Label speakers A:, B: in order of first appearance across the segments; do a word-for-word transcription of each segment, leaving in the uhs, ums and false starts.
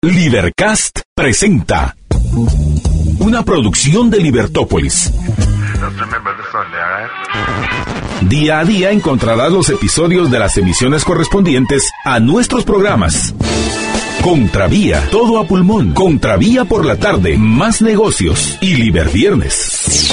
A: Libercast presenta una producción de Libertópolis. Día a día encontrarás los episodios de las emisiones correspondientes a nuestros programas. Contravía, todo a pulmón. Contravía por la tarde, más negocios y Liberviernes.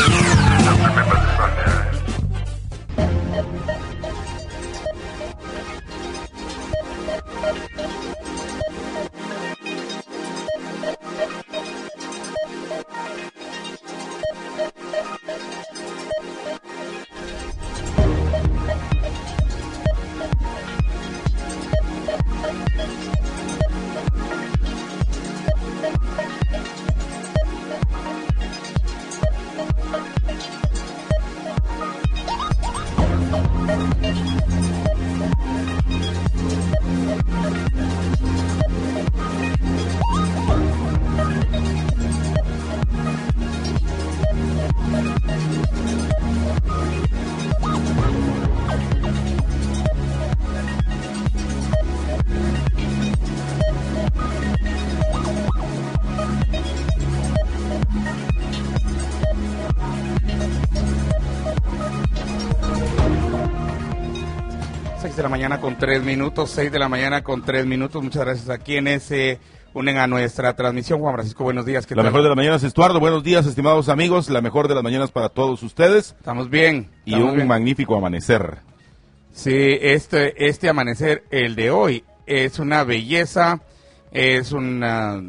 B: de la mañana con tres minutos, seis de la mañana con tres minutos. Muchas gracias a quienes se unen a nuestra transmisión. Juan Francisco, buenos días. ¿Qué
C: la
B: tal?
C: Mejor de las mañanas, Estuardo. Buenos días, estimados amigos. La mejor de las mañanas para todos ustedes.
B: Estamos bien.
C: Y
B: estamos
C: un
B: bien.
C: magnífico amanecer.
B: Sí, este, este amanecer, el de hoy, es una belleza, es una...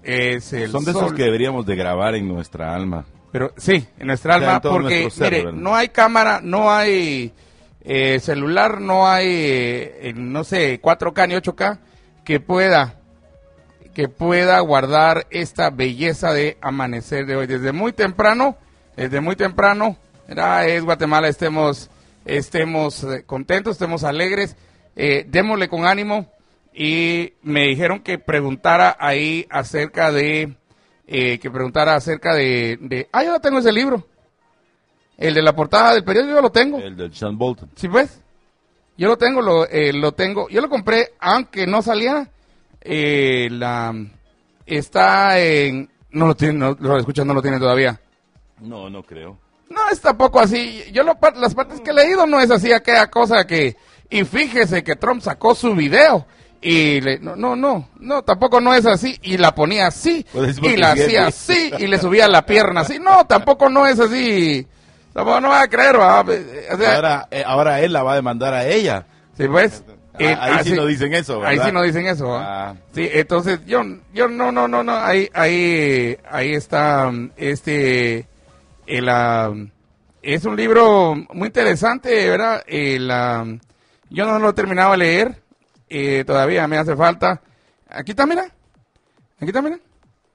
B: Es el
C: Son de
B: sol.
C: esos que deberíamos de grabar en nuestra alma.
B: Pero sí, en nuestra alma,
C: en todo
B: porque
C: nuestro ser,
B: mire,
C: ¿verdad?
B: no hay cámara, no hay eh, celular, no hay, eh, no sé, cuatro K ni ocho K que pueda, que pueda guardar esta belleza de amanecer de hoy. Desde muy temprano, desde muy temprano, era, es Guatemala, estemos, estemos eh, contentos, estemos alegres, eh, démosle con ánimo. Y me dijeron que preguntara ahí acerca de, eh, que preguntara acerca de, de, ah, yo no tengo ese libro. El de la portada del periódico yo lo tengo.
C: El del Sean Bolton.
B: Sí, pues. Yo lo tengo, lo, eh, lo tengo. Yo lo compré, aunque no salía. Eh, la, está en, no lo tiene, no, lo escuchas, no lo tiene todavía.
C: No, no creo.
B: No, es tampoco así. Yo lo, las partes que he leído no es así aquella cosa que, y fíjese que Trump sacó su video. Y le, no, no, no, no, tampoco no es así, y la ponía así,
C: Pues
B: y la hacía así, y le subía la pierna así, no, tampoco no es así, tampoco no va a creer, ¿va? O sea,
C: Ahora, eh, ahora él la va a demandar a ella.
B: sí, pues,
C: Ah,
B: eh,
C: ahí
B: así-
C: sí no dicen eso, ¿verdad?
B: ahí sí no dicen eso, ¿va?
C: Ah.
B: Sí, entonces, yo, yo, no, no, no, no, ahí, ahí, ahí está, um, este, el, um, es un libro muy interesante, ¿verdad? El, um, yo no lo he terminado de leer. Eh, todavía me hace falta. Aquí está, mira. Aquí está, mira.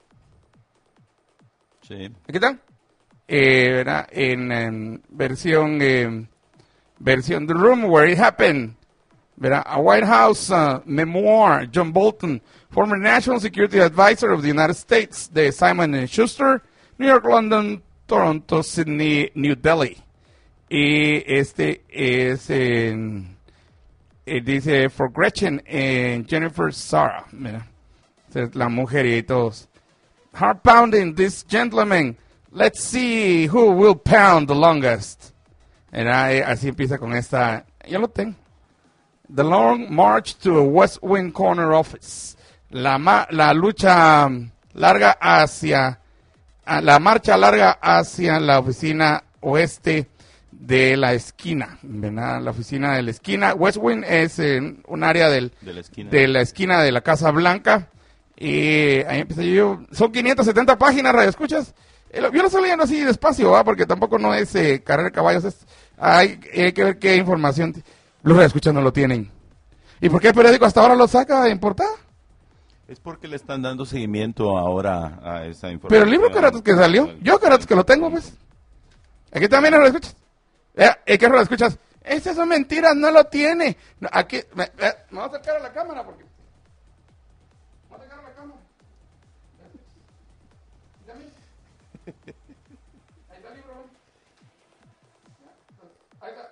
C: Sí.
B: Aquí está. Eh, ¿verdad? En, en versión, eh, versión The Room Where It Happened. ¿Verdad? A White House uh, Memoir. John Bolton, former National Security Advisor of the United States, de Simon and Schuster, New York, London, Toronto, Sydney, New Delhi. Y este es en... Eh, dice, for Gretchen and Jennifer Sarah. Mira, es la mujer y todos. Heart pounding, this gentleman. Let's see who will pound the longest. Era, eh, así empieza con esta. Yo lo tengo. The long march to a West Wing corner office. La, ma- la lucha larga hacia, a la marcha larga hacia la oficina oeste de la esquina, ¿verdad? La oficina de la esquina. West Wing es eh, un área del,
C: De la esquina.
B: de la esquina de la Casa Blanca. Y ahí empecé yo. Son quinientas setenta páginas, radio escuchas. Eh, lo- Yo lo estoy leyendo así despacio, ¿va? Porque tampoco no es eh, carrera de caballos. Es, hay, hay que ver qué información. t- Los radio escuchas no lo tienen. ¿Y por qué el periódico hasta ahora lo saca en portada?
C: Es porque le están dando seguimiento ahora a esa información.
B: Pero el libro que ratos que salió. Yo que ratos que lo tengo, pues. Aquí también lo escuchas. Eh, eh, ¿Qué lo escuchas? Esas son mentiras, no lo tiene. No, aquí, me, eh, me voy a acercar a la cámara porque... Me voy a acercar a la cámara. Dígame. Ahí está el libro. Ahí está.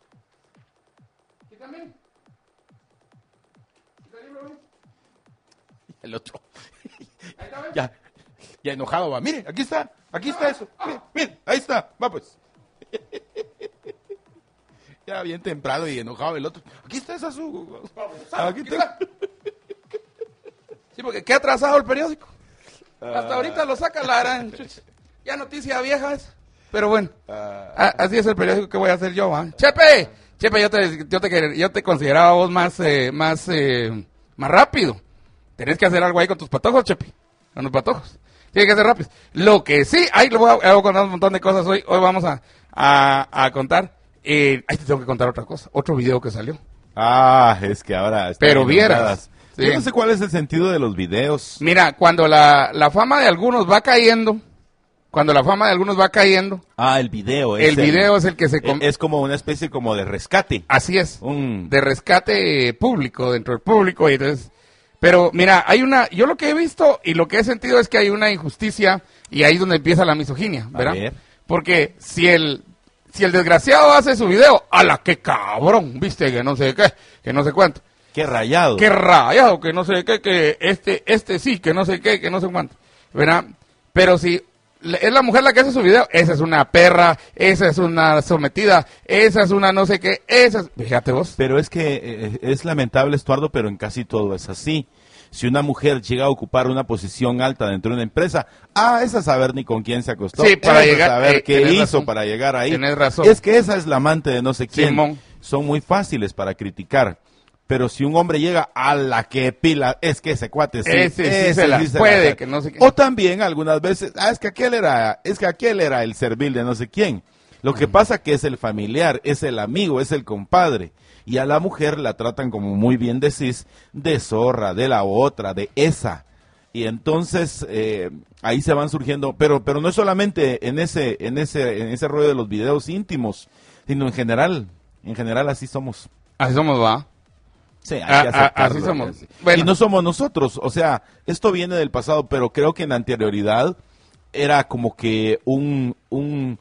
B: Aquí también. Aquí está el libro.
C: El otro. ya, ya enojado va. Mire, aquí está, aquí está eso. Mire, mire, ahí está, va pues. Ya bien temprano y enojado el otro. Aquí está esa su... Aquí está.
B: Sí, porque qué atrasado el periódico. Hasta ahorita lo saca la gran... Ya noticia vieja es. Pero bueno, a- así es el periódico que voy a hacer yo, ¿va? ¡Chepe! Chepe, yo te, yo te, yo te consideraba vos más, eh, más, eh, más rápido. Tenés que hacer algo ahí con tus patojos, Chepe. Con los patojos. Tiene que ser rápido. Lo que sí, ahí lo voy a, voy a contar un montón de cosas hoy. Hoy vamos a, a, a contar. Eh, ahí te tengo que contar otra cosa. Otro video que salió.
C: Ah, es que ahora... están
B: Pero vieras.
C: enojadas.
B: Sí.
C: Yo no sé cuál es el sentido de los videos.
B: Mira, cuando la, la fama de algunos va cayendo, cuando la fama de algunos va cayendo,
C: Ah, el video.
B: el video es el que se... com-
C: Es como una especie como de rescate.
B: Así es.
C: Un-
B: De rescate eh, público, dentro del público. Y entonces, pero mira, hay una, yo lo que he visto y lo que he sentido es que hay una injusticia y ahí es donde empieza la misoginia, ¿verdad?
C: ver.
B: Porque si el, si el desgraciado hace su video, ¡ala, qué cabrón! ¿Viste? Que no sé qué, que no sé cuánto.
C: Qué rayado.
B: Qué rayado, que no sé qué, que este, este sí, que no sé qué, que no sé cuánto. ¿Verdad? Pero si le- es la mujer la que hace su video, esa es una perra, esa es una sometida, esa es una no sé qué, esa es... Fíjate vos.
C: Pero es que eh, es lamentable, Estuardo, pero en casi todo es así. Si una mujer llega a ocupar una posición alta dentro de una empresa, ah, esa saber ni con quién se acostó.
B: Sí, para
C: esa
B: llegar-
C: saber
B: eh,
C: qué
B: tenés
C: hizo
B: razón.
C: para llegar ahí.
B: Tenés razón.
C: Es que esa es la amante de no sé quién.
B: Simón.
C: Son muy fáciles para criticar. Pero si un hombre llega a la que pila, es que ese cuate sí,
B: Ese sí
C: ese
B: se la
C: sí
B: puede,
C: da.
B: que no sé qué.
C: O también algunas veces, ah, es que aquel era, es que aquel era el servil de no sé quién. Lo que pasa que es el familiar, es el amigo, es el compadre. Y a la mujer la tratan, como muy bien decís, de zorra, de la otra, de esa. Y entonces eh, ahí se van surgiendo, pero pero no es solamente en ese en ese en ese rollo de los videos íntimos, sino en general, en general así somos.
B: Así somos, va.
C: Sí, hay
B: Ah,
C: que
B: ah,
C: aceptarlo,
B: así somos.
C: así.
B: Bueno.
C: Y no somos nosotros, o sea, esto viene del pasado, pero creo que en la anterioridad era como que un un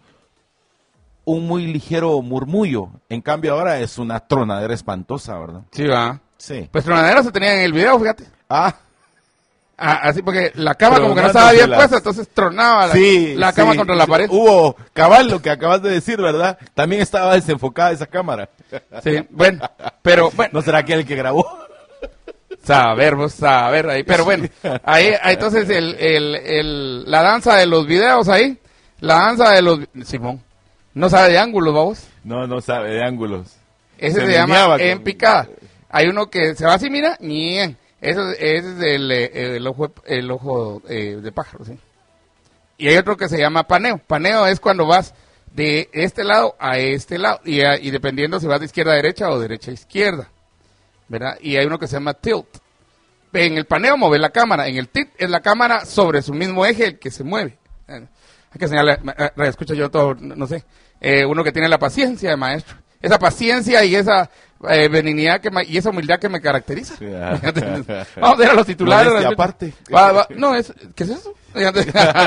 C: un muy ligero murmullo. En cambio ahora es una tronadera espantosa, ¿verdad?
B: Sí, va.
C: Sí.
B: Pues tronadera se tenía en el video, fíjate.
C: Ah,
B: Ah, así porque la cama como que no estaba bien
C: Tronándoselas.
B: puesta, entonces tronaba la,
C: sí,
B: la cama
C: sí,
B: contra la
C: sí.
B: pared.
C: Hubo cabal lo que acabas de decir, ¿verdad? También estaba desenfocada esa cámara.
B: Sí, bueno, pero bueno,
C: ¿No será aquel que grabó?
B: saber, vos saber ahí, pero bueno, ahí, ahí entonces el, el, el, la danza de los videos ahí, la danza de los, Simón, no sabe de ángulos, vamos,
C: No, no sabe de ángulos.
B: ese
C: Se
B: se, llama
C: meneaba con-
B: en picada, hay uno que se va así, mira, ñien, ese, ese es el, eh, el ojo, el ojo eh, de pájaro, sí, y hay otro que se llama paneo, paneo es cuando vas de este lado a este lado, y, a- y dependiendo si vas de izquierda a derecha o derecha a izquierda, ¿verdad? Y hay uno que se llama tilt. En el paneo mueve la cámara, en el tilt es la cámara sobre su mismo eje el que se mueve. Eh, Hay que señalarle, eh, eh, escucha yo todo, no, no sé, eh, uno que tiene la paciencia de maestro, esa paciencia y esa eh, benignidad que ma- y esa humildad que me caracteriza.
C: Sí.
B: Vamos a ver a los titulares.
C: Modestia aparte.
B: Va, va, no, es, ¿qué es eso? bueno,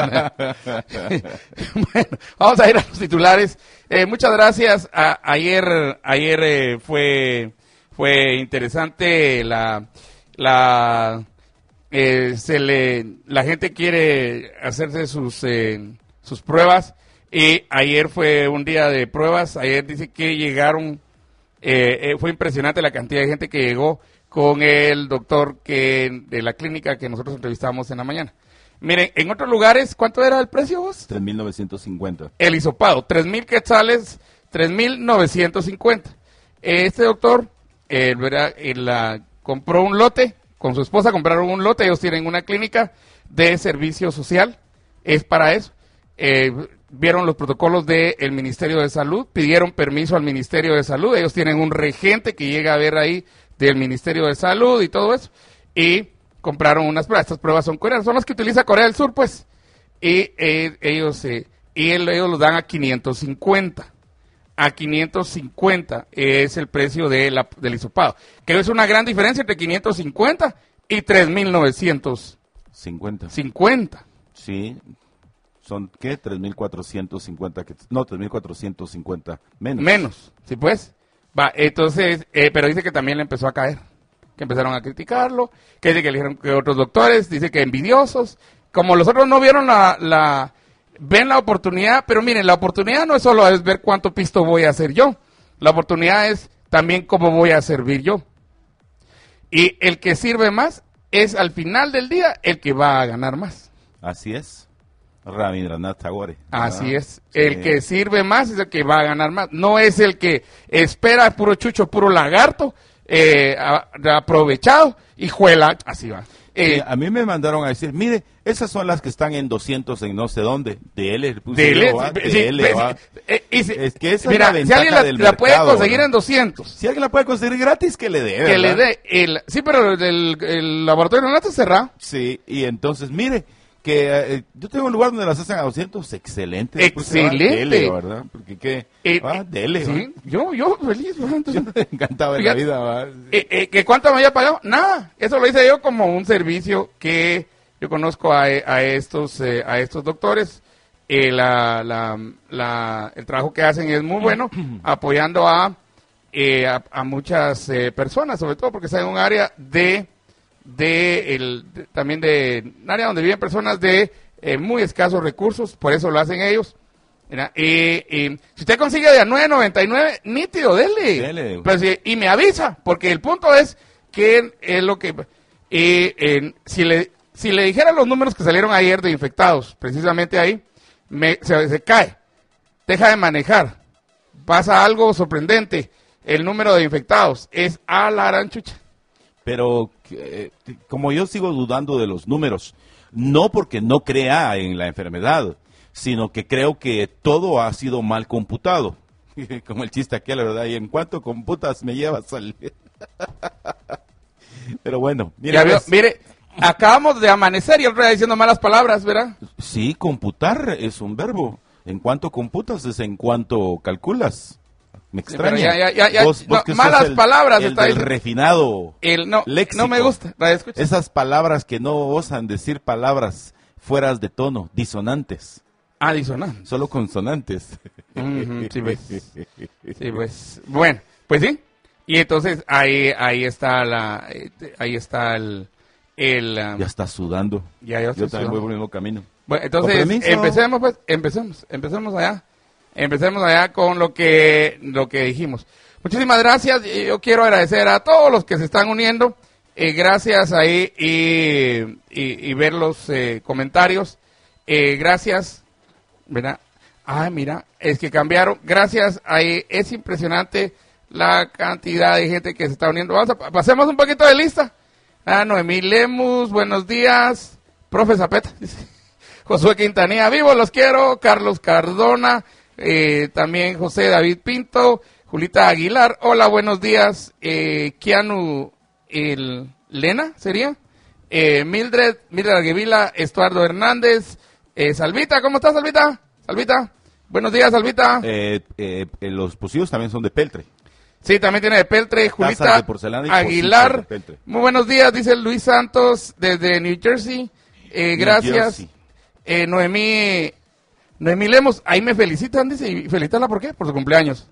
B: vamos a ir a los titulares. Eh, muchas gracias. A- ayer ayer eh, fue fue interesante la la eh, se le la gente quiere hacerse sus eh, sus pruebas y ayer fue un día de pruebas. Ayer dice que llegaron eh, eh, fue impresionante la cantidad de gente que llegó con el doctor que de la clínica que nosotros entrevistamos en la mañana. Miren, en otros lugares, ¿cuánto era el precio vos?
C: tres mil novecientos cincuenta.
B: El hisopado, tres mil quetzales, tres mil novecientos cincuenta. Este doctor, eh, ¿verdad? Él, la, compró un lote, con su esposa compraron un lote, ellos tienen una clínica de servicio social, es para eso. Eh, vieron los protocolos del Ministerio de Salud, pidieron permiso al Ministerio de Salud, ellos tienen un regente que llega a ver ahí del Ministerio de Salud y todo eso, y compraron unas pruebas, estas pruebas son coreanas, son las que utiliza Corea del Sur, pues, y eh, ellos eh, y el- ellos los dan a quinientos cincuenta, a quinientos cincuenta es el precio de la, del hisopado, que es una gran diferencia entre quinientos cincuenta y tres mil novecientos
C: cincuenta.
B: cincuenta.
C: Sí. ¿Son qué? tres mil cuatrocientos cincuenta. Que, no, tres mil cuatrocientos cincuenta. Menos.
B: Menos, ¿sí pues? Va, entonces, eh, pero dice que también le empezó a caer. que empezaron a criticarlo, que dice que eligieron que otros doctores, dice que envidiosos, como los otros no vieron la, la, ven la oportunidad, pero miren, la oportunidad no es solo es ver cuánto pisto voy a hacer yo, la oportunidad es también cómo voy a servir yo. Y el que sirve más es al final del día el que va a ganar más.
C: Así es. Rabindranath Tagore.
B: Así es. Sí. El que sirve más es el que va a ganar más. No es el que espera puro chucho, puro lagarto, eh, a, aprovechado y juela. Así va. Eh,
C: sí, a mí me mandaron a decir, mire, esas son las que están en doscientos en no sé dónde. De L.
B: De L.
C: Yo,
B: Sí,
C: de L
B: sí,
C: va.
B: eh, y si,
C: es que esa
B: mira,
C: es la
B: si
C: ventaja
B: alguien la,
C: del
B: la puede
C: mercado,
B: conseguir
C: ¿no?
B: en doscientos.
C: Si alguien la puede conseguir gratis, que le dé.
B: Que
C: ¿verdad?
B: le dé. El, sí, pero el, el laboratorio no está cerrado.
C: Sí, y entonces, mire, que eh, yo tengo un lugar donde las hacen a doscientos, excelente.
B: Excelente.
C: Pues, dele, ¿verdad? Porque qué,
B: Eh,
C: ah, dele,
B: sí, yo, yo feliz. ¿no? Entonces,
C: yo encantado de la vida, ¿va?
B: Eh, eh, ¿que ¿Cuánto me había pagado? Nada. Eso lo hice yo como un servicio que yo conozco a, a estos eh, a estos doctores. Eh, la, la, la, el trabajo que hacen es muy bueno, apoyando a, eh, a, a muchas eh, personas, sobre todo porque está en un área de, de, el, de también de un área donde viven personas de eh, muy escasos recursos, por eso lo hacen ellos. Mira, eh, eh, si usted consigue de a nueve noventa y nueve, nítido, dele.
C: Dele.
B: Pero si- y me avisa, porque el punto es que es lo que... eh, eh, si, le, si le dijera los números que salieron ayer de infectados, precisamente ahí, me, se, se cae, deja de manejar, pasa algo sorprendente, el número de infectados es a la aranchucha.
C: Pero eh, como yo sigo dudando de los números, no porque no crea en la enfermedad, sino que creo que todo ha sido mal computado. Como el chiste aquel, ¿verdad? Y en cuanto computas me llevas al... Pero bueno, mire,
B: Ya veo,
C: pues,
B: mire, acabamos de amanecer y el rey diciendo malas palabras, ¿verdad?
C: sí, computar es un verbo. En cuanto computas es en cuanto calculas. Me
B: Sí, pero
C: extraña.
B: ya, ya, ya,
C: Vos- vos
B: no,
C: que sos
B: malas
C: el-
B: palabras
C: el
B: está
C: del
B: diciendo.
C: refinado.
B: El, no,
C: léxico.
B: no me gusta, radio escucha.
C: Esas palabras que no osan decir palabras fueras de tono, disonantes,
B: Ah, disonante.
C: solo consonantes.
B: Ujú, sí, pues. Sí, pues. Bueno, pues sí. Y entonces ahí ahí está la eh, ahí está el el um,
C: Ya está sudando.
B: ya, ya estoy
C: Yo también voy
B: sudando.
C: por el mismo camino.
B: Bueno, entonces
C: Con permiso.
B: empecemos pues, empecemos, empecemos allá. Empecemos allá con lo que lo que dijimos. Muchísimas gracias. y Yo quiero agradecer a todos los que se están uniendo. Eh, gracias ahí y, y, y ver los eh, comentarios. Eh, gracias. ¿Verdad? Ah, mira, es que cambiaron. Gracias. Ahí es impresionante la cantidad de gente que se está uniendo. Vamos a, pasemos un poquito de lista. Ah, Noemí Lemus, buenos días. Profe Zapeta, dice. Josué Quintanilla, vivo, los quiero. Carlos Cardona, eh, también José David Pinto, Julita Aguilar, hola, buenos días. Eh, Keanu el, Lena, ¿sería? Eh, Mildred, Mildred Arguevila, Estuardo Hernández, eh, Salvita, ¿cómo estás, Salvita? Salvita, buenos días, Salvita.
C: Eh, eh, eh, los pocillos también son de peltre.
B: Sí, también tiene de Peltre, Julita
C: de porcelana y pocillos de
B: Aguilar.
C: Peltre.
B: Muy buenos días, dice Luis Santos desde New Jersey. Eh,
C: New
B: gracias.
C: Jersey.
B: Eh, Noemí, Noemí Lemos, ahí me felicitan, dice, y felicitarla ¿por qué? Por su cumpleaños.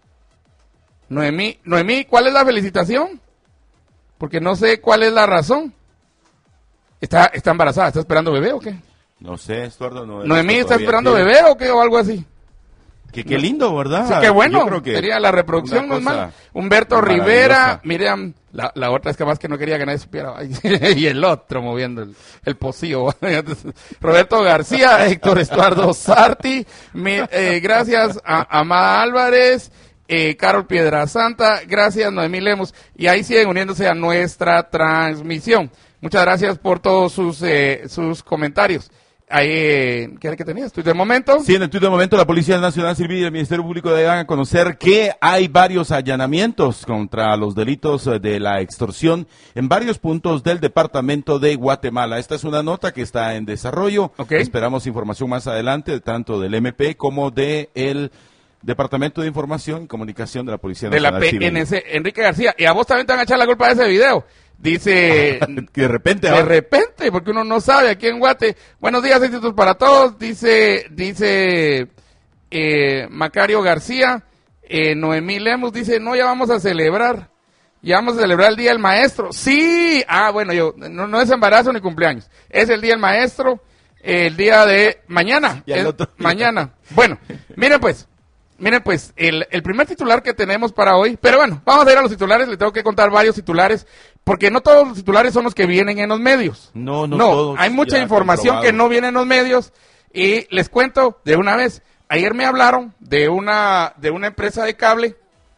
B: Noemí, Noemí, ¿cuál es la felicitación? Porque no sé cuál es la razón. ¿Está, está embarazada? ¿Está esperando bebé o qué?
C: No sé, Estuardo. No,
B: Noemí está
C: todavía
B: esperando
C: tiene-
B: bebé o qué o algo así.
C: Que qué lindo, ¿verdad?
B: Sí, qué bueno.
C: Yo creo que
B: Sería la reproducción
C: una cosa
B: normal. Humberto
C: maravillosa.
B: Rivera, Miriam, la, la otra es capaz que no quería que nadie supiera. Ay, y el otro moviendo el, el pocillo. Roberto García, Héctor Estuardo Sarti, mi- eh, gracias a Amada Álvarez, eh, Carol Piedrasanta, gracias Noemí Lemos. Y ahí siguen uniéndose a nuestra transmisión. Muchas gracias por todos sus, eh, sus comentarios. Ahí, eh, ¿qué era que tenías? ¿Tú de momento?
C: Sí, en el tuit de momento la Policía Nacional Civil y el Ministerio Público dan a conocer que hay varios allanamientos contra los delitos eh, de la extorsión en varios puntos del departamento de Guatemala. Esta es una nota que está en desarrollo.
B: Ok.
C: Esperamos información más adelante, tanto del M P como del Departamento de Información y Comunicación de la Policía
B: De la
C: Nacional
B: P N
C: Civil.
B: C, Enrique García. Y a vos también te van a echar la culpa de ese video. Dice,
C: Que de repente...
B: de
C: ah,
B: repente, porque uno no sabe aquí en Guate. Buenos días, éxitos para todos. Dice, dice eh, Macario García. Eh, Noemí Lemus dice, no, ya vamos a celebrar. Ya vamos a celebrar el Día del Maestro. Sí, ah, bueno, yo, no, no es embarazo ni cumpleaños. Es el Día del Maestro, el día de mañana.
C: Y el otro día.
B: Mañana. Bueno, miren pues, miren pues, el, el primer titular que tenemos para hoy, pero bueno, vamos a ir a los titulares, le tengo que contar varios titulares, porque no todos los titulares son los que vienen en los medios.
C: No, no,
B: No,
C: todos
B: hay mucha
C: ya
B: información que
C: comprobado.
B: no viene en los medios, y les cuento de una vez. Ayer me hablaron de una, de una empresa de cable,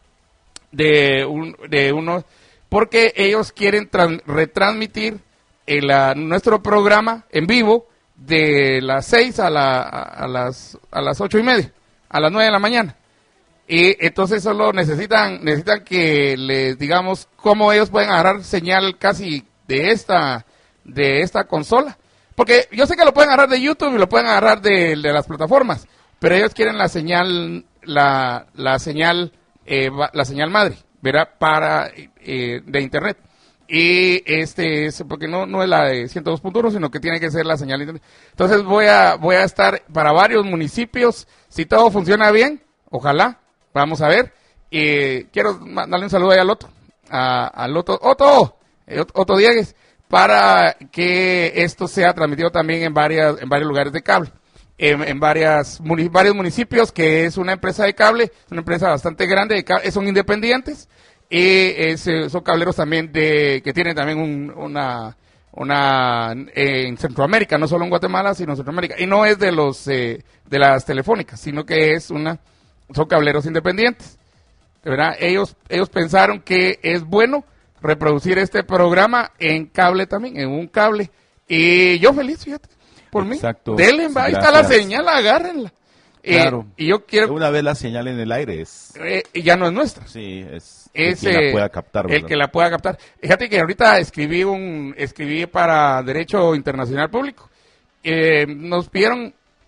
B: de un, de unos, porque ellos quieren tran- retransmitir el, ah, nuestro programa en vivo de las seis a, la, a, a las a las ocho y media, a las nueve de la mañana. Y entonces solo necesitan necesitan que les digamos cómo ellos pueden agarrar señal casi de esta de esta consola, porque yo sé que lo pueden agarrar de YouTube y lo pueden agarrar de, de las plataformas, pero ellos quieren la señal la la señal eh, va- la señal madre, ¿verdad? Para eh, de internet. Y este es porque no no es la de ciento dos punto uno, sino que tiene que ser la señal de internet. Entonces voy a voy a estar para varios municipios, si todo funciona bien, ojalá. Vamos a ver. Eh, quiero mandarle un saludo ahí al Otto, a, al Otto, Otto, eh, Ot- Otto Diegues, para que esto sea transmitido también en varias, en varios lugares de cable, en, en varias, muni- varios municipios, que es una empresa de cable, es una empresa bastante grande, de cable, son independientes, y es, eh, son cableros también de, que tienen también un, una, una, eh, en Centroamérica, no solo en Guatemala, sino en Centroamérica, y no es de los, eh, de las telefónicas, sino que es una, son cableros independientes, ¿verdad? Ellos, ellos pensaron que es bueno reproducir este programa en cable también, en un cable. Y yo feliz, fíjate, por mí.
C: Exacto.
B: Denle,
C: Sí,
B: ahí está la
C: gracias.
B: señal, agárrenla. Eh,
C: Claro.
B: y yo quiero,
C: Una vez la señal en el aire es...
B: eh, y ya no es nuestra.
C: Sí, es...
B: Es
C: el que
B: eh,
C: la pueda captar,
B: el
C: ¿verdad?
B: que la pueda captar. Fíjate que ahorita escribí un, escribí para Derecho Internacional Público. Eh, nos pidieron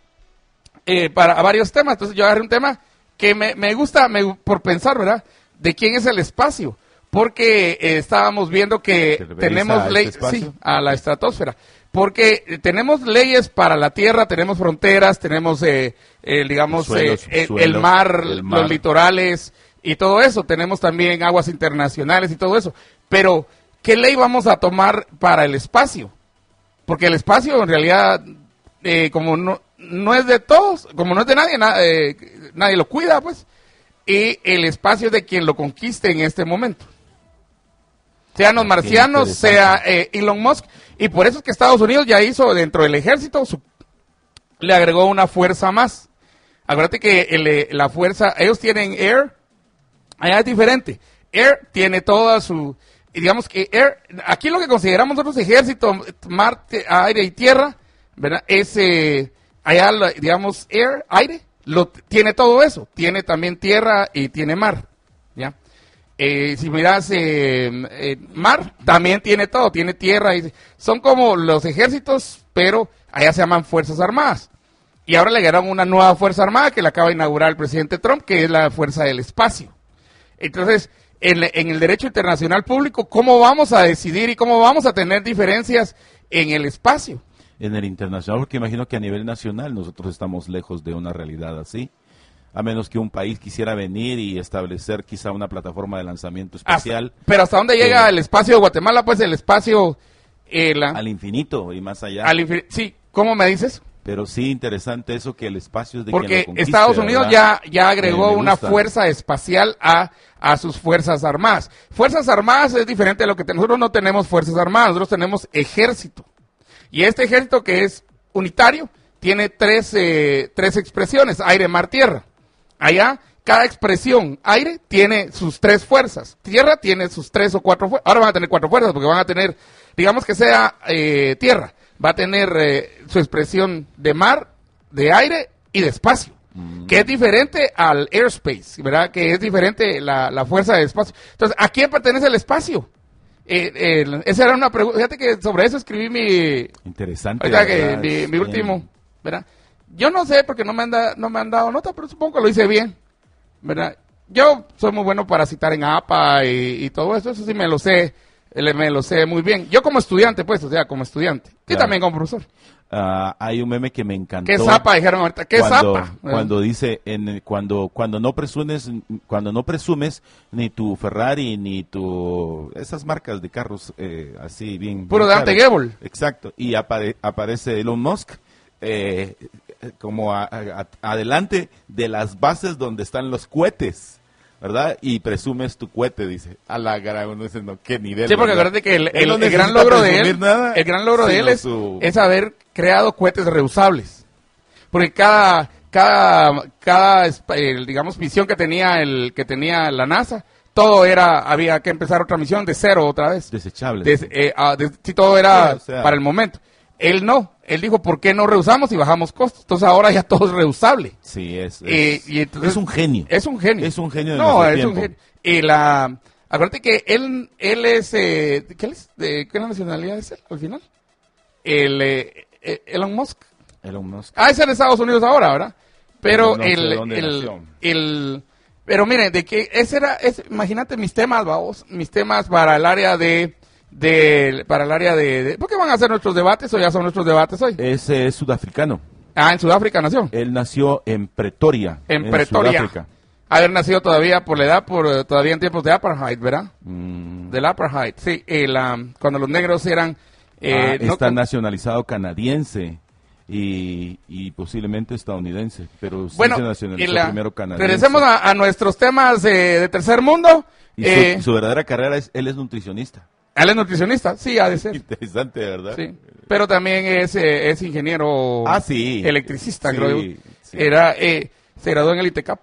B: eh, para varios temas, entonces yo agarré un tema que me, me gusta me, por pensar, ¿verdad? De quién es el espacio, porque eh, estábamos viendo que
C: ¿Te referís
B: tenemos
C: a
B: leyes,
C: este espacio?
B: sí, a la estratosfera, porque eh, tenemos leyes para la tierra, tenemos fronteras, tenemos, eh, eh, digamos,
C: El suelo,
B: eh, el,
C: subsuelo,
B: el mar,
C: el mar.
B: los litorales y todo eso, tenemos también aguas internacionales y todo eso, pero ¿qué ley vamos a tomar para el espacio? Porque el espacio en realidad, eh, como no, no es de todos, como no es de nadie, na- eh, nadie lo cuida, pues, y el espacio es de quien lo conquiste en este momento. Sean los
C: Qué
B: marcianos, sea
C: interesante.
B: eh, Elon Musk, y por eso es que Estados Unidos ya hizo dentro del ejército, su- le agregó una fuerza más. Acuérdate que el, eh, la fuerza, ellos tienen Air, allá es diferente. Air tiene toda su, y digamos que Air, aquí lo que consideramos nosotros ejército, mar, te- aire y tierra, ¿verdad? Es, eh, allá, lo- digamos, Air, aire, lo, tiene todo eso. Tiene también tierra y tiene mar, ¿ya? Eh, si miras eh, eh, mar, también tiene todo, tiene tierra. Y, son como los ejércitos, pero allá se llaman Fuerzas Armadas. Y ahora le agregaron una nueva Fuerza Armada que la acaba de inaugurar el presidente Trump, que es la Fuerza del Espacio. Entonces, en, en el derecho internacional público, ¿cómo vamos a decidir y cómo vamos a tener diferencias en el espacio?
C: En el internacional, porque imagino que a nivel nacional nosotros estamos lejos de una realidad así. A menos que un país quisiera venir y establecer quizá una plataforma de lanzamiento especial
B: Hasta- pero ¿hasta dónde llega
C: Eh,
B: el espacio de Guatemala? Pues el espacio... eh, la-
C: al infinito y más allá.
B: al infin- sí, ¿cómo me dices?
C: Pero sí, interesante eso, que el espacio es de quien
B: Porque
C: lo conquiste,
B: Estados Unidos
C: ¿verdad?
B: ya, ya agregó
C: Me- me
B: una
C: gusta.
B: fuerza espacial a, a sus fuerzas armadas. Fuerzas armadas es diferente de lo que te- nosotros no tenemos fuerzas armadas, nosotros tenemos ejército. Y este ejército que es unitario tiene tres, eh, tres expresiones, aire, mar, tierra. Allá, cada expresión, aire, tiene sus tres fuerzas. Tierra tiene sus tres o cuatro fuerzas. Ahora van a tener cuatro fuerzas porque van a tener, digamos que sea eh, tierra, va a tener eh, su expresión de mar, de aire y de espacio. Que es diferente al airspace, ¿verdad? Que es diferente la, la fuerza del espacio. Entonces, ¿a quién pertenece el espacio? Eh, eh, esa era una pregunta. Fíjate que sobre eso escribí mi,
C: Interesante.
B: ahorita que
C: ¿verdad?
B: mi, mi
C: Sí.
B: último, ¿verdad? Yo no sé porque no me han, da- no me han dado nota, pero supongo que lo hice bien, ¿verdad? Yo soy muy bueno para citar en A P A y, y todo eso, eso sí me lo sé él me lo sé muy bien. Yo como estudiante, pues, o sea, como estudiante. Y
C: Claro.
B: también como profesor.
C: Ah, hay un meme que me encantó.
B: ¿Qué zapa? Dijeron ahorita. ¿Qué
C: cuando,
B: zapa?
C: Cuando dice, en el- cuando, cuando no presumes, cuando no presumes ni tu Ferrari, ni tu, esas marcas de carros, eh, así bien.
B: Puro
C: bien
B: Dante
C: caras.
B: Gebel.
C: Exacto. Y apare- aparece Elon Musk, eh, como a- a- adelante de las bases donde están los cohetes, ¿verdad? Y presumes tu cohete, dice. A la gran, uno dice, no, qué nivel.
B: Sí, porque
C: ¿verdad?
B: acuérdate que el,
C: Él
B: el-
C: no
B: el gran
C: necesita
B: logro de
C: presumir
B: él,
C: nada,
B: el gran logro de
C: sino
B: él es,
C: su-
B: es haber creado cohetes reusables. Porque cada, cada, cada, esp- el, digamos, misión que tenía el, que tenía la NASA, todo era, había que empezar otra misión de cero otra vez.
C: Desechable.
B: Des- eh, ah, des- sí, todo era
C: Sí, o sea.
B: para el momento. Él no, él dijo, ¿por qué no reusamos y bajamos costos? Entonces ahora ya todo es reusable.
C: Sí, es,
B: Eh,
C: es,
B: y entonces-
C: es un genio.
B: Es un genio.
C: Es un genio de
B: No,
C: nuestro
B: es
C: tiempo.
B: un genio. Y la, acuérdate que él, él es, eh, ¿qué él es? ¿De qué nacionalidad es él al final? El, eh, eh, Elon Musk.
C: Elon Musk.
B: Ah, es en Estados Unidos ahora, ¿verdad? Pero
C: No sé
B: el,
C: dónde
B: el,
C: nació.
B: el, pero miren, de que ese era, es, imagínate mis temas, vamos, mis temas para el área de, de, para el área de, de, ¿por qué van a hacer nuestros debates o ya son nuestros debates hoy?
C: Ese es sudafricano.
B: Ah, en Sudáfrica nació.
C: Él nació en Pretoria.
B: En Pretoria.
C: Sudáfrica.
B: Haber nacido todavía por la edad, por eh, todavía en tiempos de apartheid, ¿verdad?
C: Mm.
B: Del apartheid, sí, el, um, cuando los negros eran... eh,
C: Ah,
B: no
C: está
B: con-
C: nacionalizado canadiense y, y posiblemente estadounidense, pero sí
B: bueno,
C: se
B: y
C: nacionalizó
B: la-
C: primero canadiense.
B: regresemos a, a nuestros temas eh, de tercer mundo.
C: Y su,
B: Eh,
C: su verdadera carrera es, él es nutricionista.
B: él es nutricionista, sí, ha de ser.
C: Interesante, ¿verdad?
B: Sí. Pero también es, eh, es ingeniero
C: Ah, sí.
B: electricista,
C: Sí,
B: creo yo.
C: sí.
B: Era, eh, se graduó en el ITECAP.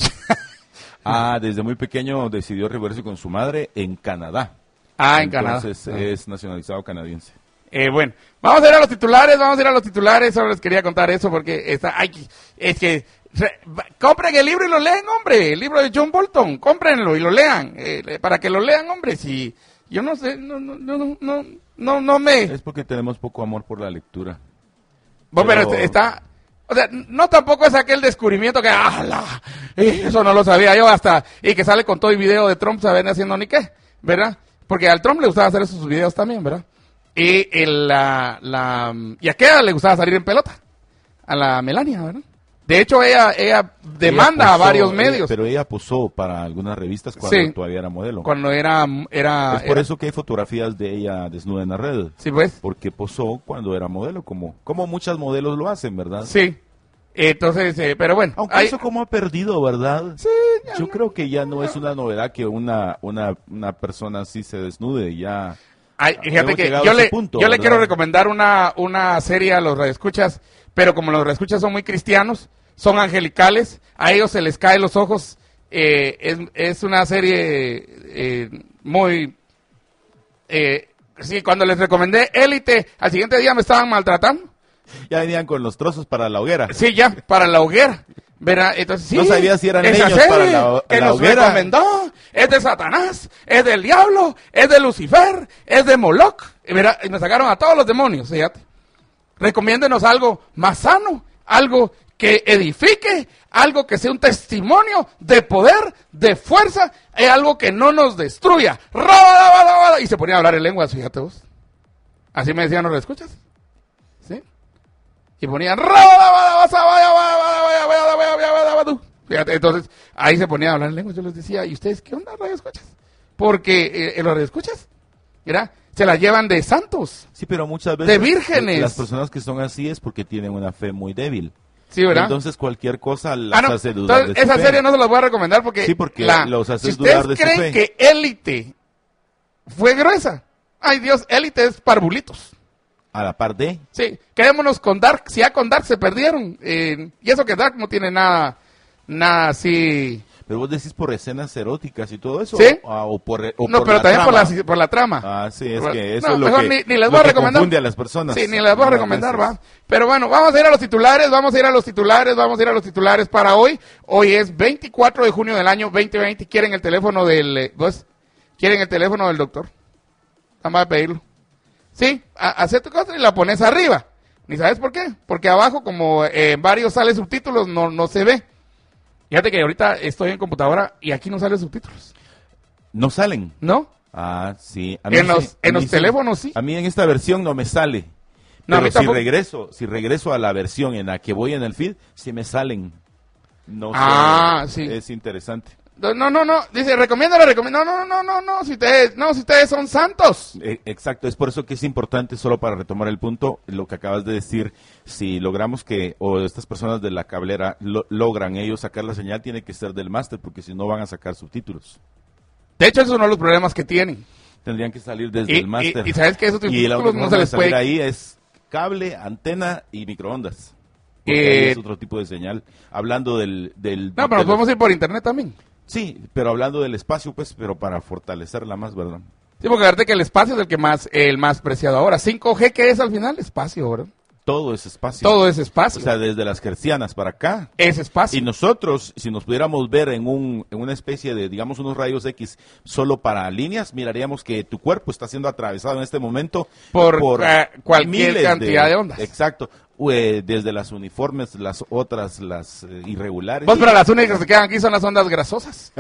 C: Ah, desde muy pequeño decidió revolverse con su madre en Canadá.
B: Ah, en Canadá.
C: Entonces
B: Ah.
C: es nacionalizado canadiense.
B: Eh, bueno, vamos a ir a los titulares, vamos a ir a los titulares. Solo les quería contar eso porque está, ay, es que re- va- compren el libro y lo lean, hombre. El libro de John Bolton, cómprenlo y lo lean, eh, para que lo lean, hombre. Si yo no sé, no, no, no, no, no, no me.
C: Es porque tenemos poco amor por la lectura.
B: Bueno, pero
C: pero-
B: está, o sea, no tampoco es aquel descubrimiento que, ¡ala! Eh, Eso no lo sabía yo hasta, y que sale con todo el video de Trump, saben haciendo ni qué, ¿verdad? Porque al Trump le gustaba hacer esos videos también, ¿verdad? Y el, la, la, y a Queda le gustaba salir en pelota, a la Melania, ¿verdad? De hecho, ella, ella demanda
C: Ella
B: a
C: posó,
B: varios
C: ella-
B: medios
C: pero ella posó para algunas revistas cuando
B: Sí.
C: todavía era modelo.
B: cuando era, era,
C: es por
B: era-
C: eso que hay fotografías de ella desnuda en la red.
B: sí, pues,
C: Porque posó cuando era modelo, como, como muchas modelos lo hacen, ¿verdad?
B: sí. Entonces, eh, pero bueno,
C: Aunque
B: hay-
C: eso como ha perdido, ¿verdad?
B: sí, ya
C: Yo
B: no.
C: creo que ya no es una novedad que una, una, una persona así se desnude, ya.
B: Ay, fíjate
C: Hemos
B: que
C: llegado
B: yo
C: a ese
B: le,
C: punto,
B: yo le
C: ¿verdad?
B: quiero recomendar una, una serie a los radioescuchas, pero como los radioescuchas son muy cristianos, son angelicales, a ellos se les caen los ojos. eh, es, es una serie eh, muy... Eh, sí, cuando les recomendé Élite, al siguiente día me estaban maltratando.
C: Ya venían con los trozos para la hoguera.
B: Sí, ya, para la hoguera. ¿Verdad? Entonces, sí,
C: No sabía si eran
B: esa
C: niños
B: serie
C: para la-
B: que
C: la
B: nos
C: hoguera.
B: recomendó es de Satanás, es del diablo, es de Lucifer, es de Moloch. Y, ¿verdad? Y nos sacaron a todos los demonios, fíjate. Recomiéndenos algo más sano, algo que edifique, algo que sea un testimonio de poder, de fuerza, y algo que no nos destruya. Rabadabadabada. Y se ponía a hablar en lenguas, fíjate vos. Así me decían, ¿no lo escuchas? ¿Sí? Y ponían... Fíjate, entonces ahí se ponía a hablar en lenguas. Yo les decía, ¿y ustedes qué onda, radio escuchas? Porque eh, en los radio escuchas, mira, se la llevan de santos.
C: Sí, pero muchas veces
B: De vírgenes.
C: las personas que son así es porque tienen una fe muy débil.
B: Sí, ¿verdad?
C: Entonces cualquier cosa las
B: Ah, no,
C: hace dudar
B: entonces,
C: de su
B: esa
C: fe.
B: serie no se las voy a recomendar porque...
C: Sí, porque los haces
B: si ustedes
C: dudar de su
B: creen
C: fe.
B: que Élite fue gruesa, ay Dios, Élite es parvulitos.
C: A la par de...
B: Sí, quedémonos con Dark, si ya con Dark se perdieron. eh, y eso que Dark no tiene nada, nada así...
C: Pero vos decís por escenas eróticas y todo eso.
B: ¿Sí?
C: O, o por, o
B: No,
C: por
B: pero
C: la
B: también por
C: trama.
B: la, por la trama.
C: Ah, sí, es
B: Por-
C: que eso
B: no,
C: es lo
B: mejor
C: que,
B: ni, ni les
C: lo
B: voy a
C: que
B: recomendar.
C: confunde a las personas.
B: Sí, ni les voy a
C: algunas
B: recomendar,
C: veces.
B: va. Pero bueno, vamos a ir a los titulares, vamos a ir a los titulares, vamos a ir a los titulares para hoy. Hoy es veinticuatro de junio del año veinte veinte. ¿Quieren el teléfono del, eh, pues, quieren el teléfono del doctor? Vamos a pedirlo. Sí, a- hacer tu cosa y la pones arriba. ¿Ni sabes por qué? Porque abajo, como eh, en varios sale subtítulos, no, no se ve. Fíjate que ahorita estoy en computadora y aquí no sale subtítulos.
C: No salen.
B: ¿No?
C: Ah, sí. A mí
B: En los,
C: sí,
B: en
C: a
B: los
C: mí sí.
B: teléfonos sí.
C: A mí en esta versión no me sale.
B: No, a
C: Pero
B: mí
C: si
B: tampoco.
C: regreso, si regreso a la versión en la que voy en el feed, sí me salen. No sé,
B: Ah, sí.
C: es interesante.
B: No, no, no, no. Dice, recomiéndalo, recomiendo. No, no, no, no, no. Si ustedes, no, si ustedes son santos.
C: Eh, Exacto, es por eso que es importante, solo para retomar el punto, lo que acabas de decir, si logramos que, o estas personas de la cablera lo- logran ellos sacar la señal, tiene que ser del máster, porque si no van a sacar subtítulos.
B: De hecho, ese es uno de los problemas que tienen.
C: Tendrían que salir desde
B: Y-
C: el máster.
B: y- y sabes que esos
C: Y la
B: subtítulos
C: única
B: no
C: forma
B: se
C: de
B: les
C: salir
B: puede-
C: ahí es cable, antena y microondas. Porque
B: Eh,
C: ahí es otro tipo de señal. Hablando del... del
B: No, pero
C: de
B: nos
C: los-
B: podemos ir por internet también.
C: Sí, pero hablando del espacio, pues, pero para fortalecerla más, ¿verdad?
B: Sí, porque fíjate que el espacio es el que más, el más preciado ahora. cinco G, ¿qué es al final? Espacio, ¿verdad?
C: Todo es espacio.
B: Todo es
C: O
B: espacio.
C: sea, desde las gercianas para acá.
B: es espacio.
C: Y nosotros, si nos pudiéramos ver en, un, en una especie de, digamos, unos rayos X solo para líneas, miraríamos que tu cuerpo está siendo atravesado en este momento
B: Por, eh, cualquier
C: miles
B: cantidad de ondas.
C: Exacto. Eh, desde las uniformes, las otras, las eh, irregulares.
B: Vos, pero las únicas que quedan aquí son las ondas grasosas.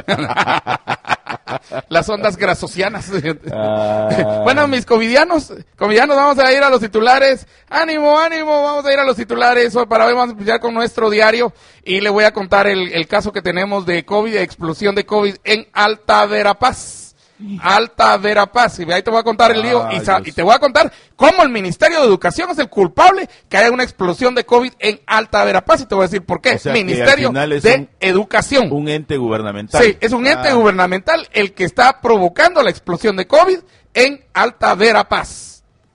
B: Las ondas grasosianas.
C: Ah.
B: Bueno, mis covidianos, covidianos, vamos a ir a los titulares. Ánimo, ánimo, vamos a ir a los titulares. Hoy para hoy vamos a empezar con nuestro diario y le voy a contar el, el caso que tenemos de COVID, de explosión de COVID en Alta Verapaz. Alta Verapaz. Y ahí te voy a contar el lío
C: Ay,
B: y, sa-
C: Dios.
B: y te voy a contar cómo el Ministerio de Educación es el culpable que haya una explosión de COVID en Alta Verapaz. Y te voy a decir por qué.
C: O sea, que al
B: Ministerio
C: final es
B: de
C: un-
B: Educación.
C: Un ente gubernamental.
B: Sí, es un ente
C: Ah.
B: gubernamental el que está provocando la explosión de COVID en Alta Verapaz.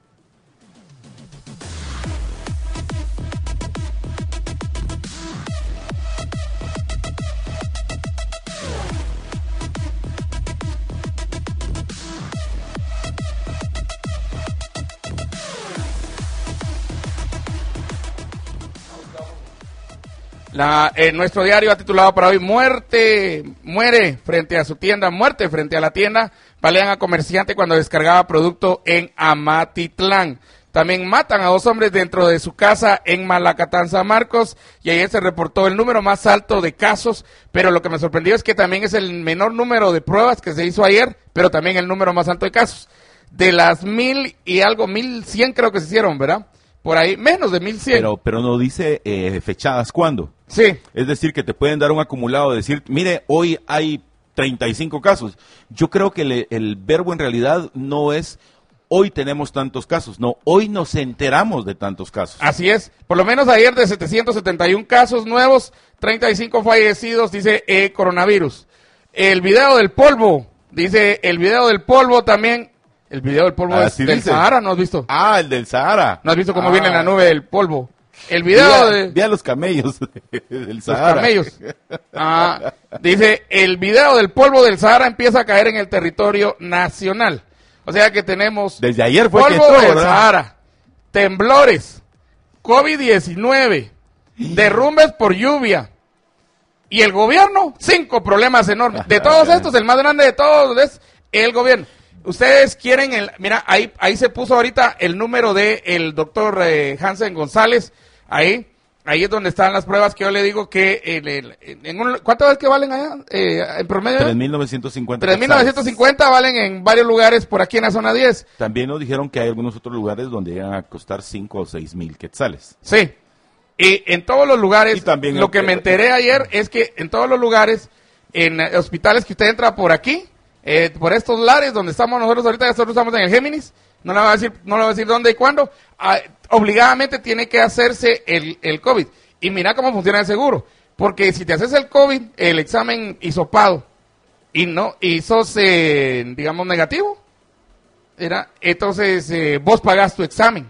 B: La, eh, nuestro diario ha titulado para hoy Muerte, muere frente a su tienda, muerte frente a la tienda, balean a comerciante cuando descargaba producto en Amatitlán. También matan a dos hombres dentro de su casa en Malacatán, San Marcos, y ayer se reportó el número más alto de casos, pero lo que me sorprendió es que también es el menor número de pruebas que se hizo ayer, pero también el número más alto de casos. De las mil y algo, mil cien creo que se hicieron, ¿verdad? Por ahí, menos de mil cien.
C: Pero, pero no dice eh, fechadas cuándo.
B: Sí.
C: Es decir, que te pueden dar un acumulado de decir, mire, hoy hay treinta y cinco casos. Yo creo que le- el verbo en realidad no es hoy tenemos tantos casos, no, hoy nos enteramos de tantos casos.
B: Así es, por lo menos ayer de setecientos setenta y uno casos nuevos, treinta y cinco fallecidos, dice eh, coronavirus. El video del polvo, dice el video del polvo también, el video del polvo es
C: Así
B: del
C: dice.
B: Sahara, ¿no has visto?
C: Ah, el del Sahara.
B: ¿No has visto cómo
C: Ah.
B: viene la nube del polvo? El video
C: Vea,
B: de
C: vea los camellos del
B: los
C: Sahara.
B: camellos. Ah, dice, el video del polvo del Sahara empieza a caer en el territorio nacional. O sea que tenemos
C: Desde ayer fue que
B: polvo
C: entró,
B: del
C: ¿verdad?
B: Sahara, temblores, COVID diecinueve, derrumbes por lluvia. Y el gobierno, cinco problemas enormes. De todos estos, el más grande de todos es el gobierno. Ustedes quieren, el, mira, ahí ahí se puso ahorita el número de el doctor eh, Hansen González, ahí, ahí es donde están las pruebas que yo le digo que, el, el- en un, ¿cuánto es que valen allá? Eh, en promedio.
C: tres mil novecientos cincuenta.
B: tres mil novecientos cincuenta valen en varios lugares por aquí en la zona diez.
C: También nos dijeron que hay algunos otros lugares donde llegan a costar cinco o seis mil quetzales.
B: Sí. Y en todos los lugares,
C: Y también
B: lo
C: el-
B: que me enteré ayer es que en todos los lugares, en eh, hospitales que usted entra por aquí, eh, por estos lares donde estamos nosotros ahorita, nosotros estamos en el Géminis, no le voy a decir, no le voy a decir dónde y cuándo, ah, obligadamente tiene que hacerse el, el COVID. Y mira cómo funciona el seguro. Porque si te haces el COVID, el examen hisopado, y no, y sos, eh, digamos, negativo, era, entonces eh, vos pagás tu examen.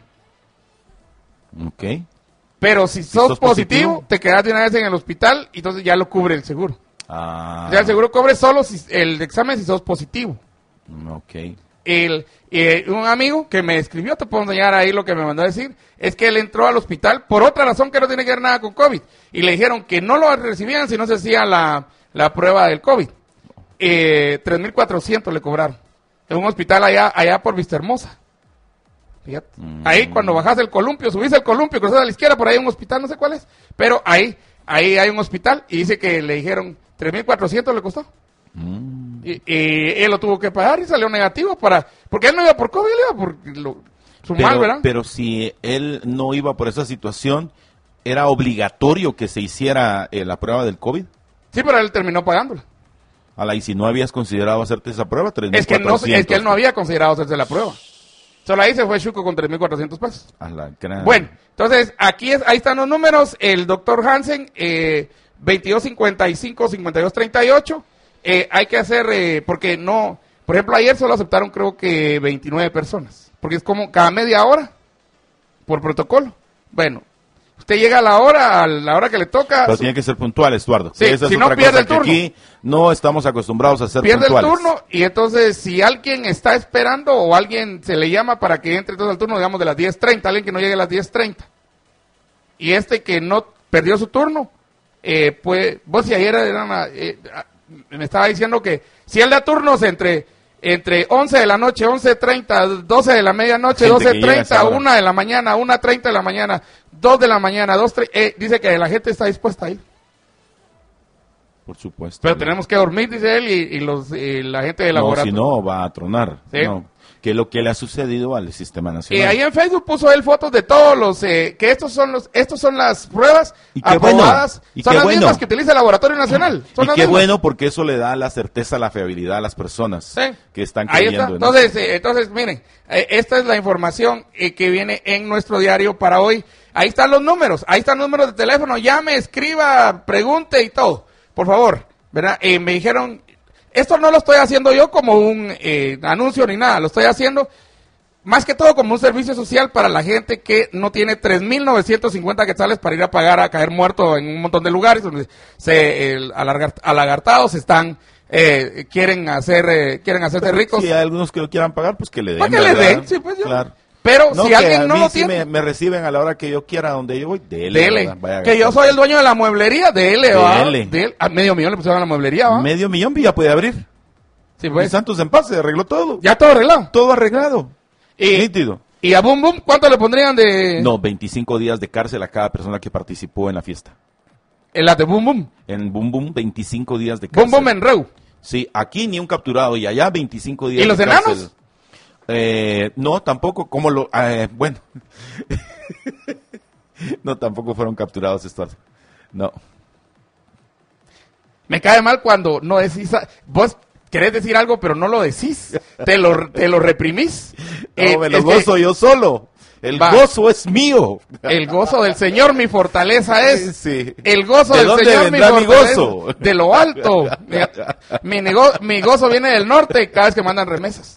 C: Ok.
B: Pero si sos,
C: sos
B: positivo,
C: positivo,
B: te quedas de una vez en el hospital y entonces ya lo cubre el seguro.
C: Ah,
B: O sea, el seguro cubre solo si, el examen si sos positivo.
C: ok.
B: El, eh, un amigo que me escribió, te puedo enseñar ahí lo que me mandó a decir, es que él entró al hospital por otra razón que no tiene que ver nada con COVID. Y le dijeron que no lo recibían si no se hacía la, la prueba del COVID. Eh, tres mil cuatrocientos le cobraron. En un hospital allá, allá por Vista Hermosa. Fíjate. Ahí cuando bajas el columpio, subís el columpio, cruzas a la izquierda, por ahí hay un hospital, no sé cuál es. Pero ahí, ahí hay un hospital y dice que le dijeron tres mil cuatrocientos le costó.
C: Mm.
B: Y, y él lo tuvo que pagar y salió negativo para... Porque él no iba por COVID, él iba por lo, su
C: pero,
B: mal, ¿verdad?
C: Pero si él no iba por esa situación, ¿era obligatorio que se hiciera eh, la prueba del COVID?
B: Sí, pero él terminó pagándola.
C: Ala, y si no habías considerado hacerte esa prueba, tres mil
B: Es que, no,
C: cuatrocientos.
B: es que él no había considerado hacerse la prueba. Solo ahí se fue Chuco con tres mil cuatrocientos pesos.
C: Ala, gran...
B: Bueno, entonces aquí es, ahí están los números. El doctor Hansen, eh, veintidós cincuenta y cinco, cincuenta y dos treinta y ocho. Eh, hay que hacer, eh, porque no, por ejemplo, ayer solo aceptaron creo que veintinueve personas. Porque es como cada media hora por protocolo. Bueno. Usted llega a la hora, a la hora que le toca.
C: Pero tiene que ser puntual, Estuardo.
B: Sí,
C: Esa es
B: si no
C: otra
B: pierde
C: cosa
B: el
C: que
B: turno.
C: aquí no estamos acostumbrados a ser
B: Pierde
C: puntuales.
B: el turno y entonces si alguien está esperando o alguien se le llama para que entre entonces al turno, digamos de las diez treinta, alguien que no llegue a las diez treinta. Y este que no perdió su turno, eh, pues, vos si ayer era una, eh, me estaba diciendo que si él da turnos entre... Entre once de la noche, once treinta, doce de la medianoche,
C: Gente
B: doce
C: que llega a esa
B: treinta,
C: hora.
B: una de la mañana, una treinta de la mañana, dos de la mañana, dos tre- eh, dice que la gente está dispuesta a ir.
C: Por supuesto.
B: Pero tenemos que dormir, dice él, y, y los, y la gente del
C: No,
B: laboratorio.
C: si no, va a tronar.
B: Sí.
C: No. ¿Qué es lo que le ha sucedido al sistema
B: Y
C: nacional?
B: ahí en Facebook puso él fotos de todos los, eh, que estos son los, estos son las pruebas
C: Y qué bueno,
B: aprobadas,
C: y
B: son
C: qué
B: las
C: bueno.
B: mismas que utiliza el Laboratorio Nacional. Son
C: Y
B: las
C: qué
B: mismas.
C: bueno, porque eso le da la certeza, la fiabilidad a las personas
B: Sí.
C: que están
B: Ahí
C: creyendo
B: está.
C: en
B: Entonces, eh, entonces, miren, eh, esta es la información eh, que viene en nuestro diario para hoy. Ahí están los números, ahí están los números de teléfono, llame, escriba, pregunte y todo. Por favor, ¿verdad? Eh, me dijeron, esto no lo estoy haciendo yo como un eh, anuncio ni nada, lo estoy haciendo más que todo como un servicio social para la gente que no tiene tres mil novecientos cincuenta quetzales para ir a pagar a caer muerto en un montón de lugares donde se el, alargar, alagartados están eh, quieren hacer eh, quieren hacerse ricos.
C: Si hay algunos que lo quieran pagar, pues que le den.
B: Para que le
C: ¿verdad?
B: den, sí, pues yo.
C: Claro.
B: Pero
C: No,
B: si
C: que
B: alguien
C: a
B: no
C: mí
B: lo
C: sí
B: tiene,
C: me, me reciben a la hora que yo quiera, donde yo voy, dele.
B: dele.
C: ¿verdad? Vaya a
B: Que yo
C: gastar.
B: soy el dueño de la mueblería, dele, va.
C: Dele.
B: Dele. A medio millón le pusieron a la mueblería, va.
C: Medio millón ya puede abrir.
B: Sí,
C: Y
B: pues.
C: Santos en paz, se arregló todo.
B: Ya todo arreglado.
C: Todo arreglado.
B: Y,
C: Nítido.
B: y a Boom Boom, ¿cuánto le pondrían de
C: No, veinticinco días de cárcel a cada persona que participó en la fiesta.
B: en la de Boom Boom?
C: En Boom Boom, veinticinco días de
B: Boom
C: cárcel.
B: Boom en Reu.
C: Sí, aquí ni un capturado y allá veinticinco días
B: ¿Y los
C: de
B: enanos?
C: cárcel. Eh, no, tampoco, como lo... eh, bueno. No, tampoco fueron capturados estos. No.
B: Me cae mal cuando no decís, a- vos querés decir algo pero no lo decís, te lo, te lo reprimís. Eh,
C: No, me lo
B: es que
C: gozo yo solo. El
B: Va.
C: gozo es mío.
B: el gozo del Señor mi fortaleza es.
C: Sí.
B: El gozo
C: ¿De
B: del
C: dónde
B: Señor mi
C: vendrá mi
B: fortaleza
C: gozo?
B: de lo alto. Mi, mi, nego- mi gozo viene del norte cada vez que mandan remesas.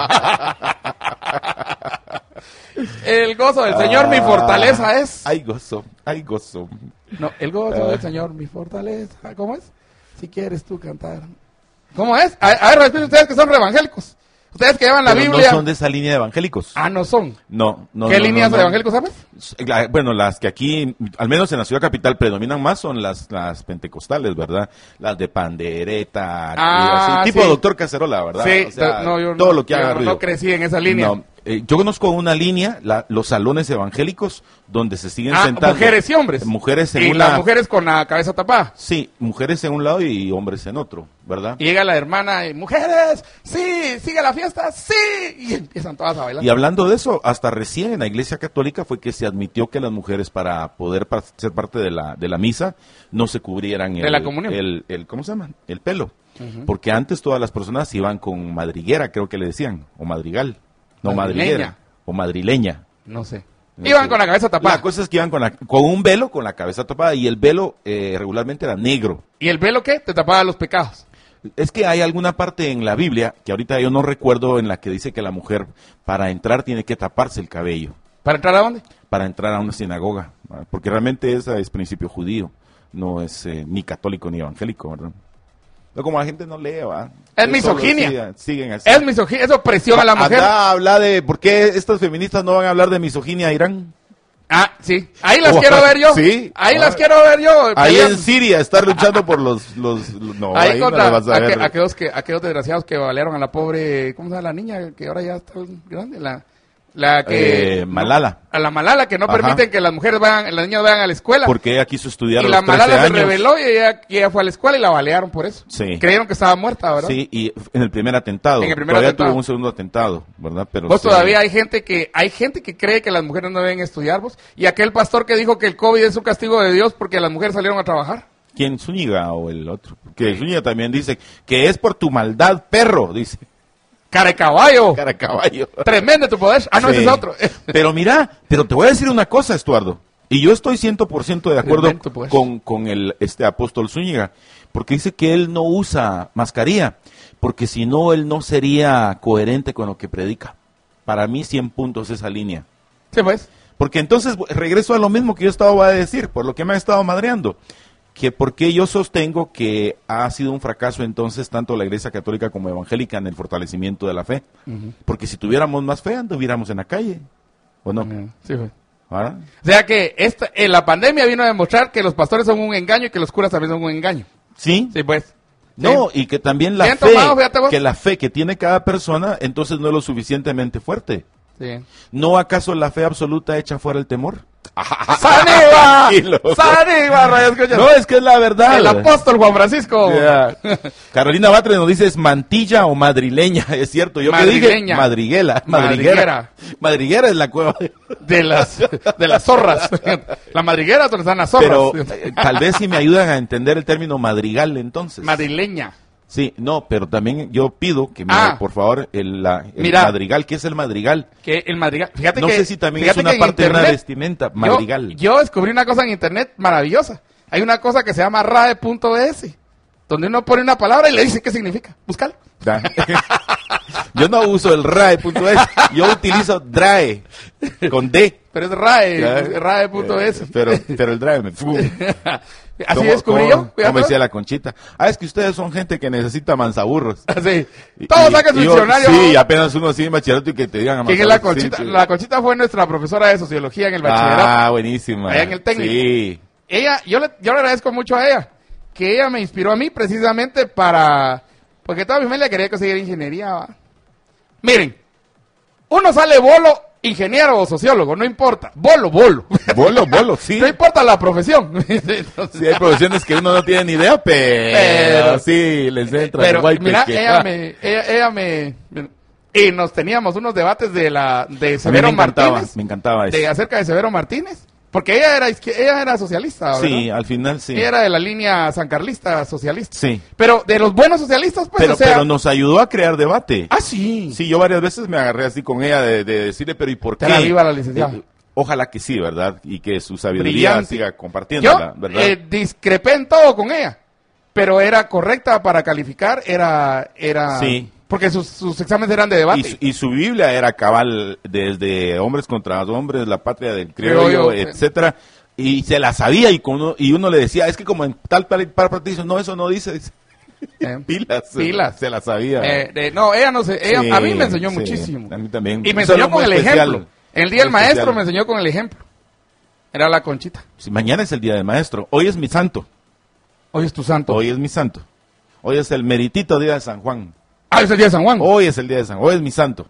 B: El gozo del Señor mi fortaleza es.
C: Hay gozo, hay gozo.
B: No, el gozo del Señor mi fortaleza. ¿Cómo es? Si quieres tú cantar. ¿Cómo es? A, a ver, respeto ustedes que son evangélicos. Ustedes que llevan la
C: Pero
B: Biblia.
C: no son de esa línea de evangélicos.
B: Ah, no son.
C: No, no.
B: ¿Qué
C: no,
B: líneas
C: no,
B: de
C: no.
B: evangélicos sabes?
C: La- Bueno, las que aquí, al menos en la ciudad capital, predominan más son las, las pentecostales, ¿verdad? Las de pandereta,
B: Ah,
C: y así, tipo
B: sí.
C: doctor Cacerola, ¿verdad?
B: Sí,
C: O sea,
B: no, yo
C: todo
B: no,
C: lo que
B: yo
C: haga
B: no
C: ruido.
B: crecí en esa línea.
C: No, eh, yo conozco una línea, la- los salones evangélicos, donde se siguen
B: Ah,
C: sentando.
B: mujeres y hombres.
C: Mujeres en
B: y
C: una...
B: las mujeres con la cabeza tapada.
C: Sí, mujeres en un lado y hombres en otro, ¿verdad?
B: Y llega la hermana y mujeres, sí, sigue la fiesta, sí. Y empiezan todas a bailar.
C: Y hablando de eso, hasta recién en la Iglesia Católica fue que se admitió que las mujeres para poder pa- ser parte de la, de la misa no se cubrieran
B: De
C: el,
B: la comunión.
C: el, el- ¿cómo se llama? El pelo. Porque antes todas las personas iban con madriguera, creo que le decían, o madrigal. No,
B: Madrileña.
C: madriguera. O madrileña.
B: No sé.
C: No
B: Iban
C: sé.
B: con la cabeza tapada.
C: La cosa es que iban con, la- con un velo, con la cabeza tapada, y el velo eh, regularmente era negro.
B: ¿Y el velo qué? Te tapaba los pecados.
C: Es que hay alguna parte en la Biblia, que ahorita yo no recuerdo, en la que dice que la mujer para entrar tiene que taparse el cabello,
B: ¿Para entrar a dónde?
C: para entrar a una sinagoga, ¿verdad? Porque realmente esa es principio judío, no es eh, ni católico ni evangélico, ¿verdad? No, como la gente no lee, ¿va?
B: Es
C: Solo
B: misoginia.
C: sigan- siguen así.
B: Es misoginia, es opresión a la mujer.
C: Anda, habla de, ¿por qué estas feministas no van a hablar de misoginia a Irán?
B: Ah, sí. Ahí las
C: Oh,
B: quiero ver yo.
C: sí.
B: Ahí
C: Ah.
B: las quiero ver yo.
C: Ahí
B: Pelean-
C: en Siria, estar luchando por los, los, los- no,
B: Ahí
C: ahí no
B: contra
C: lo vas a ver.
B: aqu- aquellos, que, aquellos desgraciados que balearon a la pobre, ¿cómo se llama la niña? Que ahora ya está grande, la, La que...
C: Eh, Malala.
B: A la Malala, que no
C: Ajá.
B: permiten que las mujeres vayan, las niñas vayan a la escuela.
C: Porque ella quiso estudiar
B: y
C: a
B: la
C: los trece
B: Malala se
C: años.
B: rebeló y ella, y ella fue a la escuela y la balearon por eso.
C: Sí.
B: Creyeron que estaba muerta, ¿verdad?
C: Sí, y en el primer atentado.
B: En el primer
C: todavía
B: atentado.
C: tuvo un segundo atentado, ¿verdad? Pero
B: Vos
C: sí.
B: todavía hay gente que hay gente que cree que las mujeres no deben estudiar, vos. Y aquel pastor que dijo que el COVID es un castigo de Dios porque las mujeres salieron a trabajar.
C: ¿Quién, Zúñiga o el otro? Que Zúñiga también dice que es por tu maldad, perro, dice.
B: Cara de caballo.
C: Cara de caballo.
B: Tremendo tu poder. Ah, no,
C: Sí.
B: ese es otro.
C: Pero mira, pero te voy a decir una cosa, Estuardo. Y yo estoy cien por ciento de acuerdo
B: Tremendo, pues.
C: con, con el este apóstol Zúñiga, porque dice que él no usa mascarilla, porque si no, él no sería coherente con lo que predica. Para mí, cien puntos esa línea.
B: Sí, pues.
C: Porque entonces regreso a lo mismo que yo estaba a decir, por lo que me ha estado madreando, que porque yo sostengo que ha sido un fracaso entonces tanto la Iglesia Católica como evangélica en el fortalecimiento de la fe.
B: Uh-huh.
C: Porque si tuviéramos más fe, anduviéramos en la calle, ¿o no?
B: Uh-huh. Sí, pues.
C: ¿Ahora?
B: O sea que esta, en la pandemia vino a demostrar que los pastores son un engaño y que los curas también son un engaño.
C: Sí.
B: Sí, pues.
C: No,
B: Sí.
C: y que también la
B: Bien
C: fe,
B: tomado, fíjate vos.
C: que la fe que tiene cada persona, entonces no es lo suficientemente fuerte.
B: Sí.
C: ¿No acaso la fe absoluta echa fuera el temor?
B: ¡Saniva!
C: Tranquilo.
B: ¡Saniva, radio escuchas!
C: No, es que es la verdad.
B: El apóstol Juan Francisco.
C: Ya. Carolina Batres nos dice, ¿es mantilla o madrileña? Es cierto, yo que dije
B: Madrileña.
C: madriguela.
B: Madriguera.
C: Madriguera. Madriguera es la cueva.
B: De las, de las zorras. La madriguera donde están las zorras.
C: Pero eh, tal vez si me ayudan a entender el término madrigal entonces.
B: Madrileña.
C: Sí, no, pero también yo pido que me,
B: Ah.
C: por favor, el, la- el
B: Mira.
C: madrigal, ¿qué es el madrigal?
B: Que el madrigal. Fíjate
C: No
B: que,
C: sé si también es
B: fíjate
C: una
B: que en
C: parte de una
B: internet,
C: vestimenta,
B: yo-
C: madrigal.
B: Yo, descubrí una cosa en internet maravillosa. Hay una cosa que se llama rae punto es, donde uno pone una palabra y le dice qué significa. Búscalo.
C: Da. Yo no uso el rae punto es, yo utilizo drae, con D.
B: Pero es rae,
C: Ya.
B: rae punto es.
C: Pero, pero el drae me...
B: Así
C: ¿Cómo-
B: descubrí
C: cómo-
B: yo.
C: Como
B: fíjate.
C: decía la Conchita. Ah, es que ustedes son gente que necesita manzaburros.
B: Así.
C: Y-
B: Todos
C: y-
B: sacan su
C: y yo-
B: diccionario.
C: Sí, apenas uno así en bachillerato y que te digan a
B: ¿Quién es la
C: manzaburros, sí,
B: Conchita?
C: sí.
B: La Conchita fue nuestra profesora de sociología en el bachillerato.
C: Ah, buenísima.
B: Allá en el técnico.
C: Sí.
B: Ella, yo le, yo le agradezco mucho a ella, que ella me inspiró a mí precisamente para, porque toda mi familia quería que siguiera ingeniería, ¿va? Miren, uno sale bolo, ingeniero o sociólogo, no importa, bolo, bolo.
C: Bolo, bolo, sí.
B: No importa la profesión. Entonces,
C: Sí, hay profesiones que uno no tiene ni idea, pero,
B: Pero-
C: sí, les entra
B: pero
C: el guaype
B: mira,
C: que-
B: ella me, ella, ella me, y nos teníamos unos debates de la, de
C: A mí me
B: Severo
C: encantaba,
B: Martínez,
C: me encantaba eso.
B: de acerca de Severo Martínez, porque ella era, izquier- ella era socialista, ¿verdad?
C: Sí, al final sí.
B: Ella era de la línea sancarlista socialista.
C: Sí.
B: Pero de los buenos socialistas, pues,
C: Pero,
B: o sea...
C: pero nos ayudó a crear debate.
B: Ah, sí.
C: Sí, yo varias veces me agarré así con ella de, de decirle, pero ¿y por
B: Te
C: qué?
B: la viva la licenciada.
C: Eh, ojalá que sí, ¿verdad? Y que su sabiduría
B: Brillante.
C: siga compartiéndola,
B: Yo
C: ¿verdad?
B: eh, discrepé en todo con ella, pero era correcta para calificar, era... era
C: Sí.
B: Porque sus, sus exámenes eran de debate.
C: y, su, y su Biblia era cabal desde hombres contra hombres, la patria del criollo,
B: Criollo,
C: etcétera. Y se la sabía y, con uno, y uno le decía, es que como en tal tal par partido, no, eso no dice. dice.
B: Eh,
C: Pilas.
B: Pilas.
C: Se la sabía.
B: eh, de- no, ella no sé, ella,
C: Sí,
B: a mí me enseñó
C: sí,
B: muchísimo.
C: A mí también.
B: Y me
C: Solo
B: enseñó con
C: muy
B: el
C: especial,
B: ejemplo. El día del
C: muy
B: maestro
C: especial.
B: me enseñó con el ejemplo. Era la Conchita.
C: Sí, mañana es el día del maestro. Hoy es mi santo.
B: Hoy es tu santo.
C: Hoy es mi santo. Hoy es el meritito día de San Juan.
B: Ah, es el día de San Juan.
C: Hoy es el día de San Juan. Hoy es mi santo.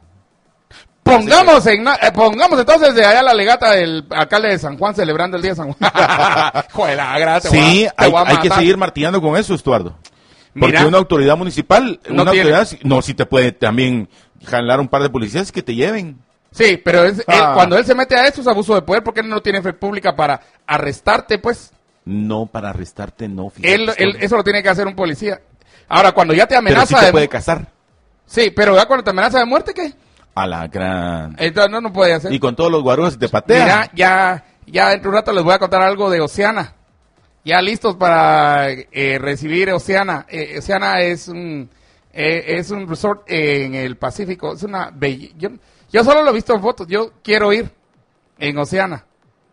B: Pongamos, en, eh, pongamos entonces de allá la legata del alcalde de San Juan celebrando el día de San Juan. Joder, la gracia, te voy a-
C: Sí,
B: te
C: hay,
B: voy a
C: hay que
B: matar.
C: seguir martillando con eso, Estuardo. Porque
B: Mira.
C: una autoridad municipal,
B: No
C: una
B: tiene.
C: autoridad, no, si te puede también jalar un par de policías que te lleven.
B: Sí, pero es- él-
C: Ah.
B: cuando él se mete a esto es abuso de poder porque él no tiene fe pública para arrestarte, pues.
C: No, para arrestarte, no. fíjate,
B: Él, él-
C: Estuardo.
B: eso lo tiene que hacer un policía. Ahora, cuando ya te
C: Pero
B: amenaza
C: sí te
B: de
C: puede
B: mu-
C: casar.
B: Sí, pero ya cuando te amenaza de muerte, ¿qué?
C: A la gran.
B: Entonces no, no puede hacer.
C: Y con todos los guarúas te patean.
B: Mira, ya, ya dentro de un rato les voy a contar algo de Oceana. Ya listos para eh, recibir Oceana. Eh, Oceana es un eh, es un resort en el Pacífico. Es una belle... yo, yo solo lo he visto en fotos. Yo quiero ir en Oceana.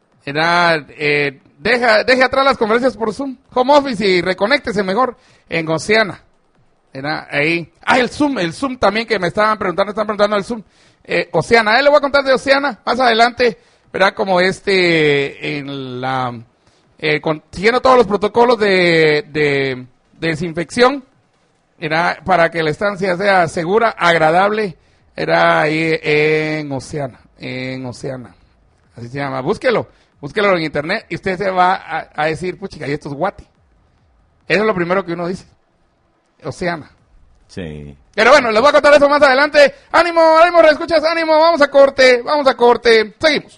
B: Era, eh, deja, deje atrás las conferencias por Zoom, home office y reconéctese mejor en Oceana. Era ahí. Ah, el Zoom, el Zoom también que me estaban preguntando, están preguntando el Zoom. Eh, Oceana, él le voy a contar de Oceana más adelante, verá como este, en la, eh, con- siguiendo todos los protocolos de, de, de desinfección, era para que la estancia sea segura, agradable, Era ahí en Oceana, en Oceana. Así se llama. Búsquelo, búsquelo en internet y usted se va a, a decir, puchica, y esto es Guati. Eso es lo primero que uno dice. Oceana.
C: Sí.
B: Pero bueno, les voy a contar eso más adelante. Ánimo, ánimo, escuchas, ánimo, vamos a corte, vamos a corte. Seguimos.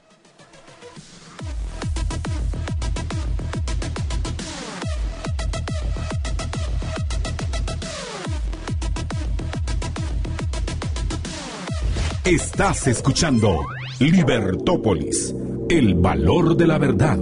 A: Estás escuchando Libertópolis, el valor de la verdad.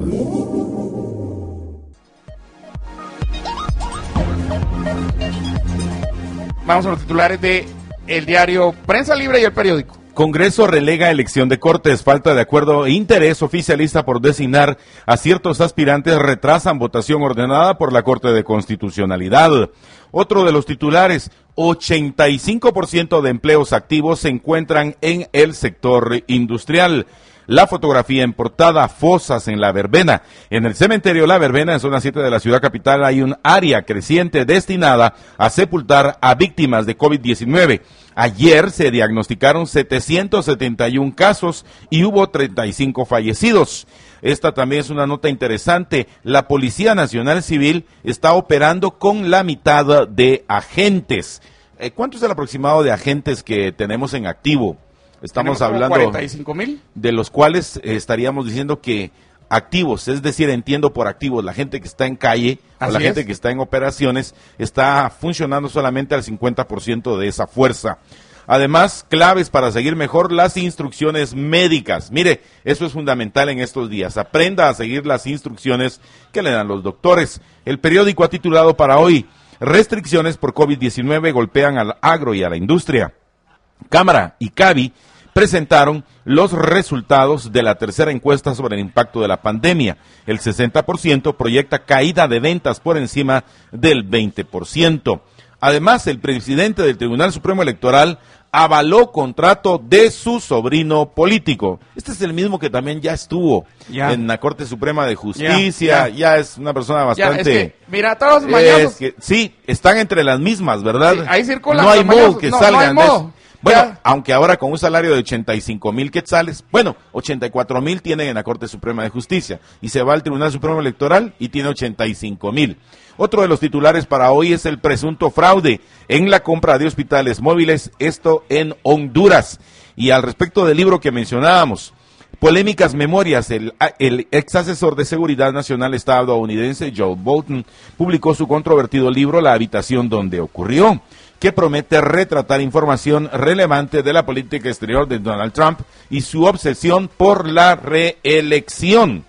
B: Vamos a los titulares de el diario Prensa Libre y el periódico.
C: Congreso relega elección de Cortes, falta de acuerdo e interés oficialista por designar a ciertos aspirantes retrasan votación ordenada por la Corte de Constitucionalidad. Otro de los titulares, ochenta y cinco por ciento de empleos activos se encuentran en el sector industrial. La fotografía en portada, fosas en La Verbena. En el cementerio La Verbena, en zona siete de la ciudad capital, hay un área creciente destinada a sepultar a víctimas de COVID diecinueve. Ayer se diagnosticaron setecientos setenta y uno casos y hubo treinta y cinco fallecidos. Esta también es una nota interesante. La Policía Nacional Civil está operando con la mitad de agentes. Eh, ¿Cuánto es el aproximado de agentes que tenemos en activo? Estamos hablando
B: cuarenta y cinco mil,
C: de los cuales eh, estaríamos diciendo que activos, es decir, entiendo por activos, la gente que está en calle
B: Así
C: o la
B: es.
C: gente que está en operaciones está funcionando solamente al cincuenta por ciento de esa fuerza. Además, claves para seguir mejor las instrucciones médicas. Mire, eso es fundamental en estos días. Aprenda a seguir las instrucciones que le dan los doctores. El periódico ha titulado para hoy, restricciones por COVID diecinueve golpean al agro y a la industria. Cámara y CABI presentaron los resultados de la tercera encuesta sobre el impacto de la pandemia. El sesenta por ciento proyecta caída de ventas por encima del veinte por ciento. Además, el presidente del Tribunal Supremo Electoral avaló contrato de su sobrino político. Este es el mismo que también ya estuvo
B: ya.
C: en la Corte Suprema de Justicia,
B: ya,
C: ya,
B: ya.
C: ya es una persona bastante...
B: Ya, es que, mira, todos los mañosos...
C: Es que, sí, están entre las mismas, ¿verdad?
B: Sí, ahí circulan
C: no hay
B: los
C: modo
B: mañosos.
C: que
B: No,
C: salgan
B: no hay
C: de
B: modo.
C: eso. Bueno,
B: Ya.
C: aunque ahora con un salario de ochenta y cinco mil quetzales, bueno, ochenta y cuatro mil tienen en la Corte Suprema de Justicia y se va al Tribunal Supremo Electoral y tiene ochenta y cinco mil. Otro de los titulares para hoy es el presunto fraude en la compra de hospitales móviles, esto en Honduras. Y al respecto del libro que mencionábamos, polémicas memorias, el, el ex asesor de Seguridad Nacional estadounidense Joe Bolton publicó su controvertido libro La habitación donde ocurrió, que promete retratar información relevante de la política exterior de Donald Trump y su obsesión por la reelección.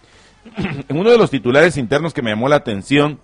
C: En uno de los titulares internos que me llamó la atención,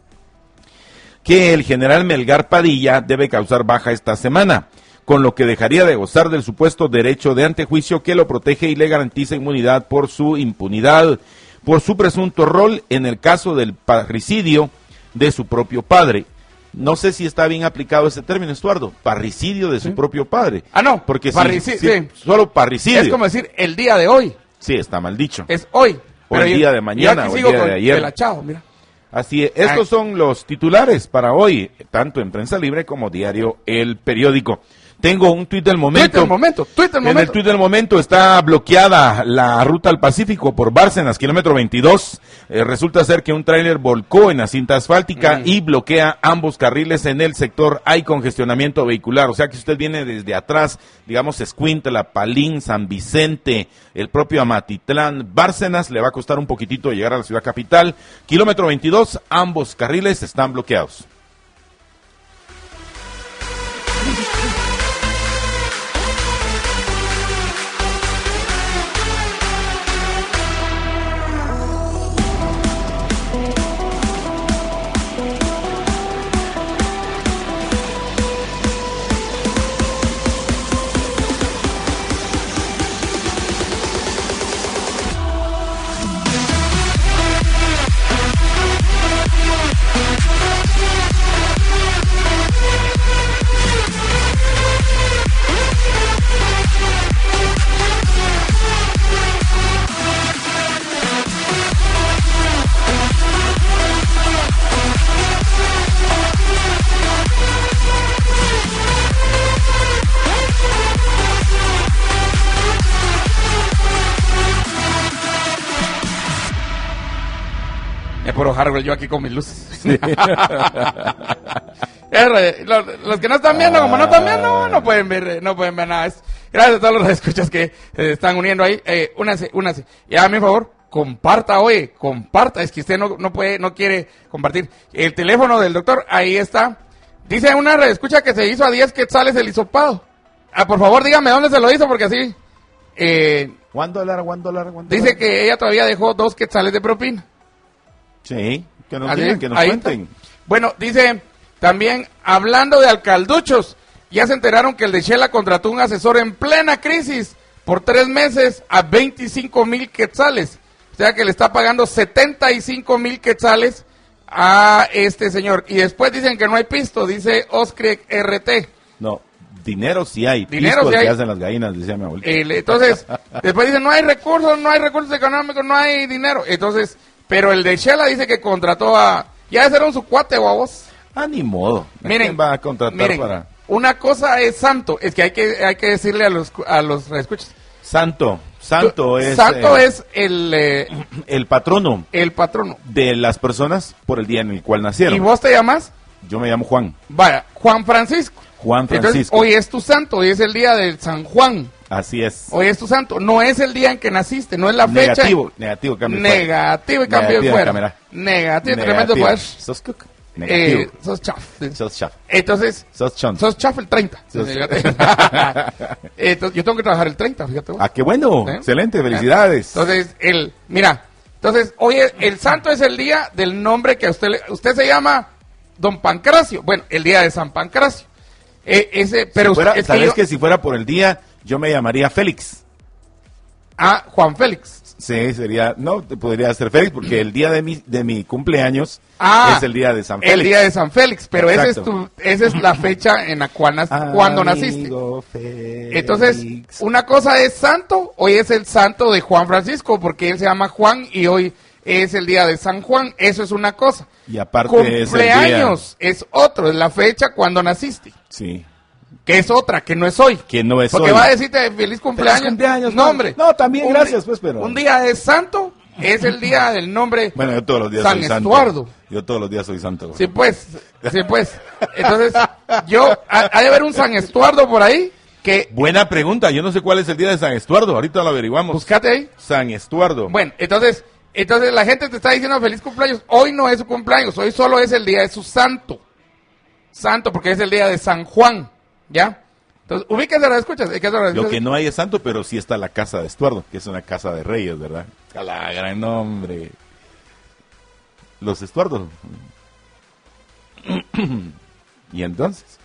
C: que el general Melgar Padilla debe causar baja esta semana, con lo que dejaría de gozar del supuesto derecho de antejuicio que lo protege y le garantiza inmunidad por su impunidad, por su presunto rol en el caso del parricidio de su propio padre. No sé si está bien aplicado ese término, Estuardo, parricidio de su
B: ¿Sí?
C: propio padre.
B: Ah, no,
C: porque
B: parrici-
C: si, si-
B: sí.
C: solo parricidio.
B: Es como decir, el día de hoy.
C: Sí, está mal dicho.
B: Es hoy.
C: O el
B: yo-
C: día de
B: yo
C: mañana,
B: aquí
C: o el
B: sigo
C: día
B: con
C: de ayer.
B: el achado, mira.
C: Así es, estos son los titulares para hoy, tanto en Prensa Libre como Diario El Periódico. Tengo un tuit del momento.
B: Tuit del momento, tuit del
C: En el
B: momento.
C: tuit del momento está bloqueada la ruta al Pacífico por Bárcenas, kilómetro veintidós. Eh, resulta ser que un tráiler volcó en la cinta asfáltica
B: Mm.
C: y bloquea ambos carriles en el sector. Hay congestionamiento vehicular, o sea que si usted viene desde atrás, digamos Escuintla, Palín, San Vicente, el propio Amatitlán, Bárcenas, le va a costar un poquitito llegar a la ciudad capital. Kilómetro veintidós, ambos carriles están bloqueados.
B: Es puro hardware, yo aquí con mis luces. Sí. los, los que no están viendo, como no están viendo, no pueden ver, no pueden ver nada. Gracias a todos los escuchas que se están uniendo ahí. Eh, únanse, únanse. Y a mi favor, comparta, oye, comparta. Es que usted no, no puede, no quiere compartir. El teléfono del doctor, ahí está. Dice una escucha que se hizo a diez quetzales el hisopado. Ah, por favor, dígame dónde se lo hizo, porque así... Eh,
C: ¿One dólar, one dólar, one
B: dice
C: dólar?
B: que ella todavía dejó dos quetzales de propina.
C: Sí, que nos
B: Así,
C: digan, que nos
B: ahí
C: cuenten.
B: está. Bueno, dice, también, hablando de alcalduchos, ya se enteraron que el de Shela contrató un asesor en plena crisis por tres meses a veinticinco mil quetzales. O sea que le está pagando setenta y cinco mil quetzales a este señor. Y después dicen que no hay pisto, dice Oscriec R T.
C: No, dinero sí hay.
B: Dinero
C: Pisco
B: sí
C: el
B: hay.
C: que hacen las gallinas, decía mi abuelita.
B: El, entonces, después dicen, no hay recursos, no hay recursos económicos, no hay dinero. Entonces, pero el de Shela dice que contrató a... Ya ese era un su cuate, guavos.
C: Ah, ni modo. ¿A
B: Miren,
C: quién va a contratar
B: miren,
C: para...?
B: una cosa es santo, es que hay que hay que decirle a los a los escuchas.
C: Santo. Santo es...
B: Santo
C: eh,
B: es el eh,
C: el patrono
B: el patrono.
C: de las personas por el día en el cual nacieron.
B: ¿Y vos te llamas?
C: Yo me llamo Juan.
B: Vaya, Juan Francisco.
C: Juan Francisco.
B: Entonces, hoy es tu santo, hoy es el día del San Juan.
C: Así es.
B: Hoy es tu santo, no es el día en que naciste, no es la fecha.
C: Negativo, negativo, cambio de fuera.
B: Negativo y cambio de
C: Negativo,
B: fuera.
C: cámara.
B: Negativo,
C: Negativo.
B: tremendo poder.
C: Sos cook.
B: Eh,
C: Negativo.
B: sos chaf.
C: Sos chaf.
B: Entonces,
C: Sos chon.
B: sos chaf el treinta.
C: Sos-
B: Entonces, yo tengo que trabajar el treinta, fíjate vos.
C: Ah, qué bueno.
B: ¿Eh?
C: Excelente, felicidades.
B: Entonces, el, mira, entonces, hoy es- el santo es el día del nombre que a usted le, usted se llama Don Pancracio. Bueno, el día de San Pancracio. Eh, ese, pero
C: Si fuera-
B: usted- es
C: ¿Sabes
B: que yo-
C: que si fuera por el día, yo me llamaría Félix?
B: Ah, Juan Félix.
C: Sí, sería, no, te podría ser Félix, porque el día de mi, de mi cumpleaños
B: Ah,
C: es el día de San Félix.
B: El día de San Félix, pero esa es
C: Exacto.
B: tu, esa es la fecha en la cual nac- cuando naciste.
C: Amigo Félix.
B: Entonces, una cosa es santo, hoy es el santo de Juan Francisco, porque él se llama Juan y hoy es el día de San Juan, eso es una cosa.
C: Y aparte es el
B: Cumpleaños es otro, es la fecha cuando naciste,
C: Sí,
B: que es otra, que no es hoy.
C: que no es
B: Porque
C: hoy.
B: va a decirte feliz cumpleaños.
C: Feliz cumpleaños,
B: no,
C: Juan.
B: hombre.
C: No, también
B: Un
C: gracias,
B: di-
C: pues, pero-
B: Un día es santo, es el día del nombre
C: Bueno, yo todos los días
B: San
C: soy santo.
B: Estuardo.
C: Yo todos los días soy santo.
B: Sí, pues, sí, pues. Entonces, yo, ha, ha de haber un San Estuardo por ahí, que,
C: Buena pregunta, yo no sé cuál es el día de San Estuardo, ahorita lo averiguamos.
B: buscate ahí.
C: San Estuardo.
B: Bueno, entonces, entonces la gente te está diciendo feliz cumpleaños. Hoy no es su cumpleaños, hoy solo es el día de su santo. Santo, porque es el día de San Juan, ¿ya? Entonces, ubíquese, ¿la escuchas? ¿Qué es la
C: Lo que no hay es santo, pero sí está la casa de Estuardo, que es una casa de reyes, ¿verdad? A la gran nombre. Los Estuardos. Y entonces,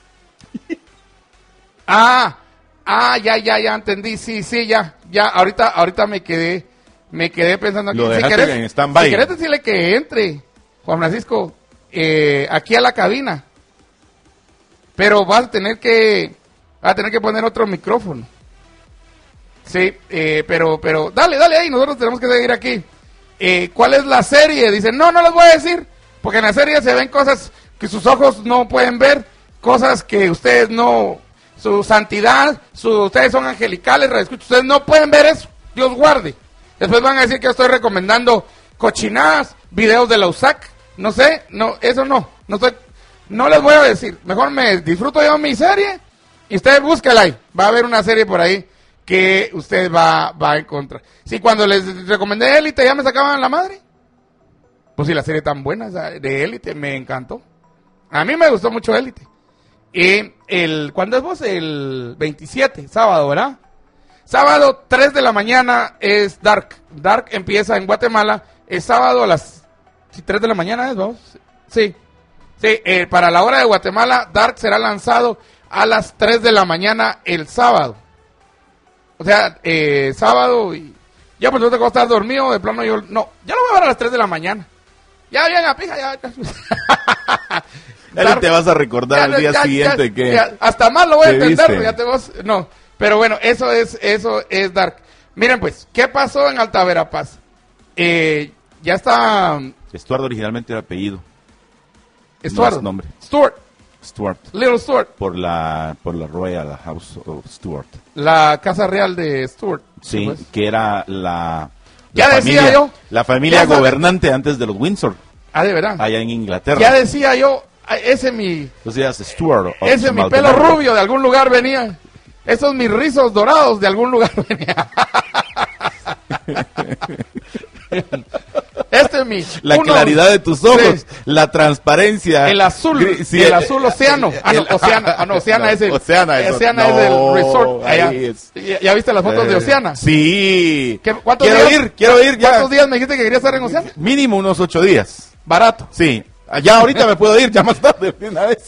B: Ah, ah, ya, ya, ya entendí, sí, sí, ya, ya, ahorita, ahorita me quedé, me quedé pensando aquí.
C: Lo
B: si
C: dejaste
B: querés,
C: en stand-by.
B: si querés decirle que entre, Juan Francisco, eh, aquí a la cabina, pero vas a tener que, vas a tener que poner otro micrófono. Sí, eh, pero, pero, dale, dale ahí, nosotros tenemos que seguir aquí. Eh, ¿cuál es la serie? Dicen, no, no les voy a decir, porque en la serie se ven cosas que sus ojos no pueden ver, cosas que ustedes no, su santidad, su, ustedes son angelicales, radioescuchas, ustedes no pueden ver eso, Dios guarde. Después van a decir que yo estoy recomendando cochinadas, videos de la U S A C, no sé, no, eso no, no estoy, no les voy a decir, mejor me disfruto yo mi serie, y ustedes búsquenla ahí, va a haber una serie por ahí que usted va, va a encontrar. Si cuando les recomendé Élite ya me sacaban la madre, pues si la serie tan buena esa de Élite me encantó. A mí me gustó mucho Élite. Y el, ¿cuándo es vos? El veintisiete, sábado, ¿verdad? Sábado, tres de la mañana es Dark. Dark empieza en Guatemala, es sábado a las sí, tres de la mañana, ¿es vos? Sí. Sí, eh, para la hora de Guatemala, Dark será lanzado a las tres de la mañana el sábado. O sea, eh, sábado y... Ya pues no te vas a estar dormido, de plano yo... No, ya lo voy a ver a las tres de la mañana. Ya, bien, a pija, ya...
C: ya no te vas a recordar
B: Ya,
C: al día
B: ya,
C: siguiente
B: ya,
C: que...
B: ya, hasta más lo voy a
C: ¿Qué
B: entender,
C: viste?
B: ya te vas... No, pero bueno, eso es, eso es Dark. Miren pues, ¿qué pasó en Alta Verapaz? Eh, ya está...
C: Estuardo originalmente era apellido.
B: Stuart.
C: No es nombre.
B: Stuart.
C: Stuart.
B: Little Stuart.
C: Por la, por la Royal House of Stuart.
B: La casa real de Stuart.
C: Sí,
B: pues.
C: que era la...
B: Ya
C: la
B: decía
C: familia,
B: yo.
C: La familia
B: Ya sabe.
C: gobernante antes de los Windsor.
B: Ah, de verdad.
C: allá en Inglaterra.
B: Ya decía yo, ese mi...
C: Entonces, Stuart.
B: Ese mi pelo rubio de algún lugar venía. Esos mis rizos dorados de algún lugar venía. Este es mi...
C: La
B: uno,
C: claridad de tus ojos,
B: sí.
C: La transparencia.
B: El azul,
C: Gri- sí,
B: el,
C: el-
B: azul océano. Ah, no,
C: el-
B: Oceana, ah, no, Oceana
C: no,
B: es el...
C: Oceana es
B: Oceana
C: otro.
B: es
C: No,
B: el resort. Allá.
C: ahí es.
B: ¿Ya, ya viste las fotos de
C: Eh,
B: Oceana?
C: Sí.
B: ¿Qué- ¿Cuántos
C: Quiero
B: días,
C: ir, quiero ir ya.
B: ¿Cuántos días me dijiste que querías estar en Oceana?
C: Mínimo unos ocho días.
B: Barato.
C: Sí. Ya ahorita me puedo ir, ya más tarde, de una vez.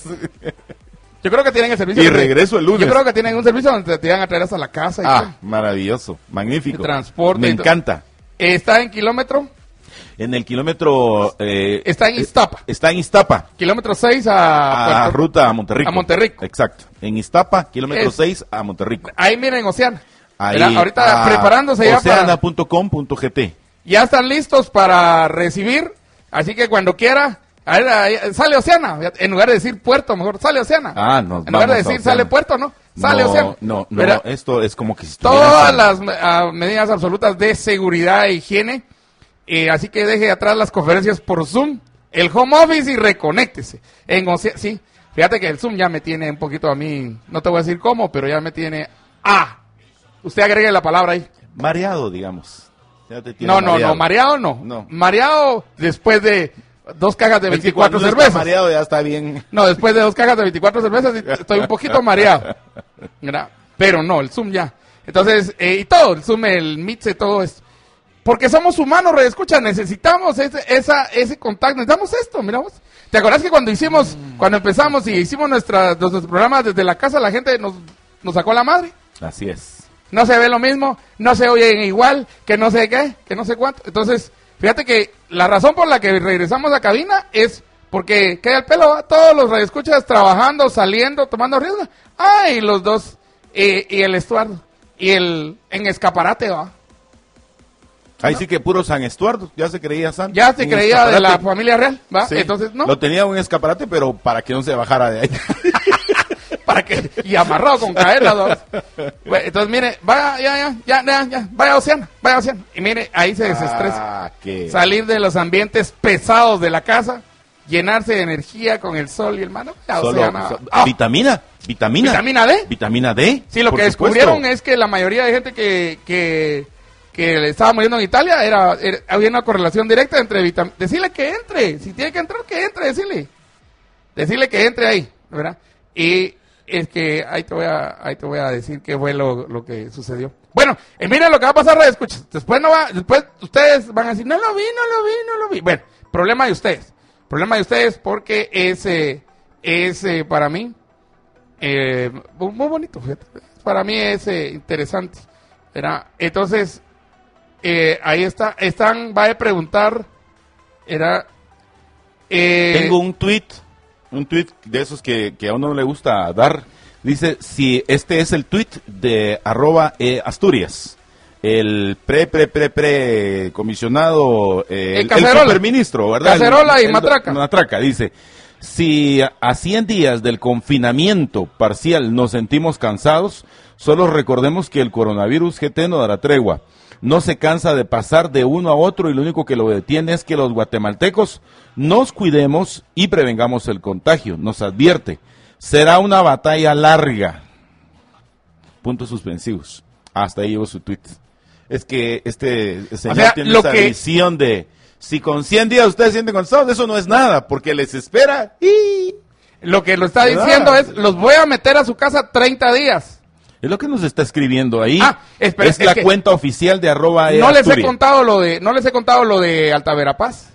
B: Yo creo que tienen el servicio.
C: Y
B: de-
C: regreso el lunes.
B: Yo creo que tienen un servicio donde te, te van a traer hasta la casa. Y
C: Ah,
B: todo.
C: maravilloso, magnífico.
B: De transporte
C: Me
B: y todo.
C: encanta.
B: Está en kilómetro.
C: En el kilómetro... eh,
B: Está en Iztapa.
C: Está en Iztapa.
B: Kilómetro seis a...
C: A
B: Puerto-
C: ruta a Monterrico.
B: a Monterrico.
C: Exacto. En Iztapa, kilómetro
B: Es-
C: seis a Monterrico.
B: Ahí miren Oceana.
C: Ahí,
B: Verá, ahorita
C: a
B: preparándose ya para...
C: oceana punto com punto g t.
B: Ya están listos para recibir. Así que cuando quiera... a ver, ahí, sale Oceana. En lugar de decir puerto, mejor sale Oceana.
C: Ah, nos
B: En lugar de
C: vamos a
B: decir
C: Oceana.
B: sale puerto, ¿no? Sale
C: no,
B: Oceana.
C: No, no,
B: Verá,
C: esto es como que si estuviera
B: todas
C: en-
B: las ah, medidas absolutas de seguridad e higiene. Eh, así que deje atrás las conferencias por Zoom, el home office y reconéctese. En Ocea- sí, fíjate que el Zoom ya me tiene un poquito a mí, no te voy a decir cómo, pero ya me tiene ah. Usted agregue la palabra ahí.
C: Mareado, digamos. Ya te tiene
B: No, no,
C: mareado.
B: no, mareado no.
C: No.
B: Mareado después de dos cajas de
C: Es que
B: veinticuatro
C: cuando uno
B: cervezas.
C: está mareado ya está bien.
B: No, después de dos cajas de veinticuatro cervezas y estoy un poquito mareado. ¿Verdad? Pero no, el Zoom ya. Entonces, eh, y todo, el Zoom, el Meet, todo esto. Porque somos humanos, escucha, necesitamos ese, esa, ese contacto, necesitamos esto, miramos. ¿Te acuerdas que cuando hicimos, cuando empezamos y hicimos nuestras, nuestros programas desde la casa, la gente nos, nos sacó la madre?
C: Así es.
B: No se ve lo mismo, no se oyen igual, que no sé qué, que no sé cuánto. Entonces, fíjate que la razón por la que regresamos a cabina es porque queda el pelo, ¿va? Todos los radioescuchas trabajando, saliendo, tomando riesgo. Ah, y los dos, eh, y el Estuardo, y el en escaparate, va.
C: Ahí sí que puro San Estuardo, ya se creía San.
B: Ya se
C: Un
B: creía de la
C: escaparate.
B: familia real, ¿va?
C: Sí.
B: Entonces, ¿no?
C: Lo tenía un escaparate, pero para que no se bajara de ahí.
B: Para que, y amarrado con cadenas, dos. Bueno, entonces, mire, vaya, ya, ya, ya, ya, ya, vaya a Oceana, vaya a Oceana. Y mire, ahí se desestresa.
C: Ah, qué-
B: Salir de los ambientes pesados de la casa, llenarse de energía con el sol y el mano. Ya,
C: Solo,
B: Oceana.
C: so-
B: ¡Ah!
C: vitamina, vitamina.
B: ¿Vitamina D?
C: Vitamina D.
B: Sí, lo
C: por
B: que
C: supuesto.
B: descubrieron es que la mayoría de gente que, que, que le estaba muriendo en Italia era, era- había una correlación directa entre vitamina. Decirle que entre, si tiene que entrar, que entre, decirle. Decirle que entre ahí, ¿verdad? Y es que ahí te voy a, ahí te voy a decir qué fue lo, lo que sucedió. Bueno, y miren lo que va a pasar, escucha. Después no va, después ustedes van a decir, no lo vi, no lo vi, no lo vi. Bueno, problema de ustedes. Problema de ustedes porque ese, ese para mí, eh, muy muy bonito, fíjate. Para mí es eh, interesante. ¿Verdad? Entonces, eh, ahí está, están, va a preguntar, era, eh,
C: Tengo un tweet, un tweet de esos que, que a uno no le gusta dar. Dice, si este es el tweet de arroba eh, Asturias, el pre, pre, pre, pre comisionado, eh,
B: El
C: el, el
B: Cacerola.
C: superministro, ¿verdad?
B: Cacerola
C: El-
B: y
C: el-
B: Matraca.
C: Matraca, dice, si a cien días del confinamiento parcial nos sentimos cansados, solo recordemos que el coronavirus G T no dará tregua. No se cansa de pasar de uno a otro y lo único que lo detiene es que los guatemaltecos nos cuidemos y prevengamos el contagio. Nos advierte, será una batalla larga. Puntos suspensivos. Hasta ahí llegó su tweet. Es que este señor
B: sea,
C: tiene
B: lo
C: esa
B: que-
C: visión de, si con cien días ustedes sienten cansados, eso no es nada, porque les espera. Y
B: lo que lo está
C: ¿verdad?
B: diciendo es, los voy a meter a su casa treinta días.
C: es lo que nos está escribiendo ahí.
B: Ah, espera,
C: es
B: es
C: la
B: que-
C: cuenta oficial de arroba e
B: No les he
C: Asturias.
B: contado lo de, no les he contado lo de Alta Verapaz.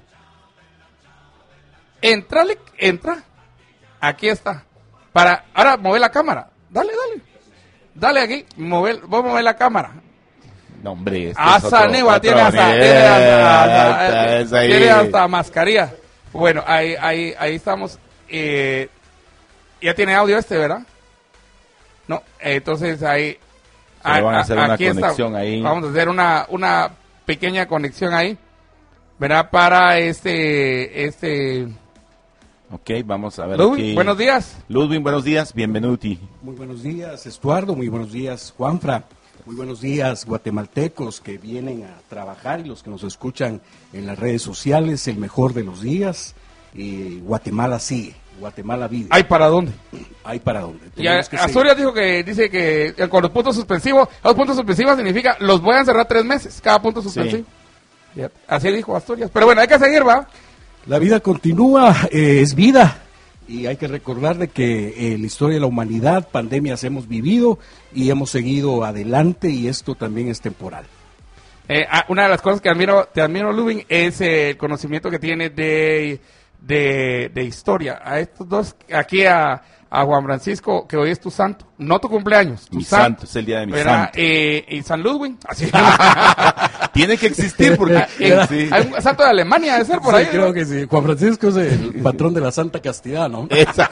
B: Entrale, entra. Aquí está. Para, ahora mover la cámara. Dale, dale. Dale aquí, mover, voy a mover la cámara.
C: No, hombre, este
B: Hasta
C: es otro-
B: Neva,
C: otro
B: tiene hasta,
C: nivel.
B: tiene hasta, hasta-
C: Es ahí.
B: tiene hasta mascarilla. Bueno, ahí, ahí, ahí estamos. Eh, ya tiene audio este, ¿verdad? No, eh, entonces ahí.
C: Se le van a hacer una
B: aquí está.
C: conexión ahí.
B: Vamos a hacer una, una pequeña conexión ahí, ¿verdad? Para este, este.
C: Ok, vamos a ver
B: Ludwig,
C: aquí.
B: buenos días.
C: Ludwig, buenos días, bienvenuti.
D: Muy buenos días, Estuardo. Muy buenos días, Juanfra. Muy buenos días, guatemaltecos que vienen a trabajar y los que nos escuchan en las redes sociales. El mejor de los días. Y Guatemala sigue, Guatemala vive.
B: ¿Hay para dónde?
D: Hay para dónde.
B: Y a, Asturias dijo que dice que con los puntos suspensivos, los puntos suspensivos significa los voy a encerrar tres meses, cada punto suspensivo. Sí. Así dijo Asturias. Pero bueno, hay que seguir, ¿va?
D: La vida continúa, eh, es vida. Y hay que recordar de que en la historia de la humanidad, pandemias hemos vivido y hemos seguido adelante y esto también es temporal.
B: Eh, una de las cosas que admiro, te admiro, Lubin, es eh, el conocimiento que tienes de, de, de historia. A estos dos, aquí a, a Juan Francisco, que hoy es tu santo, no tu cumpleaños, tu
C: mi
B: santo,
C: santo, es el día de mi
B: ¿verdad?
C: santo.
B: Eh, y San Ludwig, así.
C: Tiene que existir porque
B: Eh,
C: sí.
B: Hay un santo de Alemania, debe ser por
D: Sí,
B: ahí.
D: creo
B: ¿no?
D: que sí. Juan Francisco es el patrón de la Santa Castidad, ¿no?
C: Esa.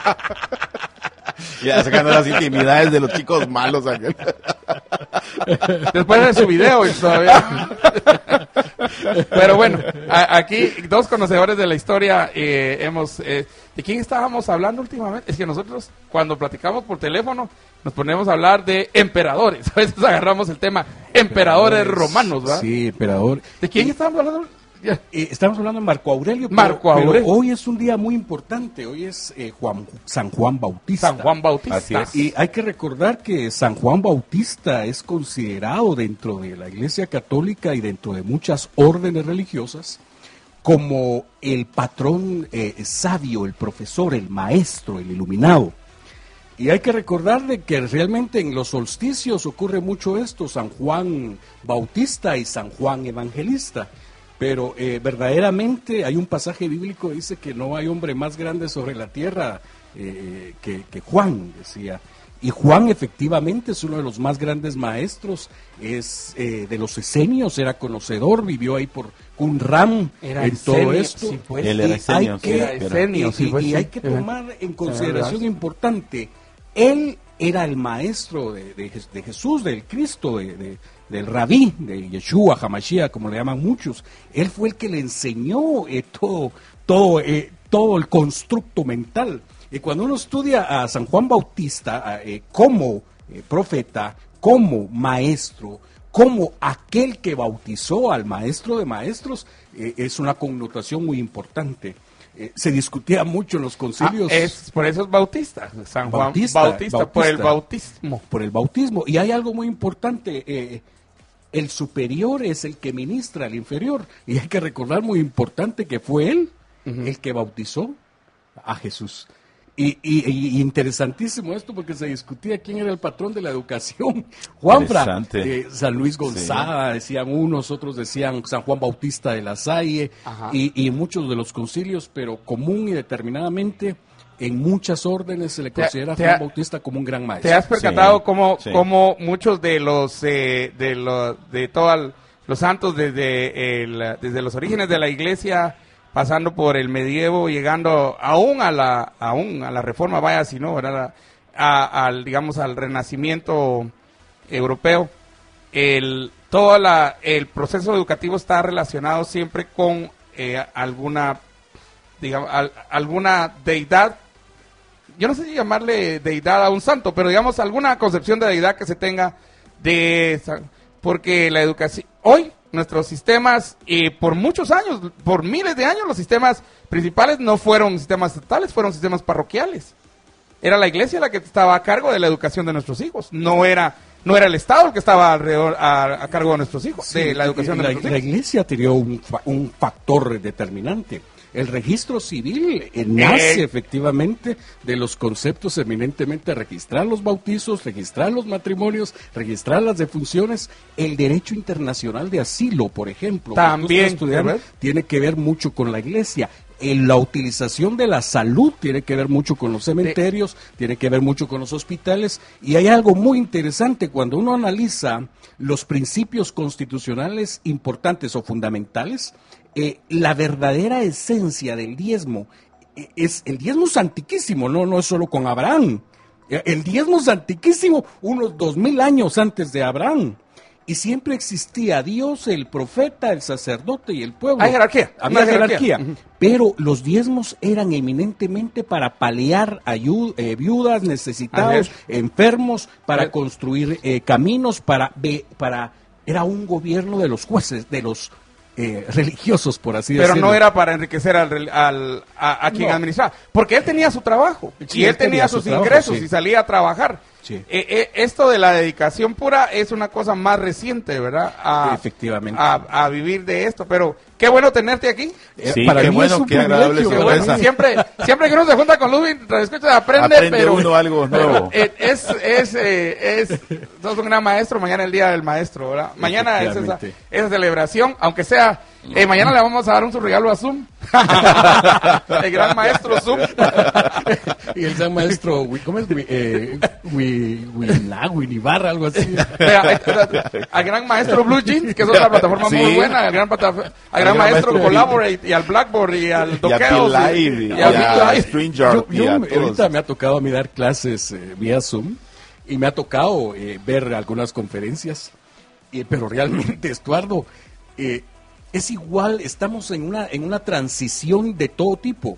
C: Ya sacando las intimidades de los chicos malos. Aquel.
B: Después de su video y todavía. Pero bueno, a, aquí dos conocedores de la historia eh, hemos... Eh, ¿de quién estábamos hablando últimamente? Es que nosotros cuando platicamos por teléfono nos ponemos a hablar de emperadores. A veces agarramos el tema emperadores romanos, ¿verdad?
D: Sí, emperador.
B: ¿De quién
D: Y-
B: estábamos hablando? Ya.
D: Eh, estamos hablando de Marco Aurelio, pero,
B: Marco
D: pero
B: Aurelio.
D: hoy es un día muy importante, hoy es eh, Juan, San Juan Bautista.
B: San Juan Bautista.
C: Así es.
D: Y hay que recordar que San Juan Bautista es considerado dentro de la Iglesia Católica y dentro de muchas órdenes religiosas como el patrón eh, sabio, el profesor, el maestro, el iluminado. Y hay que recordar de que realmente en los solsticios ocurre mucho esto, San Juan Bautista y San Juan Evangelista. Pero eh, verdaderamente hay un pasaje bíblico que dice que no hay hombre más grande sobre la tierra eh, que, que Juan, decía. Y Juan efectivamente es uno de los más grandes maestros, es eh, de los esenios, era conocedor, vivió ahí por Qumran
B: Era
D: en todo
B: esenio,
D: esto.
B: sí, pues.
C: Él era
D: Y
C: esenio,
D: hay
C: sí,
D: que-
B: Era
C: pero-
B: esenio,
D: y,
B: sí,
D: y-
B: pues,
D: y
B: sí.
D: hay que
B: Era-
D: tomar en
B: era
D: consideración
B: verdad.
D: importante, él era el maestro de, de Jes- de Jesús, del Cristo, de, de- del Rabí, de Yeshua, Hamashiach, como le llaman muchos. Él fue el que le enseñó eh, todo, todo, eh, todo el constructo mental. Y cuando uno estudia a San Juan Bautista eh, como eh, profeta, como maestro, como aquel que bautizó al maestro de maestros, eh, es una connotación muy importante. Eh, se discutía mucho en los
B: Ah,
D: concilios
B: es, por eso es bautista, San Juan
D: Bautista,
B: Bautista, por el
D: Bautista.
B: bautismo.
D: por el bautismo. Y hay algo muy importante, eh, el superior es el que ministra al inferior. Y hay que recordar muy importante que fue él el que bautizó a Jesús. Y, y- y interesantísimo esto porque se discutía quién era el patrón de la educación. Juanfra,
C: Interesante.
D: eh, San Luis Gonzaga, decían unos, otros decían San Juan Bautista de la Salle,
B: Ajá.
D: y, y muchos de los concilios, pero común y determinadamente en muchas órdenes se le
B: Te-
D: considera a
B: te
D: Juan
B: ha-
D: Bautista como un gran
B: ¿Te
D: maestro.
B: has percatado
C: Sí,
B: cómo,
C: sí.
B: cómo muchos de los eh, de los de todos los santos desde el, desde los orígenes de la iglesia, pasando por el medievo, llegando aún a la aún a la reforma, vaya si no, ¿verdad? A- al digamos al renacimiento europeo, el todo la, el proceso educativo está relacionado siempre con eh, alguna digamos al- alguna deidad. Yo no sé si llamarle deidad a un santo, pero digamos alguna concepción de deidad que se tenga de esa- porque la educación hoy nuestros sistemas eh, por muchos años, por miles de años los sistemas principales no fueron sistemas estatales, fueron sistemas parroquiales. Era la iglesia la que estaba a cargo de la educación de nuestros hijos, no era no era el Estado el que estaba alrededor a, a cargo de nuestros hijos,
D: Sí,
B: de la educación de
D: la,
B: nuestros
D: la
B: hijos.
D: iglesia tenía un, fa- un factor determinante. El registro civil eh, nace
B: Eh.
D: efectivamente de los conceptos eminentemente registrar los bautizos, registrar los matrimonios, registrar las defunciones. El derecho internacional de asilo, por ejemplo, que tú
B: También,
D: estás estudiando,
B: ¿verdad?
D: tiene que ver mucho con la iglesia. En la utilización de la salud tiene que ver mucho con los cementerios, tiene que ver mucho con los hospitales, y hay algo muy interesante cuando uno analiza los principios constitucionales importantes o fundamentales. Eh, la verdadera esencia del diezmo eh, es el diezmo es antiquísimo, no, no es solo con Abraham. Eh, El diezmo es antiquísimo, unos dos mil años antes de Abraham. y siempre existía Dios, el profeta, el sacerdote y el pueblo.
B: Hay jerarquía.
D: Había
B: Una
D: jerarquía.
B: jerarquía.
D: Pero los diezmos eran eminentemente para paliar ayu- eh, viudas, necesitados, enfermos, para
B: Ay.
D: construir eh, caminos, para, ve- para... Era un gobierno de los jueces, de los eh, religiosos, por así
B: Pero
D: decirlo.
B: no era para enriquecer al, rel- al- a, a quien
D: No.
B: administraba, porque él tenía su trabajo,
D: Sí,
B: y él
D: él
B: tenía
D: tenía
B: sus
D: su trabajo,
B: ingresos
D: sí.
B: y salía a trabajar.
D: Sí.
B: Eh, eh, esto de la dedicación pura es una cosa más reciente, ¿verdad? A,
D: Efectivamente.
B: A, a vivir de esto, pero qué bueno tenerte aquí.
D: Eh,
C: Sí,
D: para
C: qué
D: mí
C: bueno,
D: es un
C: qué agradable
D: privilegio,
B: Qué bueno,
C: sorpresa.
B: siempre, siempre que uno se junta con Ludwig, escucha, aprende,
C: Aprende
B: pero
C: uno algo nuevo.
B: pero, eh, es, es, eh, es, sos un gran maestro. Mañana es el día del maestro, ¿verdad? Mañana es esa,
D: Efectivamente.
B: esa celebración, aunque sea, eh, mañana le vamos a dar un su regalo a Zoom, el gran maestro Zoom.
D: Y el gran maestro, Wi- ¿cómo es? Wi- Eh, Wi- Wina- Winibarra, algo así.
B: Vea, eh, al gran maestro Blue Jeans, que es otra plataforma
C: Sí.
B: muy buena, al gran, plata- al gran maestro
C: maestro
B: Collaborate y al Blackboard y al
C: Y a
B: Doquedos
C: Bill Live, y
B: y a
C: a
B: Bill Live.
C: StreamYard,
D: Yo,
C: y
D: yo
C: a
D: me-
C: todos.
D: ahorita me ha tocado a mí dar clases eh, vía Zoom y me ha tocado eh, ver algunas conferencias, eh, pero realmente, Estuardo, eh, es igual, estamos en una, en una transición de todo tipo.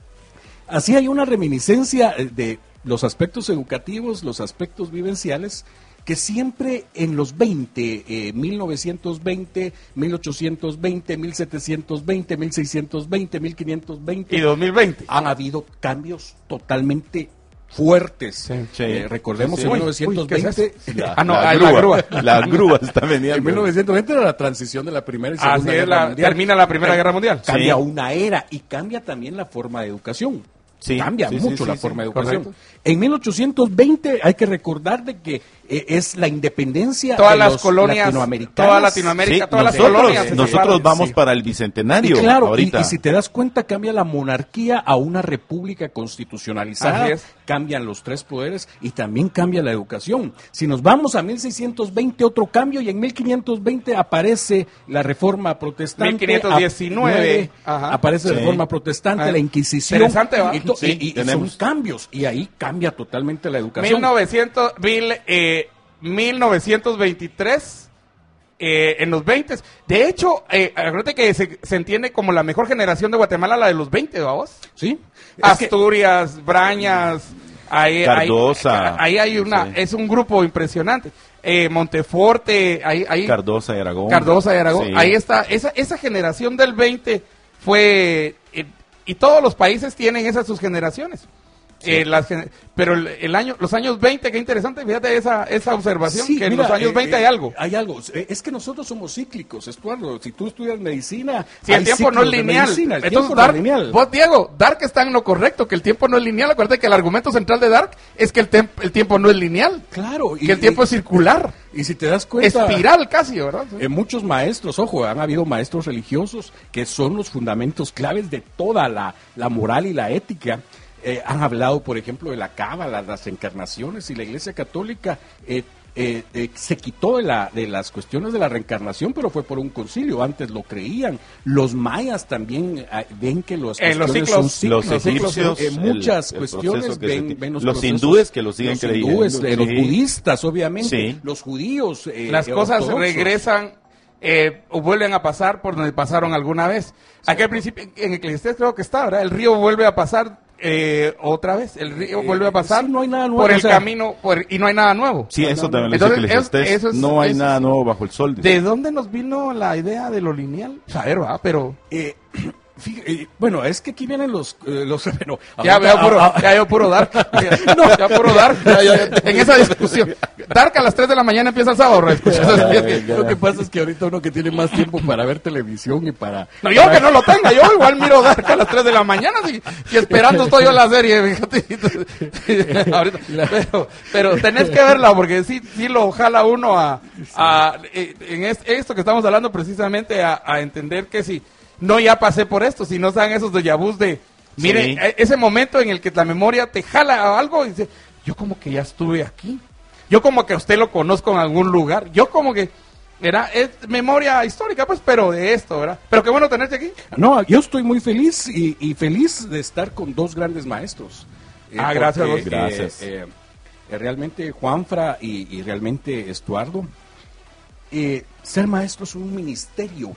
D: Así hay una reminiscencia eh, de los aspectos educativos, los aspectos vivenciales, que siempre en los veinte, eh, mil novecientos veinte, mil ochocientos veinte, mil setecientos veinte, mil seiscientos veinte, mil quinientos veinte,
B: Y dos mil veinte.
D: han habido cambios totalmente fuertes.
B: Sí.
C: Sí.
D: Eh, recordemos
C: Sí,
D: en
C: sí.
D: mil novecientos veinte,
B: Uy, ¿qué es
C: La,
B: Ah, no,
C: la
B: ah, la
C: grúa.
B: grúa.
C: La grúa está vendiendo.
D: en mil novecientos veinte era la transición de la Primera y Segunda
B: Así es,
D: Guerra
B: la,
D: Mundial.
B: termina la Primera Guerra Mundial.
D: Cambia
C: Sí.
D: una era y cambia también la forma de educación.
C: Sí,
D: Cambia
C: sí, sí,
D: mucho
C: sí,
D: la
C: sí,
D: forma de educación.
B: correcto.
D: En mil ochocientos veinte hay que recordar de que eh, es la independencia
B: Todas
D: de
B: las
D: los
B: colonias,
D: latinoamericanos.
B: toda Latinoamérica,
C: Sí,
B: todas las
C: nosotros,
B: colonias. se
C: nosotros
B: separan.
C: vamos
D: Sí.
C: para el bicentenario
D: Y claro, y,
C: ahorita.
D: y si te das cuenta, cambia la monarquía a una república constitucionalizada,
B: Así es.
D: cambian los tres poderes y también cambia la educación. Si nos vamos a mil seiscientos veinte, otro cambio, y en mil quinientos veinte aparece la reforma protestante.
B: mil quinientos diecinueve,
D: a-
B: ajá.
D: aparece la
C: Sí.
D: reforma protestante,
B: Ah,
D: la Inquisición.
B: interesante, ¿va?
D: Y, to-
C: Sí,
D: y- y son
C: tenemos.
D: cambios, y ahí cambia totalmente la educación.
B: mil novecientos, mil, eh, mil novecientos veintitrés, eh, en los veinte. De hecho, eh, acuérdate que se, se entiende como la mejor generación de Guatemala, la de los veinte, ¿vamos?
D: ¿Sí? Es que-
B: Asturias, Brañas, ahí, ahí-
C: Cardosa.
B: ahí hay una,
C: Sí.
B: es un grupo impresionante. Eh, Monteforte, ahí, ahí
C: Cardosa y Aragón.
B: Cardosa y Aragón.
C: Sí.
B: Ahí está, esa, esa generación del veinte fue, eh, y todos los países tienen esas sus generaciones. Eh, las gen- pero el, el año, los años veinte, qué interesante, fíjate esa, esa observación,
D: Sí,
B: que en
D: mira,
B: los años
D: eh,
B: veinte
D: eh,
B: hay algo.
D: Hay algo. Eh, Es que nosotros somos cíclicos, Estuardo. Si tú estudias medicina,
B: Si el
D: hay
B: tiempo no es
D: ciclos de
B: lineal.
D: medicina, el
B: Entonces,
D: tiempo no es
B: Dark,
D: lineal.
B: vos, Diego, Dark está en lo correcto, que el tiempo no es lineal. Acuérdate que el argumento central de Dark es que el, tem- el tiempo no es lineal,
D: Claro.
B: que el tiempo es circular,
D: Y si te das cuenta,
B: espiral casi, ¿verdad?
D: eh, muchos maestros, ojo, han habido maestros religiosos que son los fundamentos claves de toda la, la moral y la ética. Eh, han hablado, por ejemplo, de la cábala, las encarnaciones, y la Iglesia Católica eh, eh, eh, se quitó de, la, de las cuestiones de la reencarnación, pero fue por un concilio. Antes lo creían. Los mayas también eh, ven que los
B: Eh, los
D: cuestiones
B: ciclos,
D: son
C: Los
D: ciclos.
C: egipcios,
D: Eh, muchas
C: el- el
D: cuestiones
C: proceso que se
D: ven,
C: ti-
D: ven
C: los
D: procesos.
C: hindúes que lo siguen
D: los
C: creyendo,
D: hindúes, eh, los
C: sí.
D: budistas, obviamente,
C: Sí.
D: los judíos. eh,
B: Las
D: eh,
B: cosas
D: ortodoxos.
B: regresan eh, o vuelven a pasar por donde pasaron alguna vez. Aquí al principio, en Eclesiastés creo que está, ¿verdad? El río vuelve a pasar eh, otra vez. El río
D: Eh,
B: vuelve a pasar
D: sí, no hay nada nuevo,
B: por el
D: o sea-
B: camino por- y no hay nada nuevo.
C: Sí, eso también lo
B: Entonces,
C: dice
B: es-
C: Eclesiastés.
B: eso es-
C: No hay
B: eso
C: nada
B: es-
C: nuevo bajo el sol. dice.
B: ¿De dónde nos vino la idea de lo lineal? Saber, ¿verdad? Pero
D: Eh, fí- eh, bueno, es que aquí vienen los... eh, los bueno,
B: ya
D: ahorita-
B: veo puro,
D: ah, ah,
B: ya veo puro Dark. Ya, no, ya puro Dark. Ya, ya, ya, en esa discusión. Dark a las tres de la mañana empieza el sábado, ¿verdad? Escuchas así, es que-
D: Lo que pasa es que ahorita uno que tiene más tiempo para ver televisión y para...
B: No, yo que no lo tenga, yo igual miro Dark a las tres de la mañana y, y esperando estoy yo la serie, fíjate. Ahorita, pero, pero tenés que verla porque sí, sí lo jala uno a, a eh, en es- esto que estamos hablando precisamente a, a entender que si no ya pasé por esto, si no sean esos déjà vus de, miren,
C: Sí.
B: e- ese momento en el que la memoria te jala a algo y dice, yo como que ya estuve aquí, yo como que a usted lo conozco en algún lugar, yo como que... Era, es memoria histórica, pues, pero de esto, ¿verdad? Pero qué bueno tenerte aquí.
D: No, yo estoy muy feliz y, y feliz de estar con dos grandes maestros. Eh,
B: Ah, gracias,
D: porque,
B: vos.
C: Gracias.
D: eh, eh, realmente Juanfra y, y realmente Estuardo eh, ser maestro es un ministerio,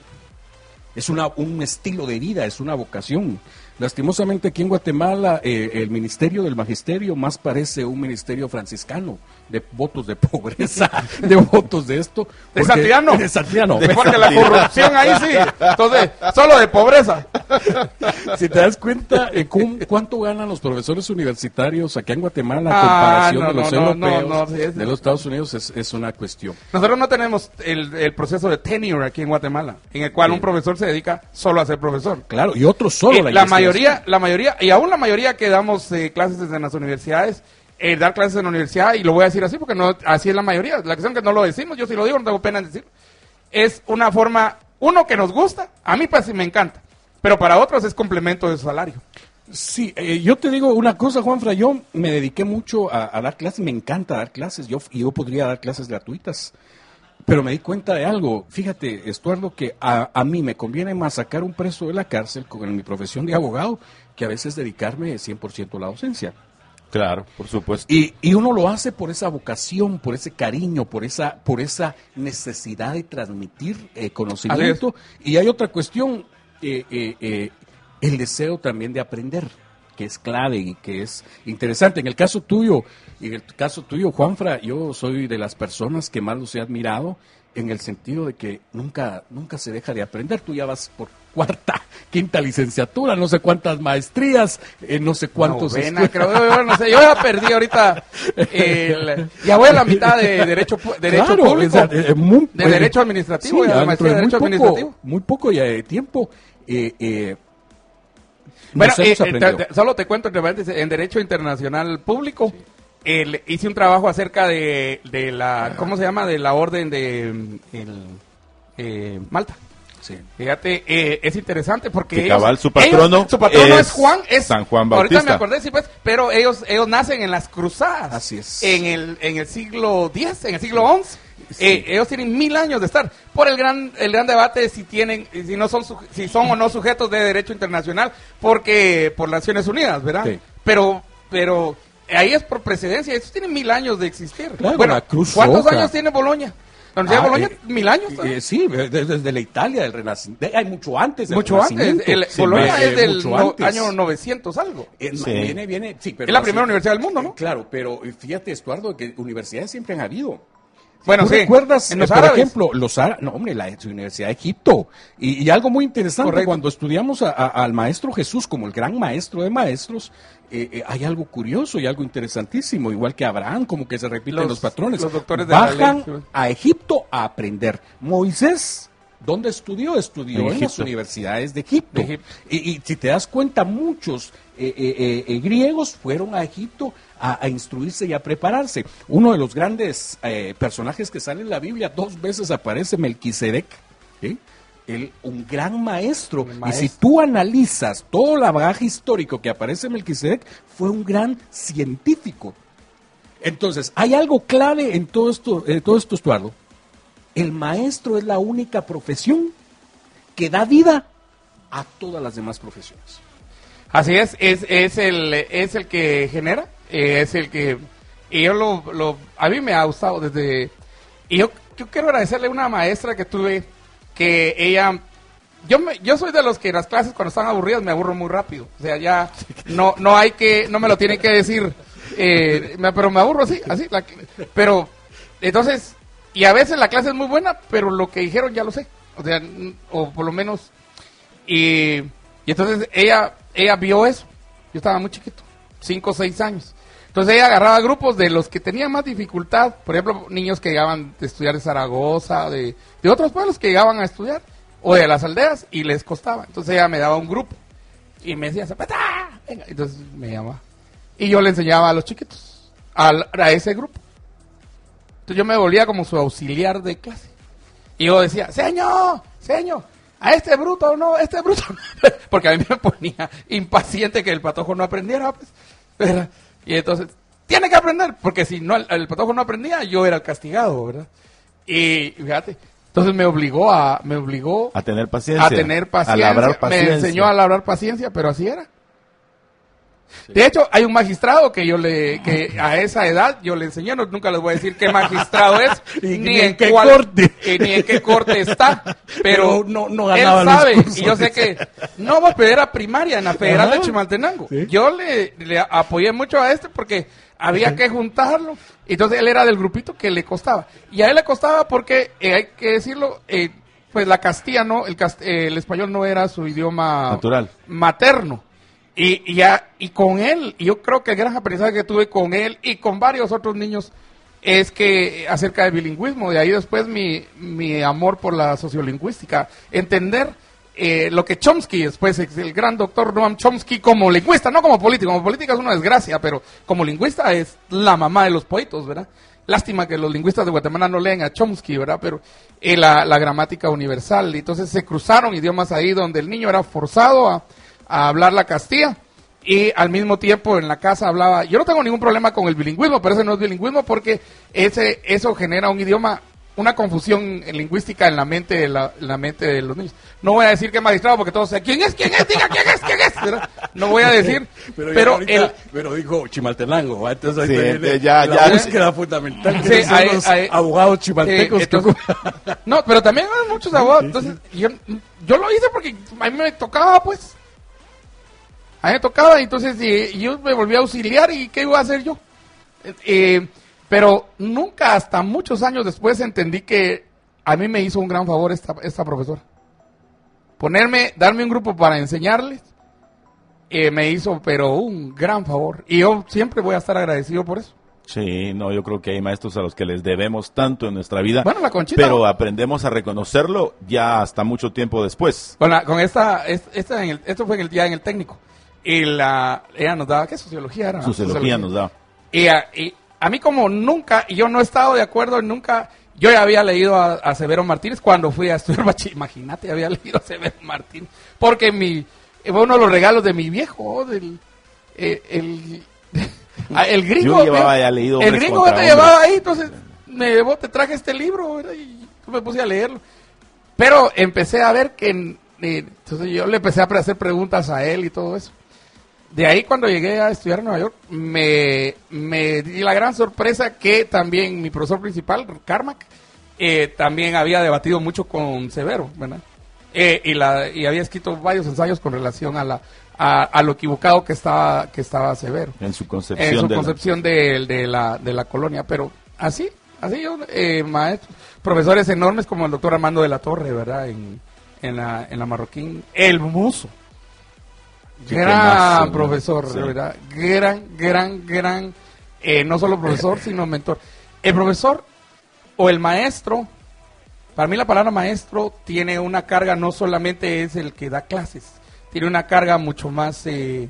D: es una, un estilo de vida, es una vocación. Lastimosamente aquí en Guatemala eh, el ministerio del magisterio más parece un ministerio franciscano, de votos de pobreza, de votos de esto.
B: De Santillano.
D: De Santillano.
B: Porque la corrupción ahí sí. Entonces, solo de pobreza.
D: Si te das cuenta, eh, ¿cómo, ¿cuánto ganan los profesores universitarios acá en Guatemala a
B: Ah,
D: comparación
B: no,
D: de los
B: no, no,
D: europeos,
B: no, no, sí, es-
D: de los Estados Unidos? Es, es una cuestión.
B: Nosotros no tenemos el, el proceso de tenure aquí en Guatemala, en el cual
D: Sí.
B: un profesor se dedica solo a ser profesor.
D: Claro, y otros solo.
B: Eh, la
D: investigación.
B: mayoría, la mayoría, y aún la mayoría que damos eh, clases en las universidades, eh, dar clases en la universidad, y lo voy a decir así porque no así es la mayoría, la cuestión que no lo decimos, yo sí lo digo, no tengo pena en decirlo, es una forma, uno que nos gusta, a mí pues sí me encanta, pero para otros es complemento de su salario.
D: Sí, eh, yo te digo una cosa, Juanfra, yo me dediqué mucho a, a dar clases, me encanta dar clases, yo, yo podría dar clases gratuitas, pero me di cuenta de algo, fíjate, Estuardo, que a, a mí me conviene más sacar un preso de la cárcel con mi profesión de abogado que a veces dedicarme cien por ciento a la docencia.
C: Claro, por supuesto.
D: Y, y uno lo hace por esa vocación, por ese cariño, por esa, por esa necesidad de transmitir eh, conocimiento. Y hay otra cuestión, eh, eh, eh, el deseo también de aprender, que es clave y que es interesante. En el caso tuyo, en el caso tuyo, Juanfra, yo soy de las personas que más los he admirado en el sentido de que nunca, nunca se deja de aprender. Tú ya vas por cuarta, quinta licenciatura, no sé cuántas maestrías, eh, no sé cuántos
B: Novena,
D: estu-
B: creo, yo no sé, yo ya perdí ahorita, el- ya voy a la mitad de derecho, pu- derecho
D: Claro,
B: público,
D: o sea, eh, muy-
B: de
D: eh,
B: derecho administrativo,
D: sí,
B: ya la
D: ya
B: maestría de
D: dentro
B: derecho
D: muy poco,
B: administrativo.
D: muy poco ya de tiempo. Eh, eh,
B: Bueno,
D: nos
B: eh,
D: hemos
B: eh,
D: aprendido.
B: te- te- solo te cuento entre paréntesis, en Derecho Internacional Público, el- hice un trabajo acerca de, de la, ¿cómo se llama? De la orden de mm, el, eh, Malta.
D: Sí.
B: Fíjate, eh, es interesante porque
C: Que
B: ellos,
C: cabal, su patrono
B: ellos- su patrono es,
C: es
B: Juan, es
C: San Juan
B: Ahorita
C: Bautista.
B: me acordé, sí, pues, pero ellos, ellos nacen en las cruzadas.
D: Así es.
B: En el, en el siglo diez, en el siglo once. Eh, ellos tienen mil años de estar por el gran el gran debate de si tienen si no son suje- si son o no sujetos de derecho internacional porque por las Naciones Unidas, ¿verdad?
D: Sí.
B: Pero pero ahí es por precedencia, estos tienen mil años de existir.
D: Claro,
B: bueno,
D: la Cruz
B: ¿cuántos
D: Roja.
B: años tiene Boloña? La Universidad de
D: Ah,
B: Boloña,
D: eh,
B: mil años. ¿no?
D: Eh, sí, desde, desde la Italia, del Renacimiento. Hay mucho antes del
B: Mucho antes.
D: Renacimiento.
B: El,
D: Sí,
B: Boloña
D: eh,
B: es del
D: mucho
B: no-
D: antes.
B: año novecientos algo.
D: Eh,
C: Sí.
D: Viene, viene, sí, pero
B: Es la
D: así-
B: primera universidad del mundo, ¿no?
D: Eh, Claro, pero eh, fíjate, Estuardo, que universidades siempre han habido.
B: Bueno,
D: ¿Tú
B: sí.
D: recuerdas,
B: En los
D: eh, por
B: árabes.
D: ejemplo, los árabes? No, hombre, la Universidad de Egipto. Y, y algo muy interesante,
B: Correcto.
D: cuando estudiamos a- a- al maestro Jesús como el gran maestro de maestros, eh, eh, hay algo curioso y algo interesantísimo, igual que Abraham, como que se repiten
B: Los-
D: los, patrones.
B: los doctores de la
D: Bajan
B: ley.
D: a Egipto a aprender. Moisés, ¿dónde estudió? Estudió
C: En
D: en, las
C: Egipto.
D: universidades de Egipto.
B: De Egipto.
D: Y, y si te das cuenta, muchos eh, eh, eh, eh, griegos fueron a Egipto a, a instruirse y a prepararse. Uno de los grandes eh, personajes que sale en la Biblia, dos veces aparece Melquisedec, ¿sí? Él, un gran maestro.
B: Un
D: Y
B: maestro.
D: si tú analizas todo el bagaje histórico que aparece en Melquisedec, fue un gran científico. Entonces, hay algo clave en todo esto, en todo esto, Estuardo. El maestro es la única profesión que da vida a todas las demás profesiones.
B: Así es, es, es, el, es el que genera, eh, es el que... Y yo lo, lo... A mí me ha gustado desde... Y yo, yo quiero agradecerle a una maestra que tuve, que ella... Yo me, yo soy de los que las clases cuando están aburridas me aburro muy rápido. O sea, ya no no hay que... No me lo tienen que decir, eh, me- pero me aburro así, así. La, pero, entonces... Y a veces la clase es muy buena, pero lo que dijeron ya lo sé. O sea, n- o por lo menos... Y, y entonces ella ella vio eso. Yo estaba muy chiquito, cinco o seis años. Entonces ella agarraba grupos de los que tenían más dificultad. Por ejemplo, niños que llegaban de estudiar de Zaragoza, de, de otros pueblos que llegaban a estudiar, o de las aldeas, y les costaba. Entonces ella me daba un grupo y me decía, Zapata, venga. Entonces me llamaba. Y yo le enseñaba a los chiquitos, al- a ese grupo. Entonces yo me volvía como su auxiliar de clase. Y yo decía, señor, señor, a este bruto no, este bruto no. Porque a mí me ponía impaciente que el patojo no aprendiera. Pues. Pero- y entonces, tiene que aprender, porque si no el, el patojo no aprendía, yo era el castigado, ¿verdad? Y fíjate, entonces me obligó a, me obligó
C: A tener paciencia.
B: a tener paciencia.
C: A labrar paciencia.
B: Me enseñó a labrar paciencia, pero así era. Sí. De hecho, hay un magistrado que yo le, que a esa edad yo le enseñé, no, nunca les voy a decir qué magistrado es, ni,
D: ni
B: en,
D: en qué
B: cuál,
D: corte.
B: eh, ni en qué corte está, pero,
D: Pero no- no
B: él
D: ganaba los
B: sabe,
D: cursos.
B: y yo sé que no va a pedir a primaria en la Federal
D: Ajá.
B: de Chimaltenango.
D: Sí.
B: Yo le, le apoyé mucho a este porque había que juntarlo, entonces él era del grupito que le costaba, y a él le costaba porque, eh, hay que decirlo, eh, pues la Castilla no, el, cast- eh, el español no era su idioma
C: Natural.
B: materno. Y, y, ya, y con él, y yo creo que el gran aprendizaje que tuve con él y con varios otros niños es que acerca del bilingüismo, de ahí después mi, mi amor por la sociolingüística, entender eh, lo que Chomsky, después el gran doctor Noam Chomsky como lingüista, no como político, como política es una desgracia, pero como lingüista es la mamá de los poetos, ¿verdad? Lástima que los lingüistas de Guatemala no leen a Chomsky, ¿verdad? Pero eh, la, la gramática universal. Entonces se cruzaron idiomas ahí donde el niño era forzado a, a hablar la castilla y al mismo tiempo en la casa hablaba... Yo no tengo ningún problema con el bilingüismo, pero ese no es bilingüismo porque ese eso genera un idioma, una confusión lingüística en la mente de, la, en la mente de los niños. No voy a decir que magistrado porque todos saben quién es, quién es, diga quién es, quién es, ¿verdad? No voy a decir,
D: Pero,
B: pero,
D: ahorita-
B: el...
D: pero dijo Chimaltenango, ¿va? Entonces ahí
C: Sí,
D: viene
C: entonces ya-
D: la
C: ya-
D: búsqueda fundamental
B: Sí,
D: que son
B: hay-
D: los
B: hay-
D: abogados chimaltecos.
B: Sí,
D: que
B: entonces- no, pero también hay muchos abogados. Entonces, yo, yo lo hice porque a mí me tocaba, pues. A mí me tocaba, y entonces y, y yo me volví a auxiliar, y ¿qué iba a hacer yo? Eh, eh, pero nunca, hasta muchos años después, entendí que a mí me hizo un gran favor esta, esta profesora. Ponerme, darme un grupo para enseñarles, eh, me hizo, pero un gran favor. Y yo siempre voy a estar agradecido por eso.
C: Sí, no, yo creo que hay maestros a los que les debemos tanto en nuestra vida,
B: Bueno, la Conchita,
C: pero
B: ¿no?
C: aprendemos a reconocerlo ya hasta mucho tiempo después.
B: Con, la, con esta, es- esta en el- esto fue en el día en el técnico. Y la, ella nos daba, ¿qué sociología era?
C: Sociología nos da.
B: Y a, y a mí como nunca, y yo no he estado de acuerdo, nunca, yo ya había leído a, a Severo Martínez cuando fui a estudiar bachiller, imagínate, había leído a Severo Martínez, porque mi, fue uno de los regalos de mi viejo, del, eh, el, ah, el gringo.
C: Yo llevaba
B: eh,
C: ya leído
B: El
C: Hombres
B: gringo
C: contra
B: te
C: Hombres.
B: llevaba ahí, entonces me llevó, te traje este libro, ¿verdad? Y me puse a leerlo. Pero empecé a ver que, eh, entonces yo le empecé a hacer preguntas a él y todo eso. De ahí cuando llegué a estudiar en Nueva York, me, me di la gran sorpresa que también mi profesor principal, Carmack, eh, también había debatido mucho con Severo, ¿verdad? Eh, y, la, y había escrito varios ensayos con relación a, la, a, a lo equivocado que estaba, que estaba Severo.
C: En su concepción.
B: En su
C: de la-
B: concepción de, de, la, de la colonia, pero así, así yo, eh, maestros, profesores enormes como el doctor Armando de la Torre, ¿verdad? En, en, la, en la Marroquín, el Muso.
C: Sí,
B: Gran
C: qué más, ¿no?
B: profesor,
C: Sí.
B: de verdad. Gran, gran, gran, eh, no solo profesor, sino mentor. El profesor o el maestro, para mí la palabra maestro tiene una carga, no solamente es el que da clases, tiene una carga mucho más, eh,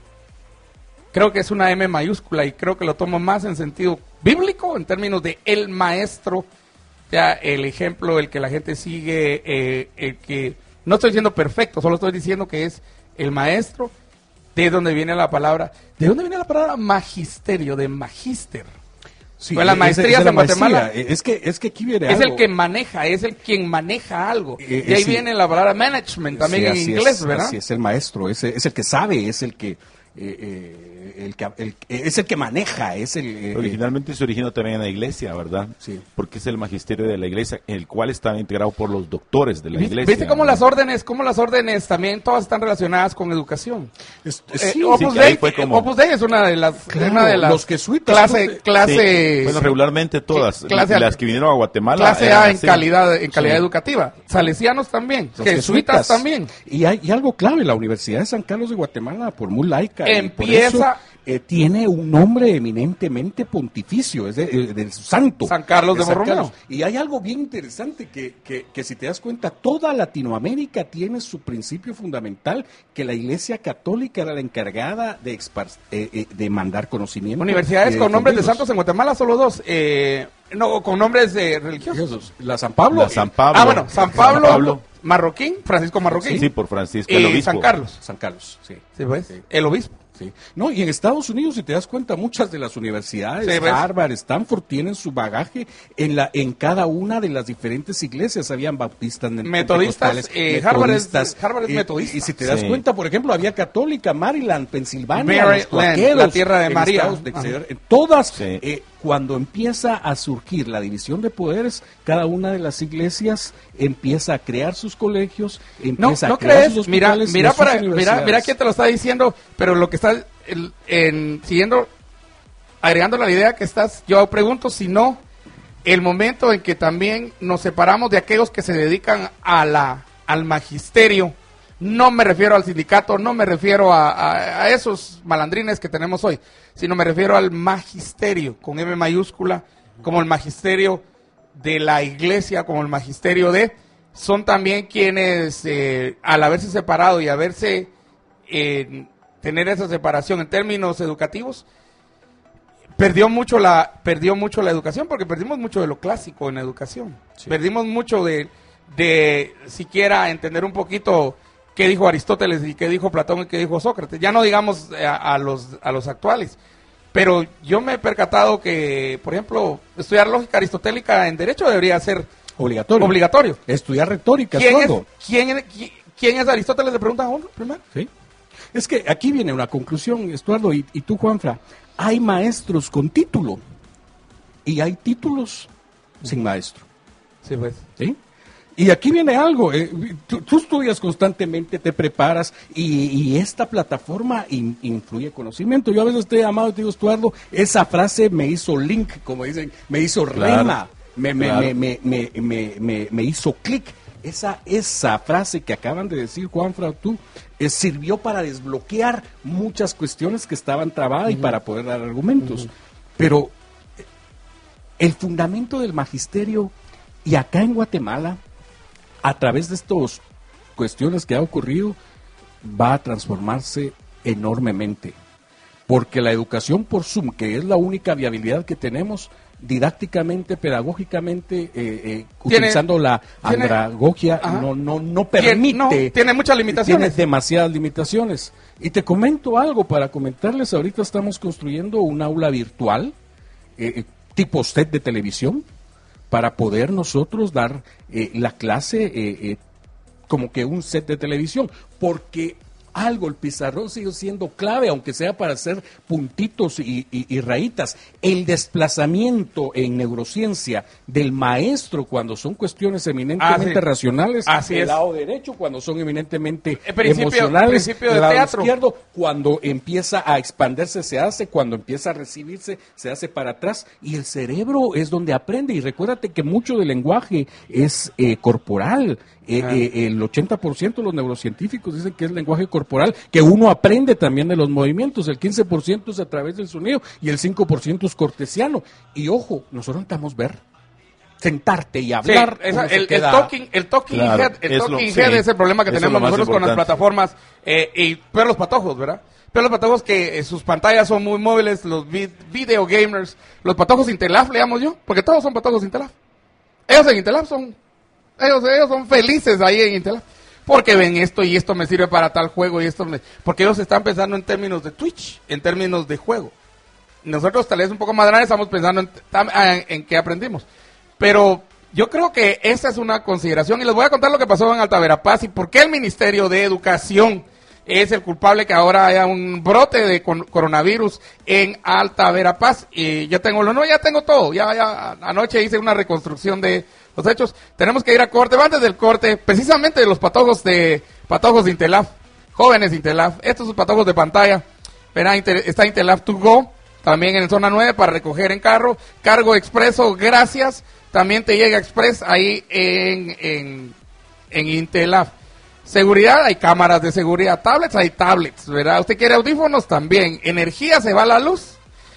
B: creo que es una M mayúscula y creo que lo tomo más en sentido bíblico, en términos de el maestro, ya el ejemplo, el que la gente sigue, eh, el que, no estoy diciendo perfecto, solo estoy diciendo que es el maestro, de donde viene la palabra, ¿de dónde viene la palabra magisterio? De magíster.
D: Sí,
B: Pues las
D: esa-
B: maestrías
D: esa es la
B: en Guatemala.
D: maestría. Es que, es que aquí viene
B: Es
D: algo.
B: el que maneja, es el quien maneja algo.
D: Eh,
B: de ahí
D: sí.
B: viene la palabra management, también
D: Sí,
B: en
D: así
B: inglés,
D: es,
B: ¿verdad?
D: Así es, el maestro, es, es el que sabe, es el que, eh, eh, el que el- es el que maneja, es el... eh,
C: Originalmente se originó también en la iglesia, ¿verdad?
D: Sí.
C: Porque es el magisterio de la iglesia, el cual está integrado por los doctores de la
B: ¿Viste,
C: iglesia.
B: viste cómo
C: ¿verdad?
B: las órdenes, cómo las órdenes también todas están relacionadas con educación?
D: es-
B: Eh,
D: sí,
B: Opus,
C: que ahí
B: Dei,
C: fue como-
B: Opus Dei es una de las,
D: Claro,
B: una de las
D: los jesuitas,
B: clase,
D: ¿no?
B: clase,
C: Sí. Bueno, regularmente todas,
B: clase A.
C: las que vinieron a Guatemala.
B: clase
C: eran
B: A en
C: así.
B: calidad, en calidad
D: Sí.
B: educativa. Salesianos también,
D: los
B: jesuitas también.
D: Y hay y algo clave, la Universidad de San Carlos de Guatemala, por muy laica, y por
B: Empieza-
D: eso, eh, tiene un nombre eminentemente pontificio, es de- eh, del santo.
B: San Carlos de
D: San
B: Borromeo.
D: Carlos. Y hay algo bien interesante que, que, que si te das cuenta, toda Latinoamérica tiene su principio fundamental, que la Iglesia Católica era la encargada de, expar- eh, eh, de mandar conocimiento.
B: Universidades
D: y
B: con nombres de
D: difundirlos.
B: santos en Guatemala, solo dos. Eh, no, con nombres de religiosos.
D: Jesús, La San Pablo.
C: La San Pablo.
B: Ah, bueno, San Pablo,
C: San Pablo.
B: Marroquín, Francisco Marroquín.
C: Sí, por Francisco,
B: y
C: el obispo.
B: San Carlos.
D: San Carlos, sí.
B: Sí, pues,
D: Sí.
B: el obispo.
D: Sí. No, y en Estados Unidos, si te das cuenta, muchas de las universidades,
B: Sí, ¿ves?
D: Harvard, Stanford, tienen su bagaje en la en cada una de las diferentes iglesias. Habían bautistas,
B: Metodistas,
D: pentecostales,
B: eh, Harvard es-
D: metodistas,
B: Harvard es
D: y-
B: metodista.
D: Y, si te das
C: Sí.
D: cuenta, por ejemplo, había católica, Maryland, Pensilvania,
B: Maryland,
D: los cuaqueros,
B: la tierra de
D: en
B: María.
D: Estados- de-
B: Ajá.
D: en todas,
C: Sí.
D: eh, cuando empieza a surgir la división de poderes, cada una de las iglesias empieza a crear sus colegios,
B: No,
D: empieza
B: no
D: a crear
B: crees,
D: sus
B: mira,
D: hospitales y
B: mira,
D: sus
B: para, mira,
D: universidades.
B: mira quién te lo está diciendo, pero lo que está el- en, siguiendo, agregando la idea que estás, yo pregunto si no, el momento en que también nos separamos de aquellos que se dedican a la, al magisterio, no me refiero al sindicato, no me refiero a, a- a esos malandrines que tenemos hoy, sino me refiero al magisterio, con M mayúscula, como el magisterio de la iglesia, como el magisterio de, son también quienes, eh, al haberse separado y haberse, eh, tener esa separación en términos educativos, perdió mucho la perdió mucho la educación, porque perdimos mucho de lo clásico en educación.
D: Sí.
B: Perdimos mucho de, de siquiera entender un poquito qué dijo Aristóteles y qué dijo Platón y qué dijo Sócrates. Ya no digamos eh, a, a los a los actuales. Pero yo me he percatado que, por ejemplo, estudiar lógica aristotélica en derecho debería ser
D: Obligatorio.
B: obligatorio.
D: Estudiar retórica,
B: ¿Quién es,
D: todo.
B: quién, es- qui- quién es Aristóteles? Le preguntan a uno primero.
D: ¿Sí? Es que aquí viene una conclusión, Estuardo, y, y tú, Juanfra. Hay maestros con título y hay títulos sin maestro.
B: Sí, pues.
D: ¿Sí? Y aquí viene algo, eh, tú, tú estudias constantemente, te preparas y, y esta plataforma in- influye conocimiento. Yo a veces te he llamado y te digo, Estuardo, esa frase me hizo link, como dicen, me hizo
C: Claro,
D: rema, me, me,
C: claro.
D: me, me, me, me, me- me hizo clic. Esa, esa frase que acaban de decir, Juanfra, tú, eh, sirvió para desbloquear muchas cuestiones que estaban trabadas y para poder dar argumentos. Pero eh, el fundamento del magisterio, y acá en Guatemala, a través de estas cuestiones que ha ocurrido, va a transformarse enormemente. Porque la educación por Zoom, que es la única viabilidad que tenemos, didácticamente, pedagógicamente, eh, eh,
B: Tiene-
D: utilizando la
B: tiene-
D: andragogia,
B: Ajá.
D: no, no, no
B: Tiene-
D: permite.
B: no, tiene muchas limitaciones.
D: Tiene demasiadas limitaciones. Y te comento algo para comentarles, ahorita estamos construyendo un aula virtual, eh, eh, tipo set de televisión, para poder nosotros dar eh, la clase eh, eh, como que un set de televisión, porque algo, el pizarrón sigue siendo clave, aunque sea para hacer puntitos y, y- y rayitas. El desplazamiento en neurociencia del maestro cuando son cuestiones eminentemente
B: Ah, sí.
D: racionales,
B: Así
D: del
B: es.
D: lado derecho cuando son eminentemente
B: El principio-
D: emocionales,
B: principio de
D: del lado
B: teatro.
D: izquierdo cuando empieza a expandirse se hace, cuando empieza a recibirse se hace para atrás, y el cerebro es donde aprende. Y recuérdate que mucho del lenguaje es eh, corporal. Eh,
B: Ah.
D: eh, el ochenta por ciento de los neurocientíficos dicen que es lenguaje corporal, que uno aprende también de los movimientos. El quince por ciento es a través del sonido y el cinco por ciento es cortesiano. Y ojo, nosotros necesitamos ver, sentarte y
B: Sí,
D: hablar.
B: esa-
D: uno se
B: el, el
D: queda-
B: talking, el talking
C: Claro,
B: head, el
C: es lo-
B: talking
C: sí,
B: head es el problema que
C: eso es
B: tenemos
C: lo más
B: nosotros con las
C: importante.
B: plataformas, eh, y pero los patojos, ¿verdad? Pero los patojos que eh, sus pantallas son muy móviles, los vi- video gamers, los patojos Intelaf, le llamo yo, porque todos son patojos Intelaf. Ellos en Intelaf son, ellos, ellos son felices ahí en Intelaf, porque ven esto y esto me sirve para tal juego y esto me, porque ellos están pensando en términos de Twitch, en términos de juego. Nosotros tal vez un poco más grandes estamos pensando en, tam- en, en qué aprendimos. Pero yo creo que esa es una consideración y les voy a contar lo que pasó en Alta Verapaz y por qué el Ministerio de Educación es el culpable que ahora haya un brote de con- coronavirus en Alta Verapaz. Y ya tengo lo no, ya tengo todo. Ya, ya anoche hice una reconstrucción de los hechos. Tenemos que ir a corte, antes del corte, precisamente de los patojos de patojos de Intelaf, jóvenes de Intelaf, estos son patojos de pantalla. Verá, Inter- está Intelaf to go, también en zona nueve para recoger en carro, cargo expreso, gracias. También te llega express ahí en, en, en Intelaf. Seguridad, hay cámaras de seguridad, tablets, hay tablets, ¿verdad? ¿Usted quiere audífonos? También. Energía, se va la luz,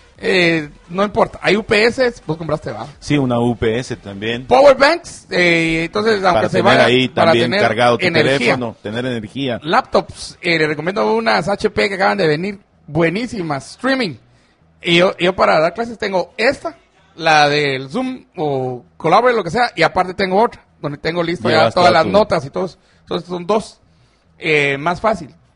B: eh, no importa. Hay U P S, vos compraste, va.
C: Sí, una U P S también.
B: Power banks, eh, entonces aunque
C: Para
B: se
C: tener
B: vaya,
C: ahí
B: para
C: también
B: tener
C: cargado tu
B: energía.
C: teléfono, tener energía.
B: Laptops, eh, le recomiendo unas H P que acaban de venir, buenísimas, streaming. Y yo, yo para dar clases tengo esta, la del Zoom o Collaborate, lo que sea, y aparte tengo otra, donde tengo listo ya
C: Llevas
B: todas
C: toda
B: las
C: tu-
B: notas y todos. Entonces son dos, eh, más fácil.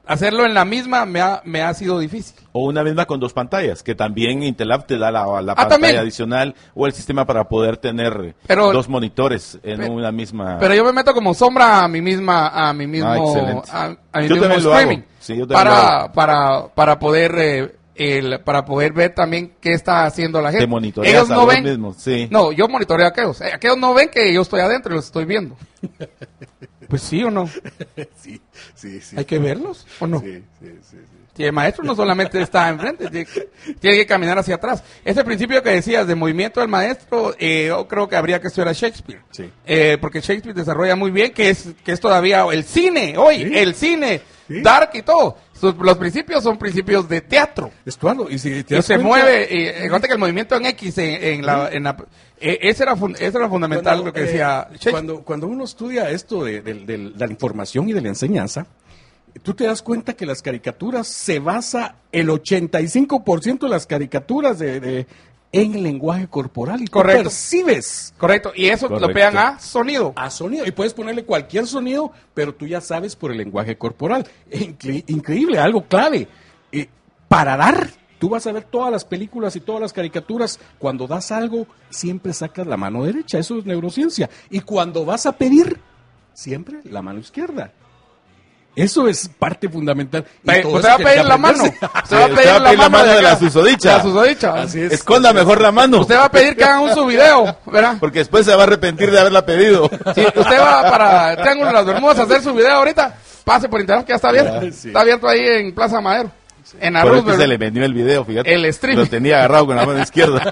B: hacerlo en la misma me ha, me ha sido difícil.
C: O una misma con dos pantallas, que también Intelab te da la, la
B: Ah,
C: pantalla
B: también.
C: adicional o el sistema para poder tener
B: Pero-
C: dos monitores en
B: Pe-
C: una misma...
B: Pero yo me meto como sombra a mi misma, a mi mismo,
C: Ah, excelente.
B: a, a mi
C: Yo
B: mismo
C: también lo
B: streaming,
C: hago. Sí, yo también lo
B: para,
C: hago.
B: para, para poder, eh, el, para poder ver también qué está haciendo la gente.
C: Te monitoreas
B: Ellos
C: a
B: no
C: vos
B: ven,
C: mismo, sí.
B: no, yo monitoreo a aquellos, Eh, aquellos no ven que yo estoy adentro y los estoy viendo. Pues sí o no,
D: Sí, sí, sí.
B: hay que verlos o no.
D: Sí, sí, sí, sí.
B: Y el maestro no solamente está enfrente, tiene, tiene que caminar hacia atrás. Ese principio que decías de movimiento del maestro, eh, yo creo que habría que estudiar a Shakespeare.
D: Sí.
B: Eh, porque Shakespeare desarrolla muy bien que es, que es todavía el cine, hoy,
D: Sí.
B: el cine,
D: Sí.
B: dark y todo. Sus- los principios son principios de teatro.
D: Estuardo, y si te
B: Y
D: das
B: se
D: cuenta-
B: mueve, y, eh, cuenta que el movimiento en X, en, en la, en la- eh, ese, era fun- ese era fundamental
D: Cuando,
B: lo que
D: eh,
B: decía Shakespeare.
D: Cuando, cuando uno estudia esto de, de- de la información y de la enseñanza, tú te das cuenta que las caricaturas se basa el ochenta y cinco por ciento de las caricaturas de, de- en el lenguaje corporal y tú
B: Correcto.
D: percibes
B: Correcto, y eso lo
C: Correcto.
B: pegan a sonido.
D: a sonido y puedes ponerle cualquier sonido, pero tú ya sabes por el lenguaje corporal. Incre- increíble, algo clave. Eh, para dar, tú vas a ver todas las películas y todas las caricaturas. Cuando das algo, siempre sacas la mano derecha. Eso es neurociencia. Y cuando vas a pedir, siempre la mano izquierda. Eso es parte fundamental. Y
B: Pe-
D: todo
B: usted
D: eso
B: va a
D: tiene
B: pedir
D: que
B: la mano.
D: aprenderse.
B: Usted va a pedir la mano
C: de la
B: acá.
C: susodicha.
B: La susodicha.
D: Así es.
C: Esconda mejor la mano,
B: Usted va a pedir que hagan un su video, ¿verdad?
C: porque después se va a arrepentir de haberla pedido.
B: Si usted va para Triángulo de las Bermudas a hacer su video ahorita, pase por internet que ya está abierto.
D: Sí.
B: Está abierto ahí en Plaza Madero. En
C: Por eso que
B: Arroz,
C: se le vendió el video, fíjate.
B: El streaming.
C: Lo tenía agarrado con la mano izquierda.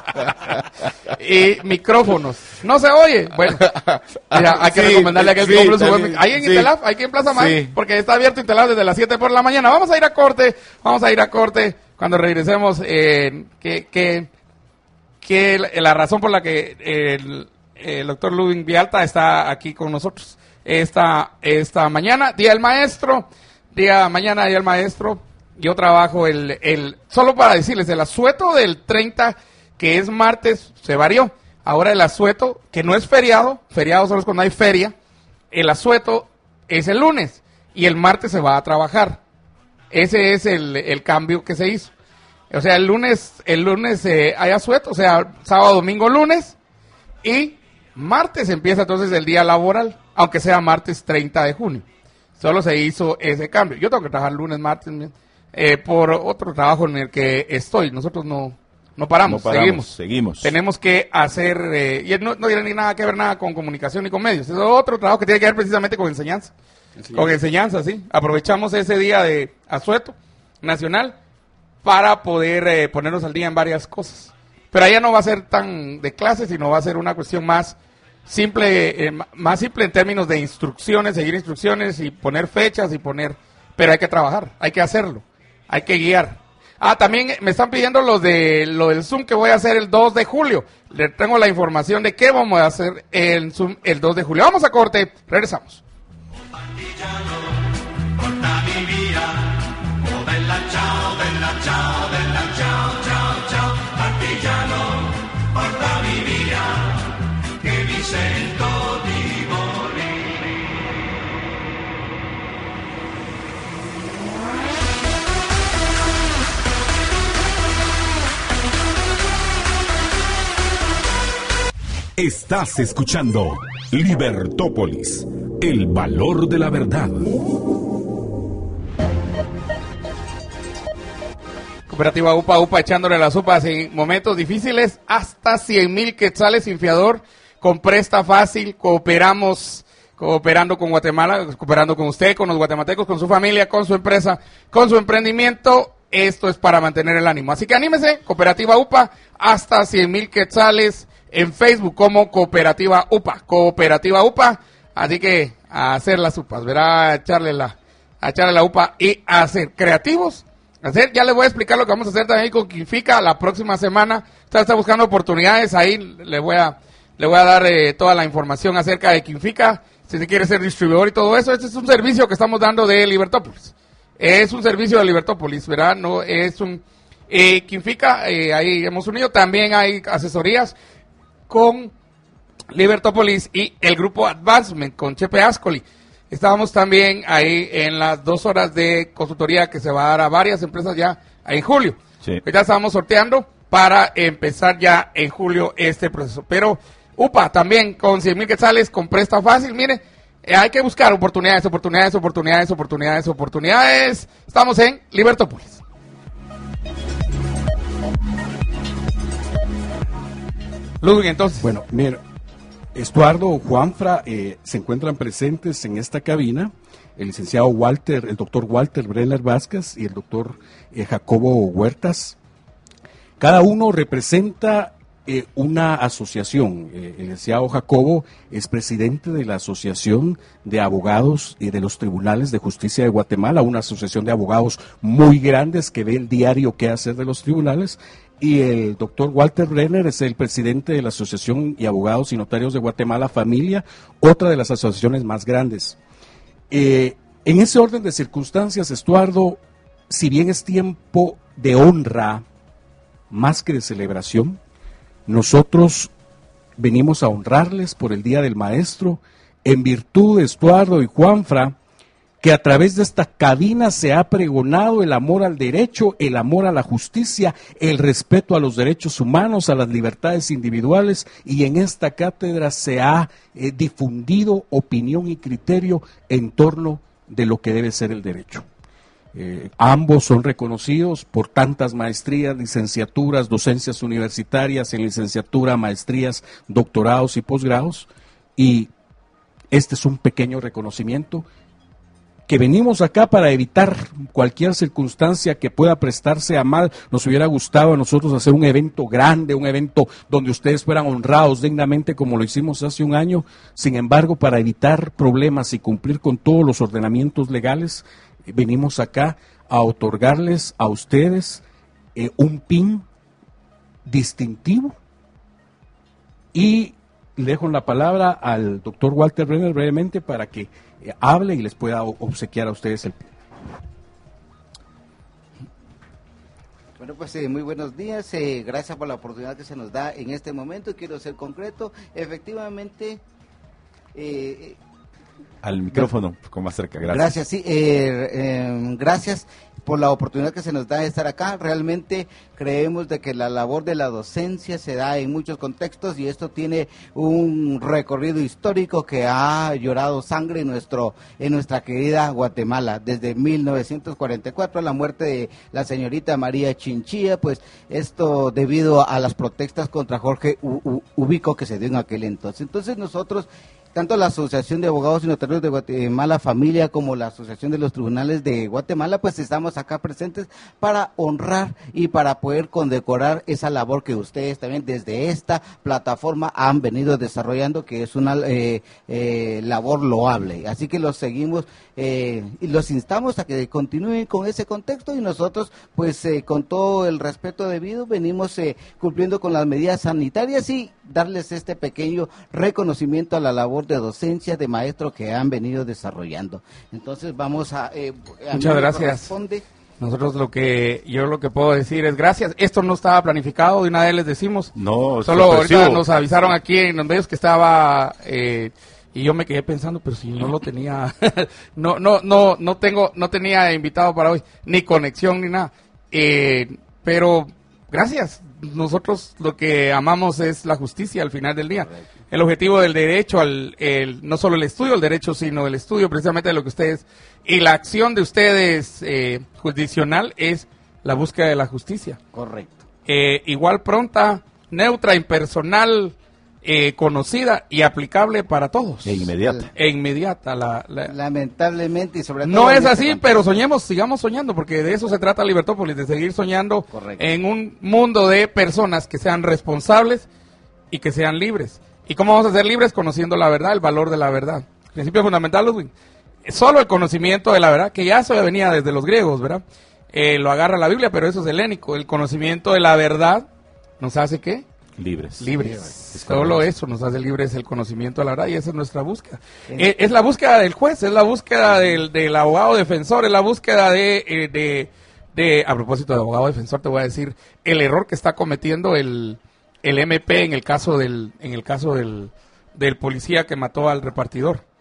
B: y micrófonos. No se oye. Bueno, mira, hay que
C: Sí,
B: recomendarle a que
C: sí,
B: se compre su
C: también,
B: buen- Ahí en
C: sí.
B: Intelab, ahí en Plaza Madero,
C: Sí.
B: porque está abierto Intelab desde las siete por la mañana. Vamos a ir a corte, vamos a ir a corte cuando regresemos. Eh, que, que, que la, la razón por la que el, el doctor Ludwig Vialta está aquí con nosotros esta, esta mañana, Día del Maestro, día mañana Día del Maestro. Yo trabajo el, el, solo para decirles, el asueto del treinta, que es martes, se varió. Ahora el asueto, que no es feriado, feriado solo es cuando hay feria, el asueto es el lunes y el martes se va a trabajar. Ese es el, el cambio que se hizo. O sea, el lunes, el lunes eh, hay asueto, o sea, sábado, domingo, lunes, y martes empieza entonces el día laboral, aunque sea martes treinta de junio. Solo se hizo ese cambio. Yo tengo que trabajar lunes, martes, eh, por otro trabajo en el que estoy. Nosotros no, no paramos,
C: No paramos,
B: seguimos.
C: seguimos.
B: Tenemos que hacer, eh, y no, no tiene ni nada que ver nada con comunicación ni con medios. Es otro trabajo que tiene que ver precisamente con enseñanza. Con enseñanza, sí. Aprovechamos ese día de asueto nacional para poder eh, ponernos al día en varias cosas. Pero allá no va a ser tan de clase, sino va a ser una cuestión más simple, eh, m- más simple en términos de instrucciones, seguir instrucciones y poner fechas y poner, pero hay que trabajar, hay que hacerlo, hay que guiar. Ah, también me están pidiendo lo de lo del Zoom que voy a hacer el dos de julio. Le tengo la información de qué vamos a hacer en Zoom el dos de julio. Vamos a corte, regresamos.
A: Estás escuchando Libertópolis, el valor de la verdad.
B: Cooperativa UPA, UPA echándole las upas en momentos difíciles, hasta cien mil quetzales sin fiador, con presta fácil, cooperamos, cooperando con Guatemala, cooperando con usted, con los guatemaltecos, con su familia, con su empresa, con su emprendimiento. Esto es para mantener el ánimo. Así que anímese, Cooperativa UPA, hasta cien mil quetzales en Facebook como Cooperativa UPA, Cooperativa UPA. Así que a hacer las upas, verá, a echarle la, a echarle la UPA y a hacer creativos. Hacer, ya les voy a explicar lo que vamos a hacer también con Quinfica la próxima semana. Usted está buscando oportunidades, ahí le voy a, le voy a dar eh, toda la información acerca de Quinfica, si se quiere ser distribuidor y todo eso. Este es un servicio que estamos dando de Libertópolis. Es un servicio de Libertópolis, ¿verdad? No es un eh, Quinfica, eh, ahí hemos unido. También hay asesorías con Libertópolis y el grupo Advancement con Chepe Ascoli. Estábamos también ahí en las dos horas de consultoría que se va a dar a varias empresas ya en julio.
C: Sí.
B: Ya estábamos sorteando para empezar ya en julio este proceso. Pero U P A también con cien mil quetzales, con presta fácil, mire, eh, hay que buscar oportunidades, oportunidades, oportunidades, oportunidades, oportunidades. Estamos en Libertópolis. Ludwig, entonces.
D: Bueno, mira, Estuardo, Juanfra, eh, se encuentran presentes en esta cabina, el licenciado Walter, el doctor Walter Brenner Vázquez y el doctor eh, Jacobo Huertas. Cada uno representa eh, una asociación. Eh, el licenciado Jacobo es presidente de la Asociación de Abogados y de los Tribunales de Justicia de Guatemala, una asociación de abogados muy grandes que ve el diario qué hacer de los tribunales. Y el doctor Walter Brenner es el presidente de la Asociación y Abogados y Notarios de Guatemala Familia, otra de las asociaciones más grandes. Eh, en ese orden de circunstancias, Estuardo, si bien es tiempo de honra, más que de celebración, nosotros venimos a honrarles por el Día del Maestro, en virtud de Estuardo y Juanfra, que a través de esta cabina se ha pregonado el amor al derecho, el amor a la justicia, el respeto a los derechos humanos, a las libertades individuales, y en esta cátedra se ha eh, difundido opinión y criterio en torno de lo que debe ser el derecho. Eh, ambos son reconocidos por tantas maestrías, licenciaturas, docencias universitarias en licenciatura, maestrías, doctorados y posgrados, y este es un pequeño reconocimiento que venimos acá para evitar cualquier circunstancia que pueda prestarse a mal. Nos hubiera gustado a nosotros hacer un evento grande, un evento donde ustedes fueran honrados dignamente como lo hicimos hace un año. Sin embargo, para evitar problemas y cumplir con todos los ordenamientos legales, venimos acá a otorgarles a ustedes eh, un pin distintivo. Y le dejo la palabra al doctor Walter Brenner brevemente para que eh, hable y les pueda obsequiar a ustedes el pin.
E: Bueno, pues eh, muy buenos días, eh, gracias por la oportunidad que se nos da en este momento. Quiero ser concreto, efectivamente... Eh,
C: Al micrófono, con más cerca, gracias.
E: Gracias, sí, eh, eh, gracias por la oportunidad que se nos da de estar acá. Realmente creemos de que la labor de la docencia se da en muchos contextos y esto tiene un recorrido histórico que ha llorado sangre en nuestro en nuestra querida Guatemala. Desde mil novecientos cuarenta y cuatro, la muerte de la señorita María Chinchilla, pues esto debido a las protestas contra Jorge U U Ubico que se dio en aquel entonces. Entonces nosotros, tanto la Asociación de Abogados y Notarios de Guatemala Familia como la Asociación de los Tribunales de Guatemala, pues estamos acá presentes para honrar y para poder condecorar esa labor que ustedes también desde esta plataforma han venido desarrollando, que es una eh, eh, labor loable. Así que los seguimos eh, y los instamos a que continúen con ese contexto y nosotros, pues eh, con todo el respeto debido, venimos eh, cumpliendo con las medidas sanitarias y darles este pequeño reconocimiento a la labor de docencia de maestro que han venido desarrollando. Entonces vamos a... Eh, a
B: Muchas gracias. Nosotros lo que, yo lo que puedo decir es gracias. Esto no estaba planificado, de una vez les decimos.
C: No,
B: solo ahorita nos avisaron aquí en los medios que estaba, eh, y yo me quedé pensando, pero si no lo tenía, no, no, no, no tengo, no tenía invitado para hoy, ni conexión ni nada. Eh, pero gracias. Nosotros lo que amamos es la justicia al final del día. El objetivo del derecho, al, el, no solo el estudio del derecho, sino el estudio precisamente de lo que ustedes, y la acción de ustedes eh, jurisdiccional es la búsqueda de la justicia.
E: Correcto.
B: Eh, igual pronta, neutra, impersonal, eh, conocida y aplicable para todos.
C: E inmediata.
B: E inmediata. La, la...
E: Lamentablemente y sobre todo...
B: No es así, este pero soñemos, sigamos soñando, porque de eso se trata Libertópolis, de seguir soñando.
E: Correcto.
B: En un mundo de personas que sean responsables y que sean libres. ¿Y cómo vamos a ser libres? Conociendo la verdad, el valor de la verdad. Principio fundamental, Ludwig. Solo el conocimiento de la verdad, que ya eso venía desde los griegos, ¿verdad? Eh, lo agarra la Biblia, pero eso es helénico. El conocimiento de la verdad nos hace, ¿qué?
C: Libres.
B: Libres.
C: Es
B: Solo eso nos hace libres, el conocimiento de la verdad, y esa es nuestra búsqueda. Sí. Eh, es la búsqueda del juez, es la búsqueda del, del abogado defensor, es la búsqueda de, eh, de, de... A propósito de abogado defensor, te voy a decir el error que está cometiendo el... el M P en el caso del en el caso del, del policía que mató al repartidor.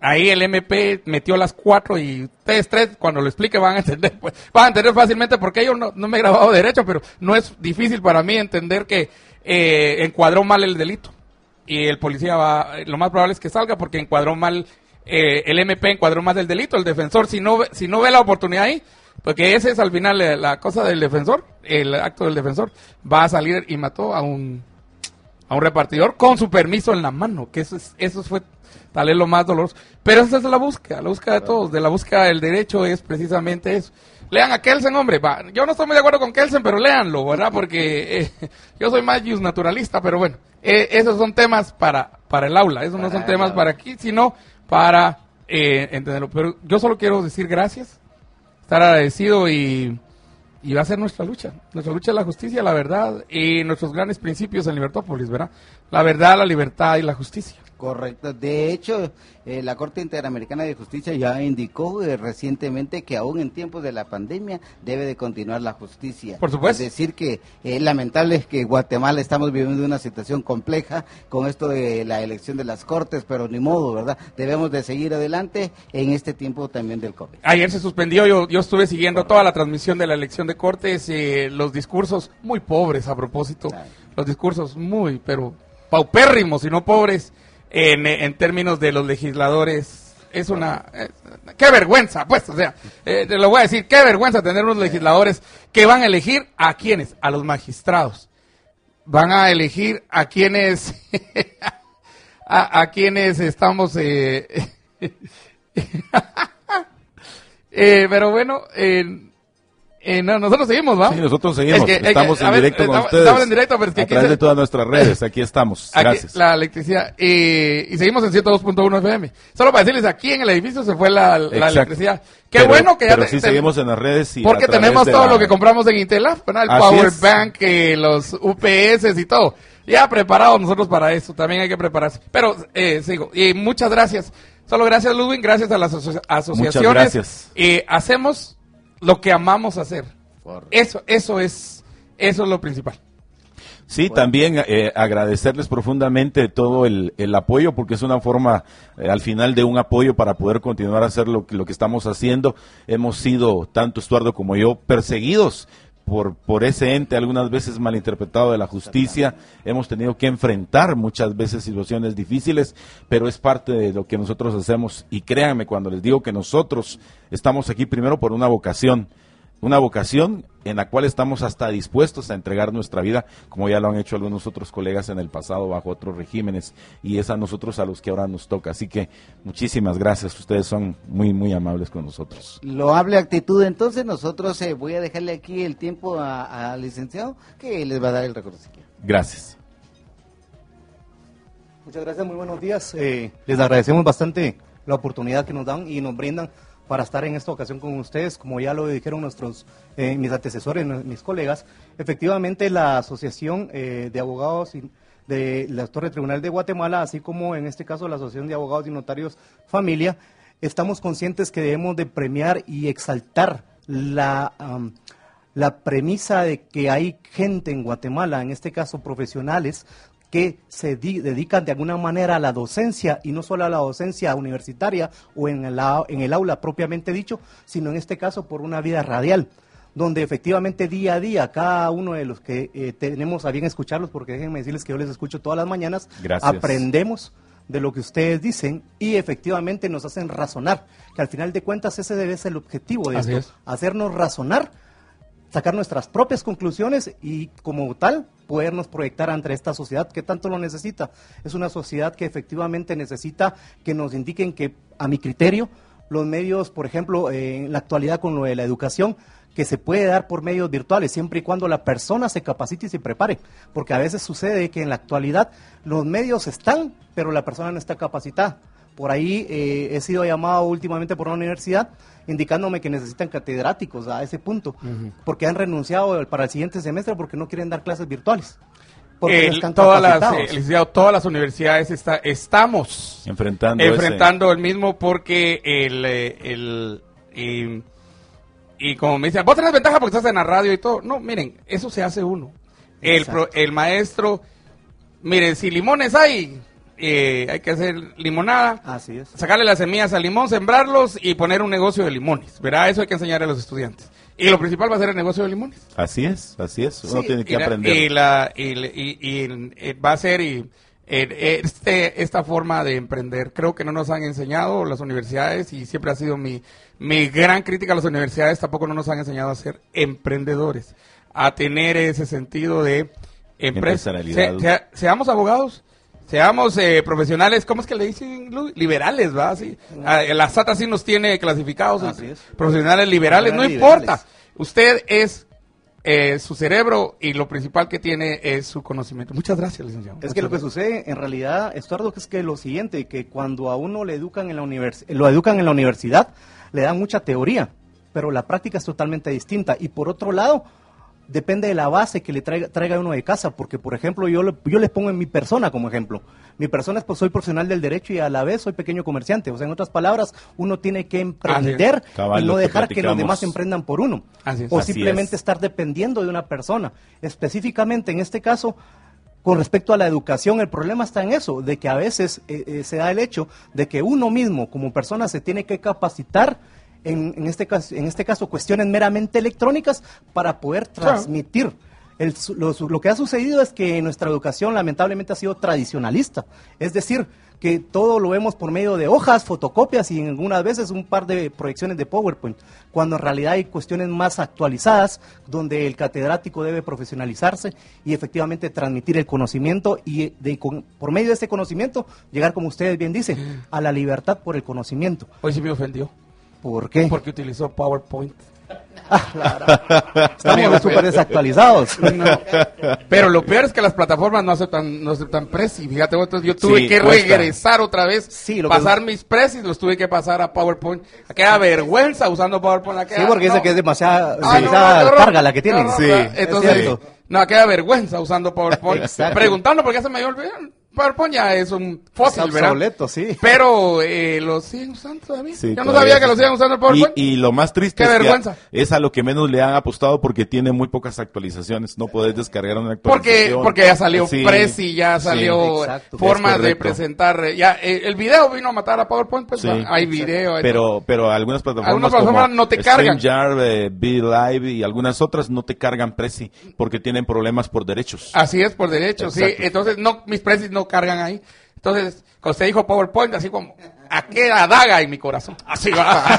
B: ahí el M P metió las cuatro y ustedes tres, cuando lo explique van a entender, pues, van a entender fácilmente porque yo no, no me he grabado derecho, pero no es difícil para mí entender que eh, encuadró mal el delito. Y el policía va, lo más probable es que salga porque encuadró mal, eh, el M P encuadró mal el delito, el defensor, si no, si no ve la oportunidad ahí, porque ese es al final la, la cosa del defensor, el acto del defensor, va a salir y mató a un, a un repartidor con su permiso en la mano, que eso es, eso fue tal vez lo más doloroso. Pero esa es la búsqueda, la búsqueda de todos, de la búsqueda del derecho es precisamente eso. Lean a Kelsen, hombre, va. Yo no estoy muy de acuerdo con Kelsen, pero léanlo, ¿verdad? Porque eh, yo soy más naturalista, pero bueno, eh, esos son temas para, para el aula, esos no son temas para aquí, sino para eh, entenderlo. Pero yo solo quiero decir gracias, estar agradecido y, y va a ser nuestra lucha. Nuestra lucha es la justicia, la verdad y nuestros grandes principios en Libertópolis, ¿verdad? La verdad, la libertad y la justicia.
E: Correcto. De hecho, eh, la Corte Interamericana de Justicia ya indicó eh, recientemente que aún en tiempos de la pandemia debe de continuar la justicia.
B: Por supuesto.
E: Es decir, que es eh, lamentable que Guatemala estamos viviendo una situación compleja con esto de la elección de las Cortes, pero ni modo, ¿verdad? Debemos de seguir adelante en este tiempo también del COVID.
B: Ayer se suspendió, yo, yo estuve siguiendo toda la transmisión de la elección de Cortes, eh, los discursos muy pobres a propósito, claro. Los discursos muy, pero paupérrimos y no pobres. En, en términos de los legisladores, es una... Eh, ¡qué vergüenza! Pues, o sea, eh, te lo voy a decir, qué vergüenza tener unos legisladores que van a elegir a quiénes, a los magistrados. Van a elegir a quienes... a, a quienes estamos... Eh, eh, pero bueno... Eh, Eh, no, nosotros seguimos, ¿va?
C: Sí, nosotros seguimos.
B: Es que,
C: estamos
B: es que,
C: en
B: ver,
C: directo con
B: estamos,
C: ustedes.
B: Estamos en directo, pero es que
C: a través
B: se...
C: de todas nuestras redes. Aquí estamos. Gracias.
B: Aquí, la electricidad. Eh, y seguimos en ciento dos punto uno F M. Solo para decirles, aquí en el edificio se fue la, la electricidad. Qué
C: pero,
B: bueno que ya...
C: Pero
B: te,
C: sí
B: te,
C: seguimos en las redes. Y
B: porque tenemos todo
C: la...
B: lo que compramos en Intelaf, ¿verdad? El
C: Así
B: Power
C: es.
B: Bank, eh, los U P S y todo. Ya preparados nosotros para eso. También hay que prepararse. Pero, eh, sigo. Y muchas gracias. Solo gracias, Ludwig. Gracias a las aso asociaciones.
C: Muchas gracias.
B: Eh, hacemos lo que amamos hacer. Eso, eso es, eso es lo principal.
C: Sí, bueno. También eh, agradecerles profundamente todo el, el apoyo, porque es una forma, eh, al final, de un apoyo para poder continuar a hacer lo, lo que estamos haciendo. Hemos sido, tanto Estuardo como yo, perseguidos por, por ese ente, algunas veces malinterpretado de la justicia. Hemos tenido que enfrentar muchas veces situaciones difíciles, pero es parte de lo que nosotros hacemos. Y créanme cuando les digo que nosotros estamos aquí primero por una vocación. Una vocación en la cual estamos hasta dispuestos a entregar nuestra vida, como ya lo han hecho algunos otros colegas en el pasado bajo otros regímenes, y es a nosotros a los que ahora nos toca. Así que muchísimas gracias, ustedes son muy, muy amables con nosotros.
E: Loable actitud. Entonces nosotros eh, voy a dejarle aquí el tiempo al licenciado, que les va a dar el reconocimiento.
C: Gracias.
F: Muchas gracias, muy buenos días. Eh, les agradecemos bastante la oportunidad que nos dan y nos brindan para estar en esta ocasión con ustedes. Como ya lo dijeron nuestros eh, mis antecesores, mis colegas, efectivamente la Asociación eh, de Abogados y de la Torre Tribunal de Guatemala, así como en este caso la Asociación de Abogados y Notarios Familia, estamos conscientes que debemos de premiar y exaltar la, um, la premisa de que hay gente en Guatemala, en este caso profesionales, que se dedican de alguna manera a la docencia, y no solo a la docencia universitaria o en el, en el aula propiamente dicho, sino en este caso por una vida radial, donde efectivamente día a día cada uno de los que eh, tenemos a bien escucharlos, porque déjenme decirles que yo les escucho todas las mañanas,
C: Gracias.
F: Aprendemos de lo que ustedes dicen y efectivamente nos hacen razonar, que al final de cuentas ese debe ser el objetivo de
B: Así
F: esto,
B: es.
F: hacernos razonar, sacar nuestras propias conclusiones y como tal podernos proyectar ante esta sociedad que tanto lo necesita. Es una sociedad que efectivamente necesita que nos indiquen que, a mi criterio, los medios, por ejemplo, eh, en la actualidad con lo de la educación, que se puede dar por medios virtuales, siempre y cuando la persona se capacite y se prepare, porque a veces sucede que en la actualidad los medios están, pero la persona no está capacitada. Por ahí eh, he sido llamado últimamente por una universidad indicándome que necesitan catedráticos a ese punto, uh-huh. porque han renunciado para el siguiente semestre porque no quieren dar clases virtuales. Porque
B: El,
F: no están
B: todas, las,
F: capacitados.
B: eh, todas las universidades está, estamos
C: enfrentando,
B: enfrentando el mismo porque el... el, el y, y como me dicen, vos tenés ventaja porque estás en la radio y todo. No, miren, eso se hace uno. El, pro, el maestro, miren, si limones hay, eh, hay que hacer limonada,
F: Así es.
B: sacarle las semillas al limón, sembrarlos y poner un negocio de limones, ¿verdad? Eso hay que enseñar a los estudiantes. Y lo principal va a ser el negocio de limones.
C: Así es, así es. Uno
B: Sí,
C: tiene que
B: y la-
C: aprender.
B: Y, la, y, y- y- y va a ser y, eh, este, esta forma de emprender. Creo que no nos han enseñado las universidades y siempre ha sido mi, mi gran crítica a las universidades. Tampoco no nos han enseñado a ser emprendedores, a tener ese sentido de empresa.
C: Empresarialidad.
B: Se- sea- seamos abogados. Seamos eh, profesionales, ¿cómo es que le dicen? Lu? Liberales, ¿va? Sí. Ah, la S A T sí nos tiene clasificados,
F: Así es.
B: profesionales liberales, no
F: Profesionales
B: importa.
F: liberales.
B: Usted es eh, su cerebro y lo principal que tiene es su conocimiento. Muchas gracias, licenciado.
F: Es que lo que
B: Muchas
F: sucede en realidad, Estuardo, que es que lo siguiente, que cuando a uno le educan en la univers lo educan en la universidad, le dan mucha teoría, pero la práctica es totalmente distinta. Y por otro lado, depende de la base que le traiga, traiga uno de casa, porque por ejemplo yo, le- yo les pongo en mi persona como ejemplo. Mi persona es pues soy profesional del derecho y a la vez soy pequeño comerciante. O sea, en otras palabras, uno tiene que emprender
C: Cabal,
F: y
C: lo
F: no
C: que
F: dejar que los
C: platicamos.
F: demás emprendan por uno.
B: Así es.
F: O
C: Así
F: simplemente
C: es.
F: estar dependiendo de una persona. Específicamente en este caso, con respecto a la educación, el problema está en eso, de que a veces eh, eh, se da el hecho de que uno mismo como persona se tiene que capacitar en, en, este, caso, en este caso cuestiones meramente electrónicas para poder transmitir. El, su- lo, su- lo que ha sucedido es que nuestra educación lamentablemente ha sido tradicionalista, es decir, que todo lo vemos por medio de hojas, fotocopias y algunas veces un par de proyecciones de PowerPoint, cuando en realidad hay cuestiones más actualizadas donde el catedrático debe profesionalizarse y efectivamente transmitir el conocimiento y de, con- por medio de ese conocimiento llegar, como ustedes bien dicen, a la libertad por el conocimiento.
B: Hoy sí me ofendió.
F: ¿Por qué?
B: Porque utilizó PowerPoint.
F: Estamos súper desactualizados.
B: No. Pero lo peor es que las plataformas no aceptan, no aceptan Prezi. Fíjate, entonces yo tuve
C: Sí,
B: que
C: cuesta.
B: regresar otra vez,
F: Sí, lo que-
B: pasar mis Prezis, los tuve que pasar a PowerPoint. Aquella vergüenza usando PowerPoint. Aquella,
F: Sí, porque dice
B: no.
F: que es demasiada,
B: Ah, no,
F: demasiada
B: qué horror,
F: carga la que
B: qué
F: tienen.
B: horror,
C: Sí,
B: ¿verdad? Entonces,
F: es cierto.
B: no, aquella vergüenza usando PowerPoint.
F: Exacto.
B: Preguntando por qué se me dio el PowerPoint ya es un fósil,
F: Es
B: ¿verdad?
F: obsoleto, sí.
B: Pero eh, lo siguen usando todavía.
C: Sí,
B: Yo no
C: todavía
B: sabía que
C: sí.
B: lo siguen usando el PowerPoint.
C: Y, y lo más triste
B: Qué
C: es
B: vergüenza.
C: que a- es a lo que menos le han apostado porque tiene muy pocas actualizaciones. No podés descargar una
B: Porque,
C: actualización.
B: porque ya salió
C: Sí,
B: Prezi, ya
C: sí.
B: salió
F: exacto.
B: formas
C: Es
B: de
C: correcto.
B: presentar. eh, Ya eh, el video vino a matar a PowerPoint, pues
C: Sí.
B: va, hay video. hay
C: Pero, pero algunas plataformas,
B: Algunas plataformas
C: como
B: no te cargan.
C: StreamYard, eh, Be Live y algunas otras no te cargan Prezi porque tienen problemas por derechos.
B: Así es, por derecho, sí.
C: Exacto.
B: Entonces, no, mis Prezis no cargan ahí. Entonces, cuando usted dijo PowerPoint, así como, aquella daga en mi corazón. Así va.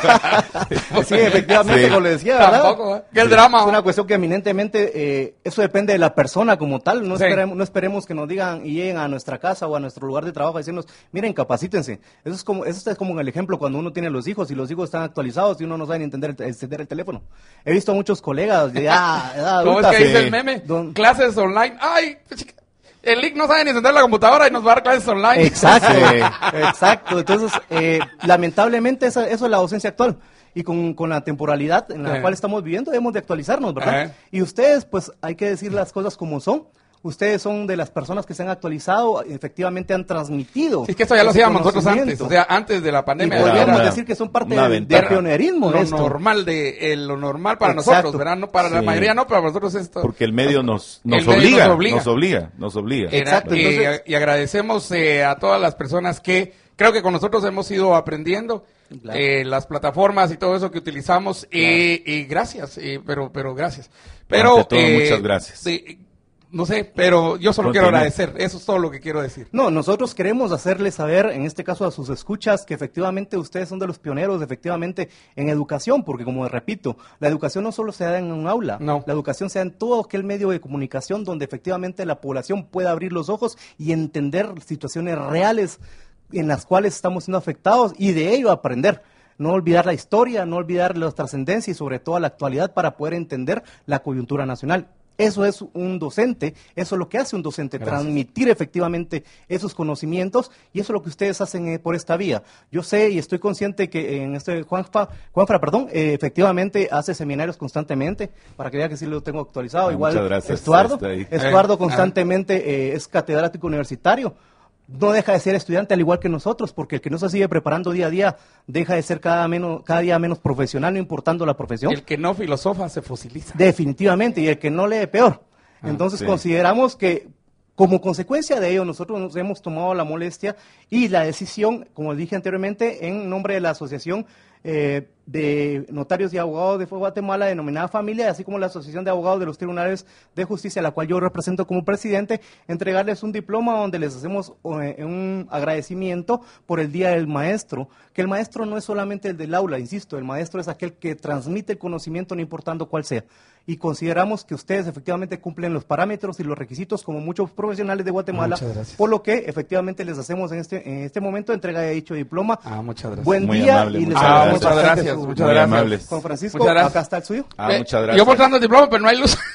F: Sí, efectivamente,
C: Sí.
F: como le decía, ¿verdad?
B: Tampoco, ¿eh? Que el drama.
F: Es una cuestión que eminentemente, eh, eso depende de la persona como tal. No,
B: Sí.
F: esperemos, no esperemos que nos digan y lleguen a nuestra casa o a nuestro lugar de trabajo a decirnos, miren, capacítense. Eso es como, eso es como el ejemplo cuando uno tiene los hijos y los hijos están actualizados y uno no sabe ni entender el, encender el teléfono. He visto a muchos colegas de ah, edad
B: ¿Cómo es
F: adulta,
B: que dice
C: sí.
B: el meme?
F: Don-
B: Clases online. Ay, chica, el Lick no sabe ni encender la computadora y nos va a dar clases online.
F: Exacto,
C: Sí.
F: exacto. Entonces, eh, lamentablemente esa- eso es la docencia actual. Y con, con la temporalidad en la
B: Eh.
F: cual estamos viviendo debemos de actualizarnos, ¿verdad?
B: Eh.
F: Y ustedes, pues hay que decir las cosas como son. Ustedes son de las personas que se han actualizado, efectivamente han transmitido.
B: Sí, es que esto ya lo
F: ese
B: hacíamos nosotros antes,
F: conocimiento.
B: o sea, antes de la
F: Y
B: pandemia.
C: Era
F: podríamos
C: una-
F: decir que son parte
C: una
F: del,
C: ventaja.
F: del pionerismo
B: lo
F: de esto.
B: normal de eh, lo normal para
F: Exacto.
B: nosotros, ¿verdad? No para la
C: Sí.
B: mayoría, no, pero para nosotros esto.
C: Porque el medio nos, nos,
B: El medio
C: obliga,
B: nos obliga.
C: nos obliga, nos obliga.
B: Era-
F: Exacto,
B: y,
F: entonces-
B: y agradecemos eh, a todas las personas que creo que con nosotros hemos ido aprendiendo
F: Claro.
B: eh, las plataformas y todo eso que utilizamos y, y gracias, y- pero pero gracias. Pero
C: Ante todo,
B: eh,
C: muchas gracias.
B: sí, no sé, pero yo solo quiero
C: Continúa.
B: agradecer, eso es todo lo que quiero decir.
F: No, nosotros queremos hacerles saber, en este caso a sus escuchas, que efectivamente ustedes son de los pioneros, efectivamente, en educación, porque como repito, la educación no solo se da en un aula,
B: No.
F: la educación se da en todo aquel medio de comunicación donde efectivamente la población pueda abrir los ojos y entender situaciones reales en las cuales estamos siendo afectados y de ello aprender. No olvidar la historia, no olvidar la trascendencia y sobre todo la actualidad para poder entender la coyuntura nacional. Eso es un docente, eso es lo que hace un docente,
B: Gracias.
F: transmitir efectivamente esos conocimientos y eso es lo que ustedes hacen eh, por esta vía. Yo sé y estoy consciente que en este Juanfa, Juanfra, perdón, eh, efectivamente hace seminarios constantemente para que vean que sí lo tengo actualizado.
C: Ah,
F: Igual
C: muchas gracias,
F: Estuardo,
C: está ahí.
F: Estuardo
B: Eh,
F: constantemente eh, es catedrático universitario. No deja de ser estudiante al igual que nosotros, porque el que no se sigue preparando día a día deja de ser cada, menos, cada día menos profesional, no importando la profesión.
B: El que no filosofa se fosiliza.
F: Definitivamente, y el que no lee peor. Entonces
C: sí.
F: consideramos que Como consecuencia de ello, nosotros nos hemos tomado la molestia y la decisión, como dije anteriormente, en nombre de la Asociación eh, de Notarios y Abogados de Guatemala, denominada Familia, así como la Asociación de Abogados de los Tribunales de Justicia, la cual yo represento como presidente, entregarles un diploma donde les hacemos eh, un agradecimiento por el Día del Maestro, que el maestro no es solamente el del aula, insisto, el maestro es aquel que transmite el conocimiento no importando cuál sea. Y consideramos que ustedes efectivamente cumplen los parámetros y los requisitos como muchos profesionales de Guatemala, por lo que efectivamente les hacemos en este en este momento entrega de dicho diploma.
B: Ah, muchas gracias.
F: Buen
C: Muy
F: día
C: amable,
F: y les
C: muchas
F: agradecemos
B: gracias.
F: bastante
B: Muchas
F: su-
B: gracias, muchas
C: Muy
B: gracias.
C: amables.
F: Juan Francisco,
B: Muchas gracias.
F: acá está el suyo.
C: Ah,
B: Eh,
C: muchas gracias.
B: Yo mostrando el diploma, pero no hay luz.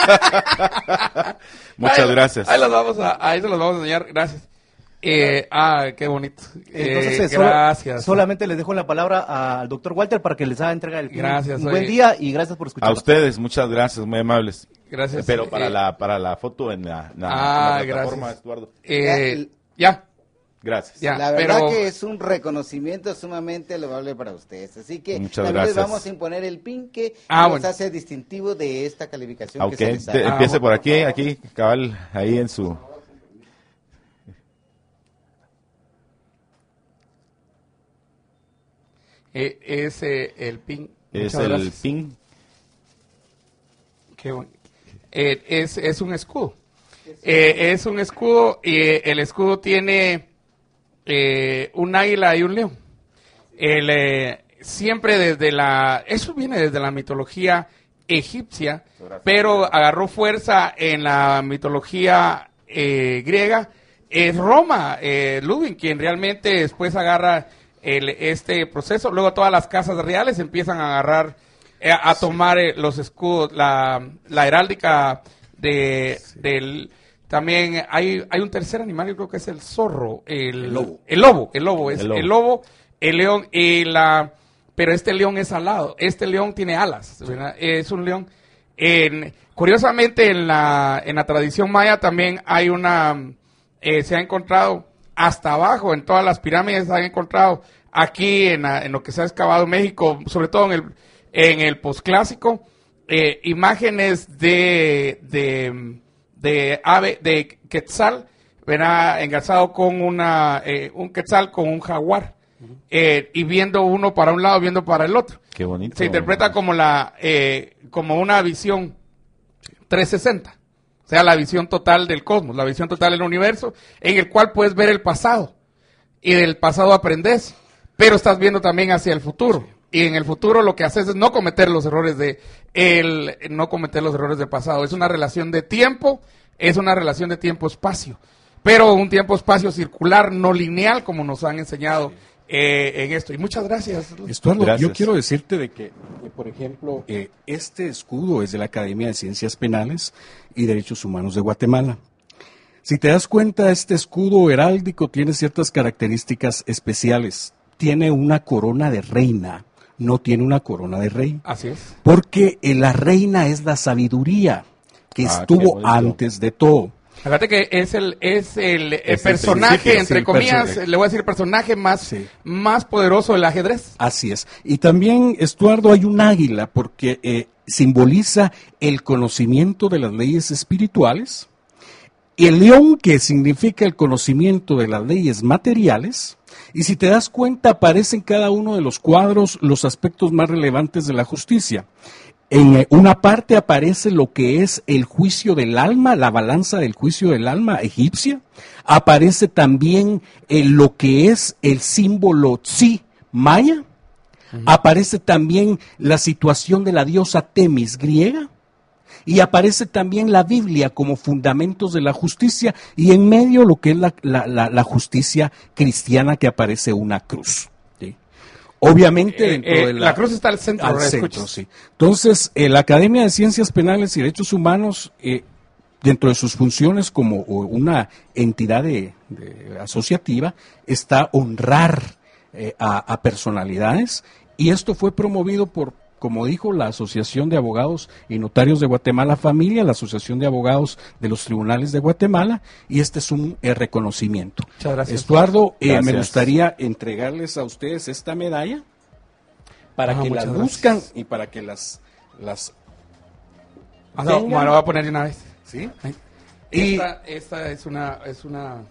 C: Muchas
B: Ahí-
C: gracias.
B: Ahí, los vamos a, ahí se los vamos a enseñar. Gracias. Eh, ah, qué bonito.
F: Entonces,
B: Eh,
F: eh, solo-
B: gracias.
F: solamente les dejo la palabra al doctor Walter para que les haga entrega del
B: Gracias,
F: un buen
B: oye.
F: día y gracias por
C: A
F: escuchar.
C: ustedes, muchas gracias, muy amables.
B: Gracias.
C: Pero para
B: Eh,
C: la para la foto en la, en la-
B: Ah,
C: en la plataforma,
B: gracias.
C: Eduardo.
B: eh, ya.
C: Gracias.
B: Ya.
E: La verdad
B: pero-
E: que es un reconocimiento sumamente loable para ustedes. Así que
C: Muchas
E: también
C: gracias.
E: les vamos a imponer el pin que
B: Ah,
E: nos
B: bueno.
E: hace distintivo de esta calificación
C: Ok,
E: que se les
C: te-
E: da.
B: Ah,
C: empiece
B: bueno.
C: por aquí, aquí, cabal, ahí en su...
B: Eh, es eh, el pin.
C: Es
B: Muchas
C: el
B: gracias.
C: pin.
B: Qué bueno. Eh, es, es un escudo. Eh, es un escudo y eh, el escudo tiene eh, un águila y un león. El, eh, siempre desde la... Eso viene desde la mitología egipcia, pero agarró fuerza en la mitología eh, griega. Es Roma, eh, Ludwig, quien realmente después agarra el, este proceso. Luego todas las casas reales empiezan a agarrar, eh, a tomar eh, los escudos, la, la heráldica de, del... También hay, hay un tercer animal, yo creo que es el zorro, el,
D: El lobo.
B: el lobo, el lobo, es
C: El
B: el
C: lobo.
B: lobo, el león y la... Pero este león es alado, este león tiene alas, ¿verdad? Es un león. En, curiosamente en la, en la tradición maya también hay una, eh, se ha encontrado hasta abajo, en todas las pirámides se han encontrado, aquí en, la- en lo que se ha excavado en México, sobre todo en el, en el posclásico, eh, imágenes de, de, de ave, de quetzal, ¿verdad? Engarzado con una, eh, un quetzal con un jaguar. Eh, y viendo uno para un lado, viendo para el otro.
C: Qué bonito.
B: Se interpreta como la eh, como una visión trescientos sesenta, o sea, la visión total del cosmos, la visión total del universo, en el cual puedes ver el pasado y del pasado aprendes, pero estás viendo también hacia el futuro. Y en el futuro lo que haces es no cometer los errores de el no cometer los errores del pasado. Es una relación de tiempo, es una relación de tiempo-espacio, pero un tiempo-espacio circular, no lineal, como nos han enseñado eh, en esto. Y muchas gracias.
D: Estuardo,
C: Gracias.
D: yo quiero decirte de que, que, por ejemplo, eh, este escudo es de la Academia de Ciencias Penales y Derechos Humanos de Guatemala. Si te das cuenta, este escudo heráldico tiene ciertas características especiales. Tiene una corona de reina, no tiene una corona de rey.
B: Así es.
D: Porque eh, la reina es la sabiduría que
C: Ah, qué
D: estuvo
C: bonito.
D: antes de todo.
B: Fíjate que es el es el, el
C: Es el
B: personaje,
C: principio,
B: entre
D: sí,
B: comillas,
D: perso-
B: le voy a decir personaje más,
D: Sí.
B: más poderoso del ajedrez.
D: Así es. Y también, Estuardo, hay un águila porque eh, simboliza el conocimiento de las leyes espirituales. Y el león, que significa el conocimiento de las leyes materiales. Y si te das cuenta, aparece en cada uno de los cuadros los aspectos más relevantes de la justicia. En eh, una parte aparece lo que es el juicio del alma, la balanza del juicio del alma egipcia. Aparece también eh, lo que es el símbolo Tzi maya. Aparece también la situación de la diosa Temis griega. Y aparece también la Biblia como fundamentos de la justicia. Y en medio lo que es la, la- la- la justicia cristiana, que aparece una cruz. ¿sí? Obviamente
B: Eh,
D: dentro
B: eh,
D: de
B: la cruz está al centro,
D: al
B: ¿verdad?
D: centro,
B: Escuchas.
D: sí. Entonces, eh, la Academia de Ciencias Penales y Derechos Humanos, eh, dentro de sus funciones como o, una entidad de, de asociativa, está honrar eh, a, a personalidades, y esto fue promovido por, como dijo, la Asociación de Abogados y Notarios de Guatemala Familia, la Asociación de Abogados de los Tribunales de Guatemala, y este es un eh, reconocimiento.
B: Muchas gracias.
D: Estuardo, eh, me
C: Gracias.
D: gustaría entregarles a ustedes esta medalla para
B: Ah,
D: que las
B: muchas
D: buscan
B: gracias.
D: y para que las... las
B: Ah, no,
D: tengan.
B: me lo voy a poner de una vez.
D: ¿Sí?
B: Ahí. Y esta, esta es una, es una,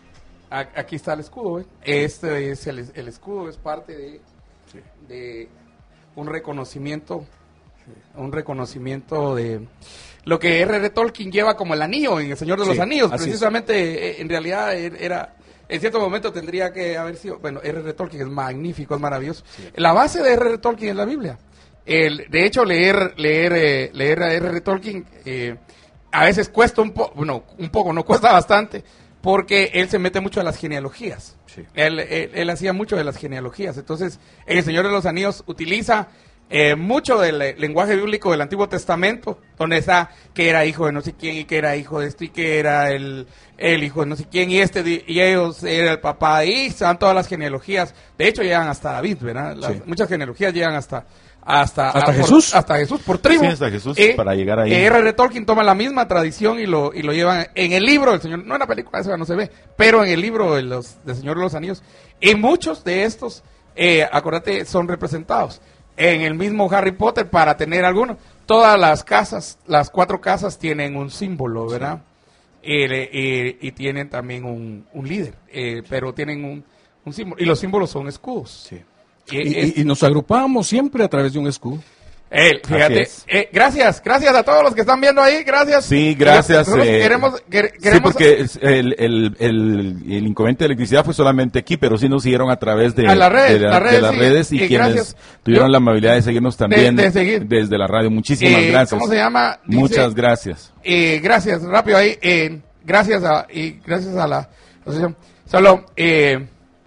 B: aquí está el escudo, ¿eh? Este es el, el escudo, es parte de, sí. de un reconocimiento, sí. un reconocimiento de lo que erre erre Tolkien lleva como el anillo en El Señor de los sí, Anillos, precisamente, es. En realidad era, en cierto momento tendría que haber sido, bueno, erre erre Tolkien es magnífico, es maravilloso. Sí. La base de erre erre Tolkien es la Biblia. El, de hecho, leer, leer, eh, leer a erre erre Tolkien, eh, a veces cuesta un poco, bueno, un poco, no cuesta bastante, porque él se mete mucho a las genealogías. Sí. Él, él, él hacía mucho de las genealogías. Entonces, en El Señor de los Anillos utiliza eh, mucho del eh, lenguaje bíblico del Antiguo Testamento, donde está que era hijo de no sé quién, y que era hijo de esto, y que era el, el hijo de no sé quién, y este y ellos era el papá, y se dan todas las genealogías. De hecho, llegan hasta David, ¿verdad? Las, sí. Muchas genealogías llegan hasta... Hasta,
D: hasta
B: a,
D: Jesús
B: por, hasta Jesús por tribu.
C: Sí, hasta Jesús
B: eh,
C: para llegar ahí.
B: erre erre Tolkien toma la misma tradición y lo y lo llevan en el libro del Señor, no en la película, eso no se ve, pero en el libro de los del Señor de los Anillos. Y muchos de estos, eh, acuérdate, son representados en el mismo Harry Potter, para tener algunos. Todas las casas, las cuatro casas tienen un símbolo, ¿verdad? Sí. Eh, eh, y tienen también un, un líder, eh, pero tienen un, un símbolo, y los símbolos son escudos.
D: Sí. Y, y, y nos agrupamos siempre a través de un escudo.
B: Eh, fíjate, eh, gracias, gracias a todos los que están viendo ahí, gracias.
C: Sí, gracias.
B: Nosotros
C: eh,
B: queremos, quer,
C: sí,
B: queremos...
C: porque el, el, el, el inconveniente de electricidad fue solamente aquí, pero sí nos siguieron a través de,
B: a la red,
C: de, la,
B: la red,
C: de las
B: sí,
C: redes y,
B: y
C: quienes
B: gracias.
C: tuvieron
B: Yo,
C: la amabilidad de seguirnos también
B: de, de seguir.
C: desde la radio. Muchísimas
B: eh,
C: gracias.
B: ¿Cómo se llama? Dice,
C: Muchas gracias.
B: Eh, gracias, rápido ahí, eh, gracias a, y gracias a la asociación. Solo, eh,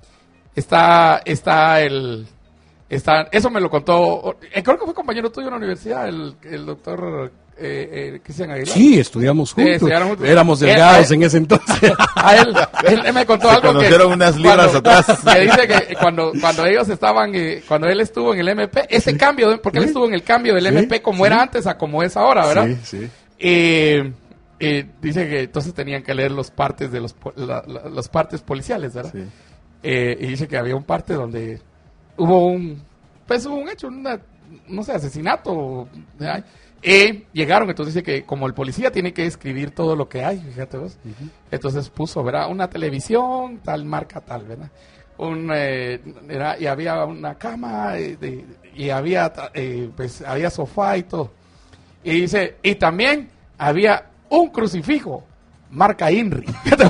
B: está, está el... Está, eso me lo contó, eh, creo que fue compañero tuyo en la universidad, el, el doctor eh, eh, Cristian Aguilar.
D: Sí, estudiamos juntos.
B: Eh, juntos.
D: Éramos delgados
B: eh,
D: en ese entonces.
B: A él, él, él me contó
C: Se
B: algo
C: conocieron
B: que
C: unas libras
B: cuando,
C: atrás.
B: que dice que cuando, cuando ellos estaban, eh, cuando él estuvo en el eme pe, ese sí. cambio, de, porque sí. él estuvo en el cambio del sí. eme pe como sí. era antes a como es ahora, ¿verdad?
D: Sí, sí.
B: Eh, eh, dice que entonces tenían que leer los partes de los, la, la, los partes policiales, ¿verdad? Sí. Eh, y dice que había un parte donde hubo un pues hubo un hecho, una, no sé, asesinato. ¿verdad? Y llegaron, entonces dice que como el policía tiene que escribir todo lo que hay, fíjate vos. Uh-huh. Entonces puso, ¿verdad? Una televisión, tal marca, tal, ¿verdad? Un, eh, era, y había una cama, eh, de, y había, eh, pues, había sofá y todo. Y dice, y también había un crucifijo, marca INRI.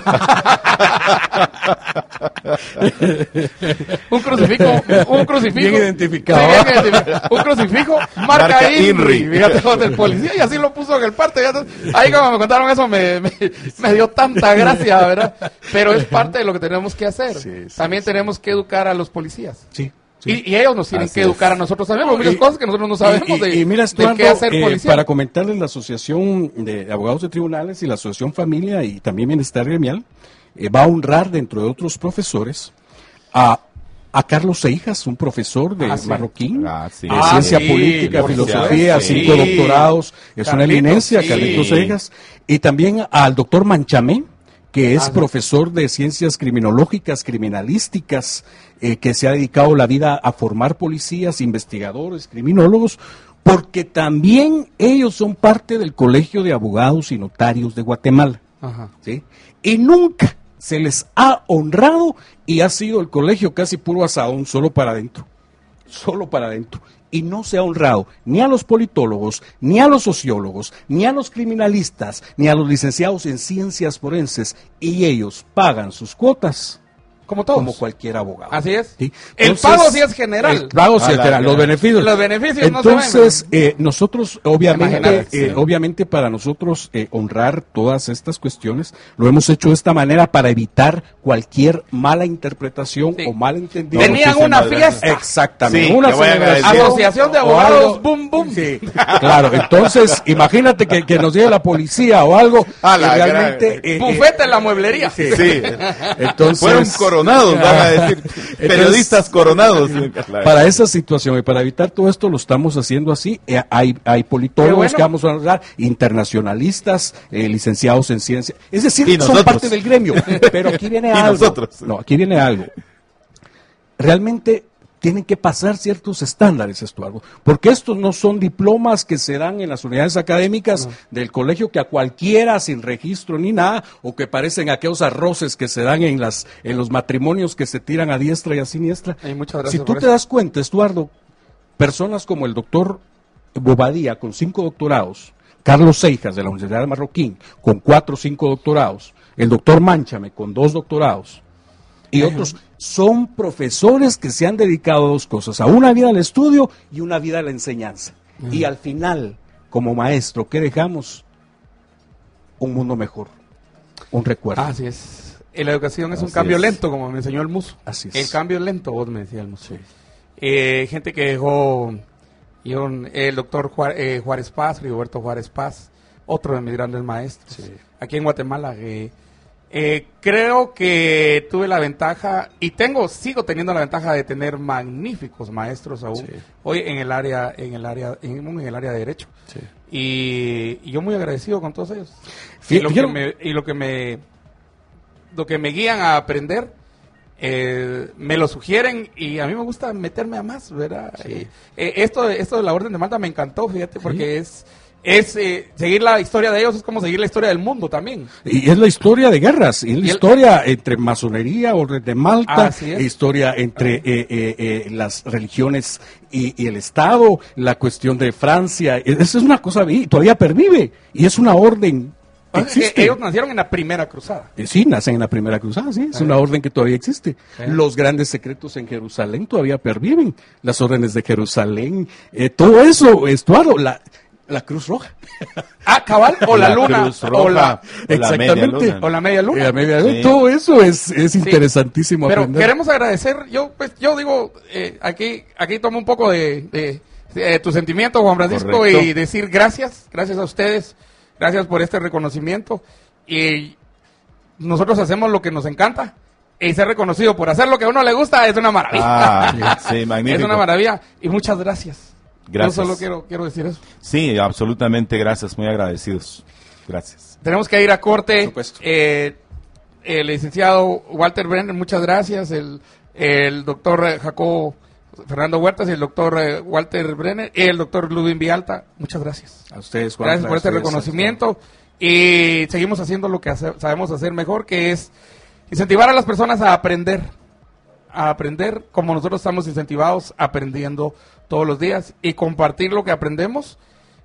B: un crucifijo, un crucifijo
D: bien identificado.
B: Sí, bien identificado. Un crucifijo, marca, marca INRI. INRI. Fíjate, del policía, y así lo puso en el parte. Ahí cuando me contaron eso me, me, me dio tanta gracia, ¿verdad? Pero es parte de lo que tenemos que hacer. Sí, sí, también sí. tenemos que educar a los policías.
D: Sí.
B: Sí. Y, y ellos nos tienen Así que educar es. a nosotros también, porque muchas
D: y,
B: cosas que nosotros no sabemos
D: y,
B: de,
D: y, y mira,
B: de qué hacer
D: eh,
B: policía.
D: Para comentarles, la Asociación de Abogados de Tribunales y la Asociación Familia y también Bienestar Gremial eh, va a honrar, dentro de otros profesores, a, a Carlos Seijas, un profesor de ah, sí. marroquín,
C: ah, sí.
D: de
B: ah,
D: ciencia
B: sí,
D: política, filosofía,
B: sí.
D: cinco doctorados, es
B: Carlitos,
D: una eminencia,
B: sí.
D: Carlitos Seijas, y también al doctor Manchamé, que es
B: ah,
D: profesor de ciencias criminológicas, criminalísticas, eh, que se ha dedicado la vida a formar policías, investigadores, criminólogos, porque también ellos son parte del Colegio de Abogados y Notarios de Guatemala.
B: Ajá.
D: ¿Sí? Y nunca se les ha honrado y ha sido el colegio casi puro asadón, solo para adentro, solo para adentro. Y no se ha honrado ni a los politólogos, ni a los sociólogos, ni a los criminalistas, ni a los licenciados en ciencias forenses, y ellos pagan sus cuotas.
B: Como todos.
D: Como cualquier abogado.
B: Así es.
D: ¿Sí?
B: El
D: Entonces,
B: pago sí es general.
D: El pago sí es general, los beneficios.
B: Los beneficios
D: Entonces,
B: no se ven,
D: eh, nosotros, obviamente, eh,
B: sí.
D: obviamente para nosotros eh, honrar todas estas cuestiones, lo hemos hecho de esta manera para evitar cualquier mala interpretación
B: sí.
D: o malentendido.
B: Tenían una fiesta.
D: Exactamente.
C: Sí,
D: una
C: celebración.
B: Asociación de abogados, boom, boom.
D: Sí, claro. Entonces, imagínate que, que nos llegue la policía o algo.
C: Ah, la
D: realmente. Eh,
B: Bufete en la mueblería.
C: Sí. sí.
D: Entonces.
C: Fueron coronados, van a decir. Periodistas coronados.
D: Para esa situación y para evitar todo esto, lo estamos haciendo así. Eh, hay, hay politólogos bueno. que vamos a hablar, internacionalistas, eh, licenciados en ciencia. Es decir, son
C: nosotros?
D: parte del gremio. Pero aquí viene
C: y
D: algo.
C: Nosotros?
D: No, aquí viene algo. Realmente tienen que pasar ciertos estándares, Estuardo, porque estos no son diplomas que se dan en las unidades académicas no. del colegio que a cualquiera sin registro ni nada, o que parecen aquellos arroces que se dan en las en los matrimonios que se tiran a diestra y a siniestra.
B: Ay, muchas gracias
D: si tú
B: por
D: te
B: eso.
D: das cuenta, Estuardo, personas como el doctor Bobadilla con cinco doctorados, Carlos Seijas de la Universidad de Marroquín con cuatro o cinco doctorados, el doctor Manchame con dos doctorados, y uh-huh. otros son profesores que se han dedicado a dos cosas, a una vida al estudio y una vida a la enseñanza. Uh-huh. Y al final, como maestro, ¿qué dejamos? Un mundo mejor, un recuerdo.
B: Así es. Y la educación es
C: Así
B: un cambio
C: es.
B: lento, como me enseñó el Muso.
D: Así es.
B: El cambio lento, vos me decías el Muso.
D: Sí.
B: Eh, gente que dejó, y un, el doctor Juárez, eh, Juárez Paz, Rigoberto Juárez Paz, otro de mis grandes maestros.
D: Sí.
B: Aquí en Guatemala, eh, eh, creo que tuve la ventaja, y tengo, sigo teniendo la ventaja de tener magníficos maestros aún,
D: Sí.
B: hoy en el área, en el área, en, en el área de Derecho.
D: Sí.
B: Y, y yo muy agradecido con todos ellos.
D: Fí-
B: Y lo, que
D: ¿vieron?
B: me, y lo que me lo que me guían a aprender, eh, me lo sugieren, y a mí me gusta meterme a más, ¿verdad?
D: Sí.
B: Eh, eh, esto, esto de la Orden de Malta me encantó, fíjate, porque es, es eh, seguir la historia de ellos, es como seguir la historia del mundo también.
D: Y es la historia de guerras, y es la
B: Y el-
D: historia entre masonería, Orden de Malta,
B: Así es.
D: historia entre eh, eh, eh, las religiones y, y el Estado, la cuestión de Francia. Esa es una cosa, vi- todavía pervive, y es una orden que
B: Eh,
D: existe.
B: ellos nacieron en la primera cruzada.
D: Eh, Sí, nacen en la primera cruzada, sí, es una orden que todavía existe. Los grandes secretos en Jerusalén todavía perviven, las órdenes de Jerusalén, eh, todo eso, Estuardo, la, la Cruz Roja.
B: Ah, cabal, o la, luna,
C: Cruz Roja,
B: o la,
C: o la media luna.
B: o la media luna.
D: Eh, la media-
C: Sí.
D: Todo eso es, es interesantísimo
B: Pero
D: aprender.
B: queremos agradecer, yo pues yo digo, eh, aquí aquí tomo un poco de, de, de tu sentimiento, Juan Francisco,
C: Correcto.
B: y decir gracias, gracias a ustedes, gracias por este reconocimiento, y nosotros hacemos lo que nos encanta, y ser reconocido por hacer lo que a uno le gusta es una maravilla.
C: Ah, sí, magnífico.
B: Es una maravilla, y muchas gracias.
C: Gracias.
B: Yo solo quiero, quiero decir eso.
C: Sí, absolutamente, gracias, muy agradecidos. Gracias.
B: Tenemos que ir a corte.
D: Por supuesto.
B: Eh, el licenciado Walter Brenner, muchas gracias. El, el doctor eh, Jacobo Fernando Huertas y el doctor eh, Walter Brenner y el doctor Ludwig Vialta, muchas gracias.
D: A ustedes, Juan,
B: Gracias por
D: a
B: este
D: ustedes,
B: reconocimiento. Y seguimos haciendo lo que hace- sabemos hacer mejor, que es incentivar a las personas a aprender. A aprender como nosotros estamos incentivados, aprendiendo todos los días, y compartir lo que aprendemos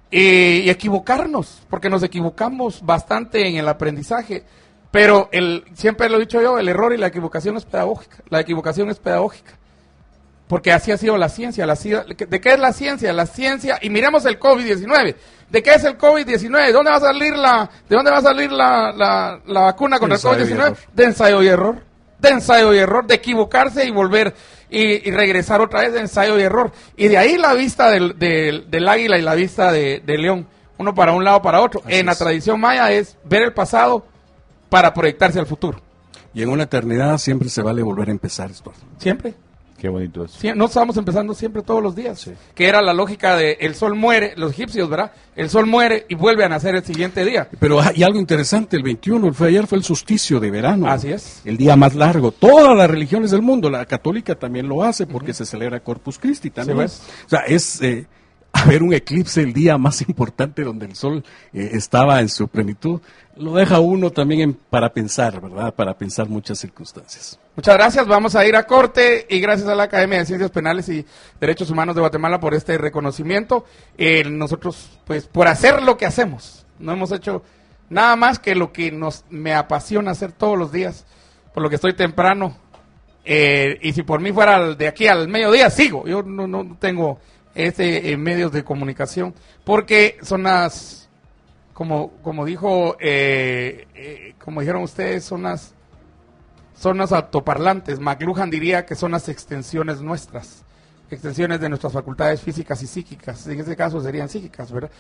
B: y, y equivocarnos, porque nos equivocamos bastante en el aprendizaje. Pero el, siempre lo he dicho yo, el error y la equivocación es pedagógica. La equivocación es pedagógica. Porque así ha sido la ciencia. La, ci- ¿De qué es la ciencia? La ciencia, y miremos el COVID diecinueve. ¿De qué es el COVID diecinueve? ¿Dónde va a salir la, ¿De dónde va a salir la, la, la vacuna contra
D: Ensayo
B: el
D: y
B: COVID diecinueve?
D: error.
B: De ensayo y error. De ensayo y error, de equivocarse y volver y, y regresar otra vez de ensayo y error. Y de ahí la vista del, del, del águila y la vista de, del león. Uno para un lado, para otro.
D: Así
B: en la
D: es.
B: tradición maya es ver el pasado para proyectarse al futuro.
D: Y en una eternidad siempre se vale volver a empezar, Estuardo.
B: Siempre.
C: Qué bonito eso.
B: Sie- no estamos empezando siempre todos los días, que era la lógica de el sol muere, los egipcios, ¿verdad? El sol muere y vuelve a nacer el siguiente día.
D: Pero hay algo interesante, el veintiuno, el fue ayer, fue el solsticio de verano.
B: Así es.
D: El día más largo. Todas las religiones del mundo, la católica también lo hace porque se celebra Corpus Christi también.
B: pues.
D: O sea, es eh, haber un eclipse el día más importante donde el sol eh, estaba en su plenitud. Lo deja uno también en- para pensar, ¿verdad? Para pensar muchas circunstancias.
B: Muchas gracias, vamos a ir a corte y gracias a la Academia de Ciencias Penales y Derechos Humanos de Guatemala por este reconocimiento. Eh, nosotros, pues, por hacer lo que hacemos, no hemos hecho nada más que lo que nos me apasiona hacer todos los días, por lo que estoy temprano. Eh, y si por mí fuera al- de aquí al mediodía, sigo. Yo no, no tengo ese eh, medios de comunicación, porque son las, como, como dijo, eh, eh, como dijeron ustedes, son las son los altoparlantes. McLuhan diría que son las extensiones nuestras, extensiones de nuestras facultades físicas y psíquicas, en este caso serían psíquicas, ¿verdad?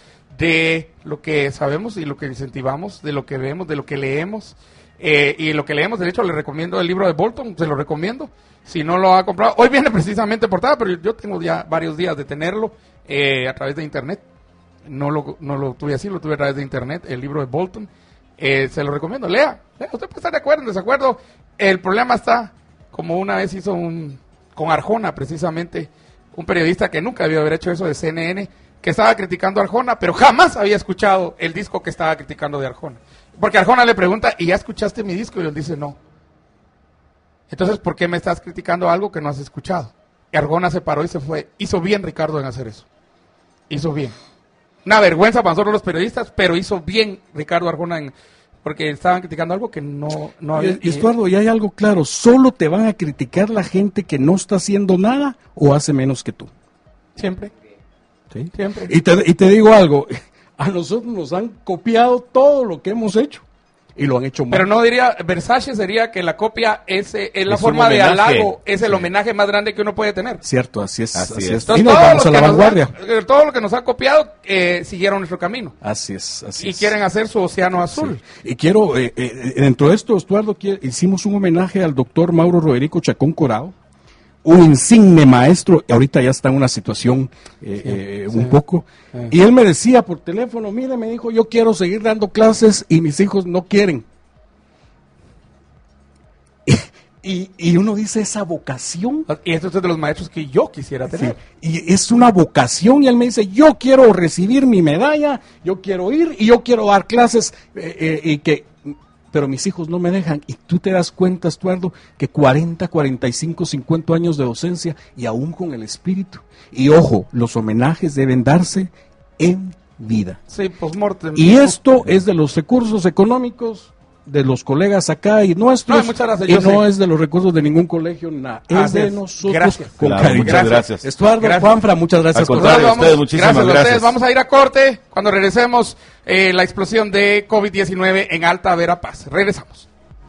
B: De lo que sabemos y lo que incentivamos, de lo que vemos, de lo que leemos, eh, y lo que leemos, de hecho, le recomiendo el libro de Bolton, se lo recomiendo, si no lo ha comprado, hoy viene precisamente portada, pero yo tengo ya varios días de tenerlo eh, a través de internet, no lo, no lo tuve así, lo tuve a través de internet, el libro de Bolton. Eh, se lo recomiendo, lea, lea, usted puede estar de acuerdo, en desacuerdo, el problema está, como una vez hizo un, con Arjona, precisamente, un periodista que nunca debió haber hecho eso de C N N, que estaba criticando a Arjona, pero jamás había escuchado el disco que estaba criticando de Arjona. Porque Arjona le pregunta, ¿y ya escuchaste mi disco? Y él dice, no. Entonces, ¿por qué me estás criticando algo que no has escuchado? Y Arjona se paró y se fue. Hizo bien Ricardo en hacer eso. Hizo bien. Una vergüenza para nosotros los periodistas, pero hizo bien Ricardo Arjona en... porque estaban criticando algo que no, no había...
D: Y, Estuardo, y hay algo claro, solo te van a criticar la gente que no está haciendo nada o hace menos que tú.
B: Siempre.
D: ¿Sí?
B: Siempre.
D: Y te, y te digo algo, a nosotros nos han copiado todo lo que hemos hecho y lo han hecho mal.
B: Pero no diría, Versace sería que la copia es, es la
C: Es
B: forma
C: un
B: de
C: homenaje.
B: halago, es el
C: Sí.
B: homenaje más grande que uno puede tener.
D: Cierto, así es.
C: Así
D: Así,
C: es.
D: es.
B: Entonces,
D: Y nos
B: todo
D: vamos
B: lo
D: a
B: que
D: la
B: nos
D: vanguardia.
B: han- eh, todo lo que nos han copiado eh, siguieron nuestro camino.
D: Así es, así
B: Y
D: es.
B: quieren hacer su océano azul.
D: Sí. Y quiero, eh, eh, dentro de esto, Estuardo, quiero- hicimos un homenaje al doctor Mauro Roderico Chacón Corado, un insigne maestro, y ahorita ya está en una situación eh, eh, un poco, y él me decía por teléfono, mire, me dijo, yo quiero seguir dando clases y mis hijos no quieren. Y, y uno dice esa vocación.
B: Y esto es de los maestros que yo quisiera tener.
D: Sí, y es una vocación y él me dice, yo quiero recibir mi medalla, yo quiero ir y yo quiero dar clases, eh, eh, y que, pero mis hijos no me dejan. Y tú te das cuenta, Estuardo, que cuarenta, cuarenta y cinco, cincuenta años de docencia y aún con el espíritu. Y ojo, los homenajes deben darse en vida.
B: Sí, post-mortem.
D: Y esto es de los recursos económicos de los colegas acá y nuestros,
B: No, muchas gracias,
D: y
B: yo
D: no
B: sé.
D: es de los recursos de ningún colegio, nada, es
B: Así
D: de
B: es.
D: nosotros
B: Gracias.
D: con
C: Claro,
D: cariño.
C: muchas gracias.
D: Estuardo,
B: Gracias.
D: Juanfra, muchas gracias
C: Al
D: por
C: contrario,
B: Nosotros
C: a ustedes, muchísimas
B: gracias a ustedes.
C: gracias.
B: Vamos a ir a corte. Cuando regresemos, eh, la explosión de COVID diecinueve en Alta Verapaz. Regresamos.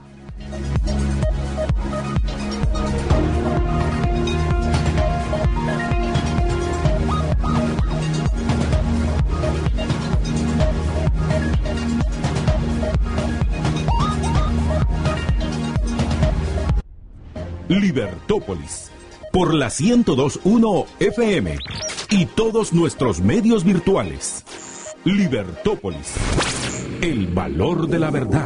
A: Libertópolis, por la ciento dos punto uno F M y todos nuestros medios virtuales. Libertópolis, el valor de la verdad.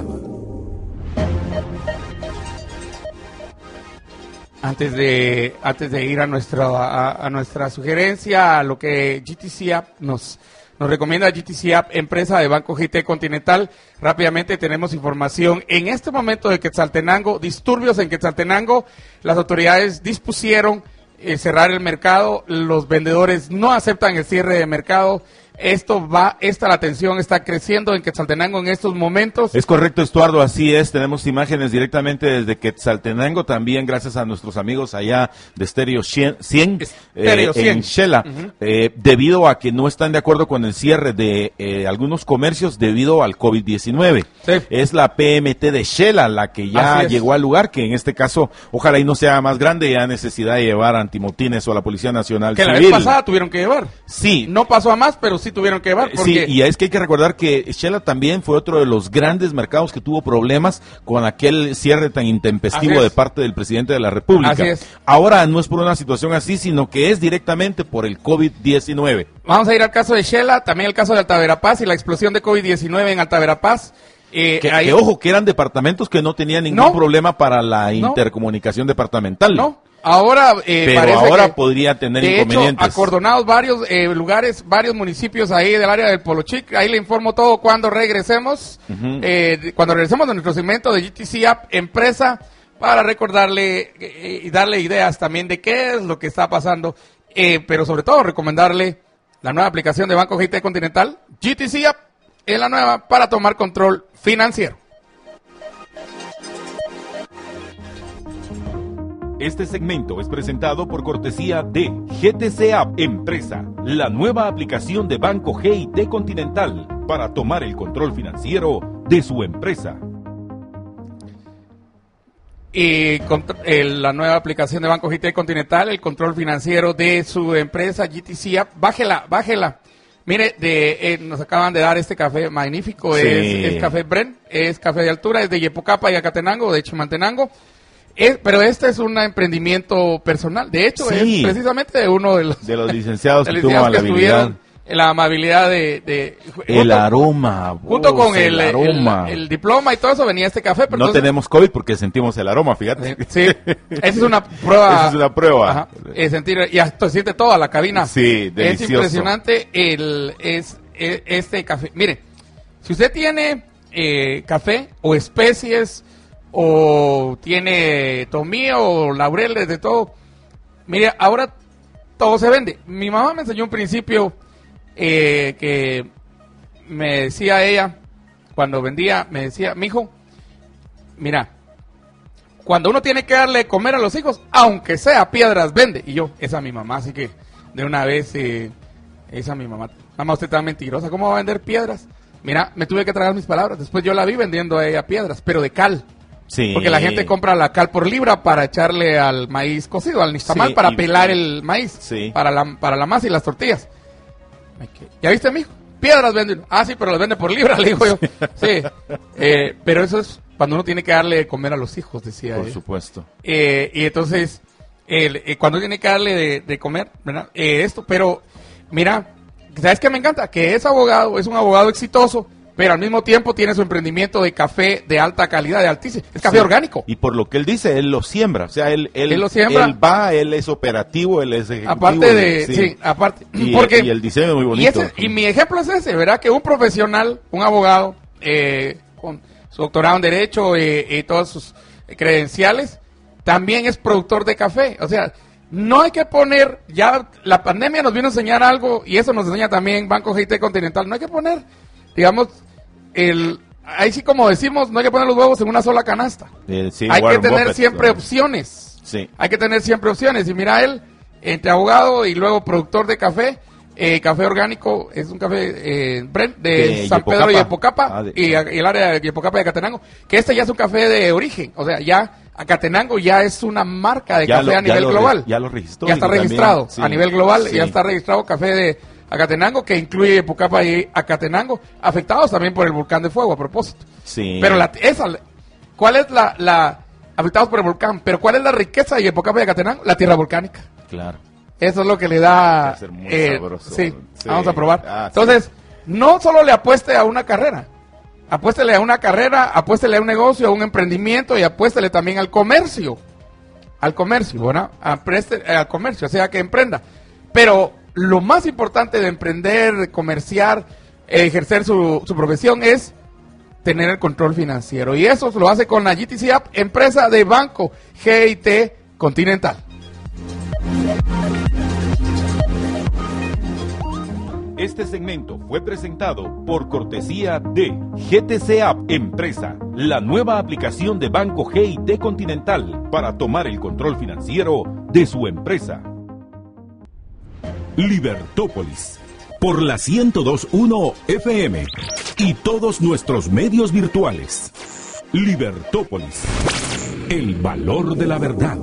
B: Antes de, antes de ir a nuestra, a, a nuestra sugerencia, a lo que G T C App nos, nos recomienda, G T C App, empresa de Banco G T Continental, rápidamente tenemos información. En este momento de Quetzaltenango, disturbios en Quetzaltenango, las autoridades dispusieron eh, cerrar el mercado, los vendedores no aceptan el cierre de mercado. Esto va, esta la tensión está creciendo en Quetzaltenango en estos momentos.
C: Es correcto, Estuardo, así es. Tenemos imágenes directamente desde Quetzaltenango, también gracias a nuestros amigos allá de Stereo cien, cien,
B: Stereo
C: eh,
B: cien.
C: en Shela,
B: Ujú.
C: eh, debido a que no están de acuerdo con el cierre de eh, algunos comercios debido al COVID diecinueve.
B: Sí.
C: Es la P M T de Shela la que ya
B: Así es.
C: llegó al lugar, que en este caso, ojalá y no sea más grande, ya necesidad de llevar antimotines o a la Policía Nacional
B: Que la
C: Civil.
B: vez pasada tuvieron que llevar.
C: Sí,
B: No pasó a más, pero sí tuvieron que llevar.
C: Sí,
B: Porque
C: y es que hay que recordar que Shela también fue otro de los grandes mercados que tuvo problemas con aquel cierre tan intempestivo
B: Así es.
C: de parte del presidente de la República.
B: Así es.
C: Ahora no es por una situación así, sino que es directamente por el COVID diecinueve.
B: vamos a ir al caso de Shela, también el caso de Alta Verapaz y la explosión de COVID diecinueve en Alta Verapaz. Eh,
C: Que,
B: ahí-
C: que, ojo, que eran departamentos que no tenían ningún
B: No.
C: problema para la intercomunicación departamental.
B: No, ahora eh,
C: Pero
B: parece
C: ahora
B: que,
C: podría tener
B: de
C: inconvenientes.
B: hecho, acordonados varios eh, lugares, varios municipios ahí del área del Polo Chic. Ahí le informo todo cuando regresemos.
C: Ujú.
B: eh, de- cuando regresemos de nuestro segmento de G T C App Empresa, para recordarle eh, y darle ideas también de qué es lo que está pasando. Eh, pero sobre todo recomendarle la nueva aplicación de Banco G T Continental, G T C App, es la nueva para tomar control financiero.
A: Este segmento es presentado por cortesía de G T C App Empresa, la nueva aplicación de Banco G I T Continental para tomar el control financiero de su empresa.
B: Y contr- el- la nueva aplicación de Banco G T Continental, el control financiero de su empresa G T C App, bájela, bájela. Mire, de, eh, nos acaban de dar este café magnífico,
C: Sí.
B: es, es café Bren, es café de altura, es de Yepocapa y Acatenango, de Chimaltenango. Es- pero este es un emprendimiento personal, de hecho
C: Sí.
B: es precisamente de uno de los,
C: De los licenciados
B: de
C: que
B: los
C: tuvo
B: licenciados que
C: la habilidad.
B: estuvieron la amabilidad de... de
C: el
B: junto,
C: aroma.
B: Junto
C: vos,
B: con el,
C: el aroma.
B: El, el diploma y todo eso venía este café. Pero
C: no
B: entonces,
C: tenemos COVID porque sentimos el aroma, fíjate.
B: Sí, esa es una prueba.
C: Esa es una prueba.
B: Ajá, eh, sentir, y hasta siente toda la cabina.
C: Sí, delicioso.
B: Es impresionante el, es, es- este café. Mire, si usted tiene eh, café o especies o tiene tomillo o laureles de todo, mire, ahora todo se vende. Mi mamá me enseñó un principio eh, que me decía ella cuando vendía, me decía, mijo, mira, cuando uno tiene que darle de comer a los hijos, aunque sea piedras, vende. Y yo, esa es mi mamá, así que de una vez, eh, esa es mi mamá. Mamá, usted está mentirosa, ¿cómo va a vender piedras? Mira, me tuve que tragar mis palabras. Después yo la vi vendiendo a ella piedras, pero de cal.
C: Sí.
B: Porque la gente compra la cal por libra para echarle al maíz cocido, al nixtamal,
C: Sí,
B: para
C: y-
B: pelar el maíz,
C: Sí.
B: para la para la masa y las tortillas. Me quedé, ¿ya viste, mijo? Piedras venden. Ah, sí, pero las vende por libra, le digo yo. Sí, eh, pero eso es cuando uno tiene que darle de comer a los hijos, decía
C: Por
B: ella.
C: supuesto.
B: Eh, y entonces, el, eh, cuando tiene que darle de, de comer, ¿verdad? Eh, esto, pero mira, ¿sabes qué me encanta? Que es abogado, es un abogado exitoso, pero al mismo tiempo tiene su emprendimiento de café de alta calidad, de altísimo. Es café
C: Sí.
B: orgánico.
C: Y por lo que él dice, él lo siembra. O sea, él, él,
B: Él lo siembra.
C: él va, él es operativo, él es ejecutivo.
B: Aparte de,
C: y-
B: sí, aparte,
C: Y,
B: porque,
C: y el diseño es muy
B: y,
C: bonito.
B: ese- y mi ejemplo es ese, ¿verdad? Que un profesional, un abogado, eh, con su doctorado en Derecho eh, y todas sus credenciales, también es productor de café. O sea, no hay que poner, ya la pandemia nos vino a enseñar algo, y eso nos enseña también Banco G I T Continental, no hay que poner, digamos, el... Ahí sí, como decimos, no hay que poner los huevos en una sola canasta.
C: Eh, sí,
B: hay que
C: Warren
B: tener
C: Buffett,
B: siempre
C: eh,
B: opciones.
C: Sí.
B: Hay que tener siempre opciones. Y mira, él, entre abogado y luego productor de café, eh, café orgánico, es un café eh, Brent, de,
C: De
B: San Pedro y
C: Yepocapa.
B: Epocapa,
C: Ah, de-
B: y, a- y el área de Yepocapa y Acatenango, que este ya es un café de origen. O sea, ya Acatenango ya es una marca de
C: Ya
B: café
C: lo-
B: a nivel
C: ya lo
B: global.
C: re- ya lo registró
B: Ya está
C: también,
B: registrado
C: sí.
B: a nivel global,
C: Sí.
B: ya está registrado café de Acatenango, que incluye Epocapa y Acatenango, afectados también por el volcán de fuego, a propósito.
C: Sí.
B: Pero la, esa, ¿cuál es la, la, afectados por el volcán? Pero ¿cuál es la riqueza de Epocapa y Acatenango? La tierra volcánica.
C: Claro.
B: Eso es lo que le da...
C: Va a ser muy
B: eh,
C: sabroso.
B: sí,
C: Sí.
B: vamos a probar.
C: Ah, sí.
B: Entonces, no solo le apueste a una carrera. Apuéstele a una carrera, apuéstele a un negocio, a un emprendimiento y apuéstele también al comercio. Al comercio, ¿verdad? Apreste- eh, al comercio, o sea, que emprenda. Pero lo más importante de emprender, de comerciar, eh, ejercer su, su profesión es tener el control financiero. Y eso lo hace con la G T C App, empresa de Banco G I T Continental.
A: Este segmento fue presentado por cortesía de G T C App Empresa, la nueva aplicación de Banco G I T Continental para tomar el control financiero de su empresa. Libertópolis, por la ciento dos punto uno F M y todos nuestros medios virtuales. Libertópolis, el valor de la verdad.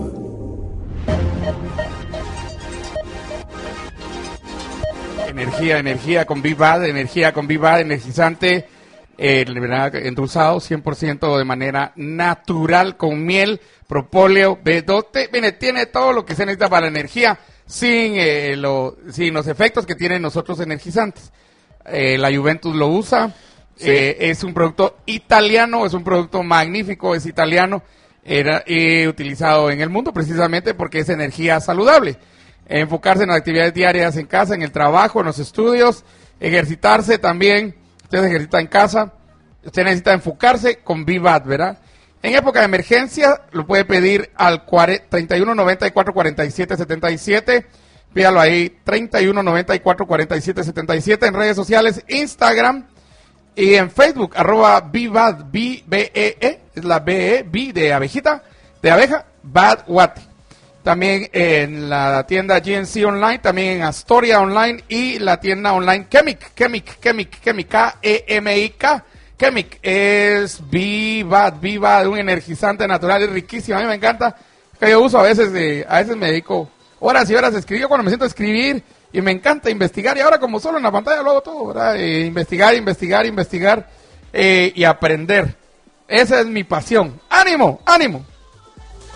B: Energía, energía con Vivad, energía con Vivad, energizante, eh, ¿verdad? Endulzado cien por ciento de manera natural, con miel, propóleo, B dos T. Mire, tiene todo lo que se necesita para la energía, sin, eh, lo, sin los efectos que tienen los otros energizantes. Eh, la Juventus lo usa, eh, es un producto italiano, es un producto magnífico, es italiano, era eh, utilizado en el mundo precisamente porque es energía saludable. Enfocarse en las actividades diarias en casa, en el trabajo, en los estudios, ejercitarse también. Usted se ejercita en casa, usted necesita enfocarse con Vivad, ¿verdad? En época de emergencia lo puede pedir al treinta y uno noventa y cuatro cuarenta y siete setenta y siete. Pídalo ahí, treinta y uno noventa y cuatro cuarenta y siete setenta y siete, en redes sociales, Instagram y en Facebook, arroba Vivad, B E E, es la B E, B de abejita, de abeja, Bad Wati. También en la tienda G N C Online, también en Astoria Online y la tienda online Chemic, Chemic, Chemic, Chemic, K E M I K. Chemic es Vivad, Vivad, un energizante natural, es riquísimo, a mí me encanta, que yo uso a veces, eh, a veces me dedico horas y horas a escribir, yo cuando me siento a escribir y me encanta investigar, y ahora como solo en la pantalla lo hago todo, ¿verdad? Eh, investigar, investigar, investigar eh, y aprender. Esa es mi pasión. ¡Ánimo! ¡Ánimo!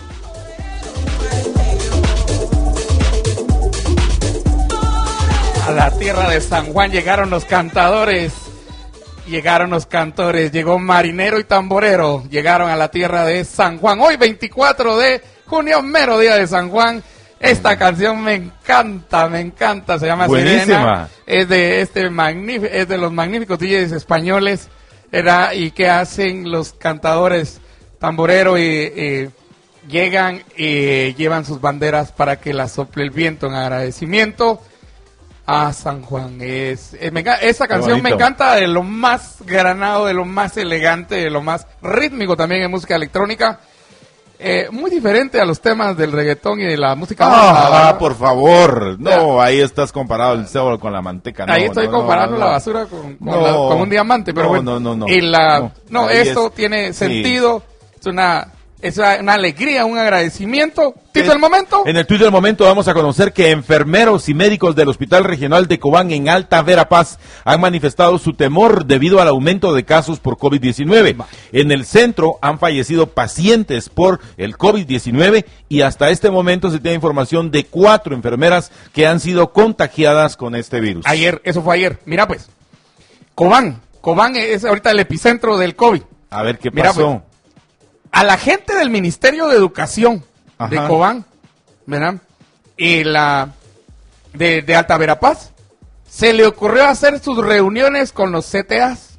B: A la tierra de San Juan llegaron los cantadores, llegaron los cantores, llegó marinero y tamborero, llegaron a la tierra de San Juan. Hoy veinticuatro de junio, mero día de San Juan. Esta canción me encanta, me encanta, se llama
C: Buenísima.
B: Sirena, es de este magnífico, es de los magníficos D Js españoles, era, y que hacen los cantadores tamborero y, y llegan y llevan sus banderas para que las sople el viento en agradecimiento a San Juan. Es, es me, esa canción me encanta, de lo más granado, de lo más elegante, de lo más rítmico también en música electrónica. Eh, muy diferente a los temas del reggaetón y de la música.
C: Ah, ah por favor. No, ahí estás comparado el cebo con la manteca. No,
B: ahí estoy
C: no,
B: comparando
C: no, no.
B: la basura con, con,
C: No,
B: la, con un diamante, pero
C: no,
B: bueno.
C: no, no, no.
B: Y la, no,
C: No,
B: esto
C: es-
B: tiene
C: sí.
B: sentido, es una, es una, una alegría, un agradecimiento. Tito, el momento.
C: En el tuit del momento vamos a conocer que enfermeros y médicos del Hospital Regional de Cobán en Alta Verapaz han manifestado su temor debido al aumento de casos por COVID diecinueve. En el centro han fallecido pacientes por el COVID diecinueve y hasta este momento se tiene información de cuatro enfermeras que han sido contagiadas con este virus.
B: Ayer, eso fue ayer. Mira pues, Cobán, Cobán es ahorita el epicentro del COVID.
C: A ver qué
B: Mira,
C: pasó.
B: A la gente del Ministerio de Educación
C: Ajá.
B: de Cobán, ¿verdad? Y la de, de Alta Verapaz, se le ocurrió hacer sus reuniones con los C T As.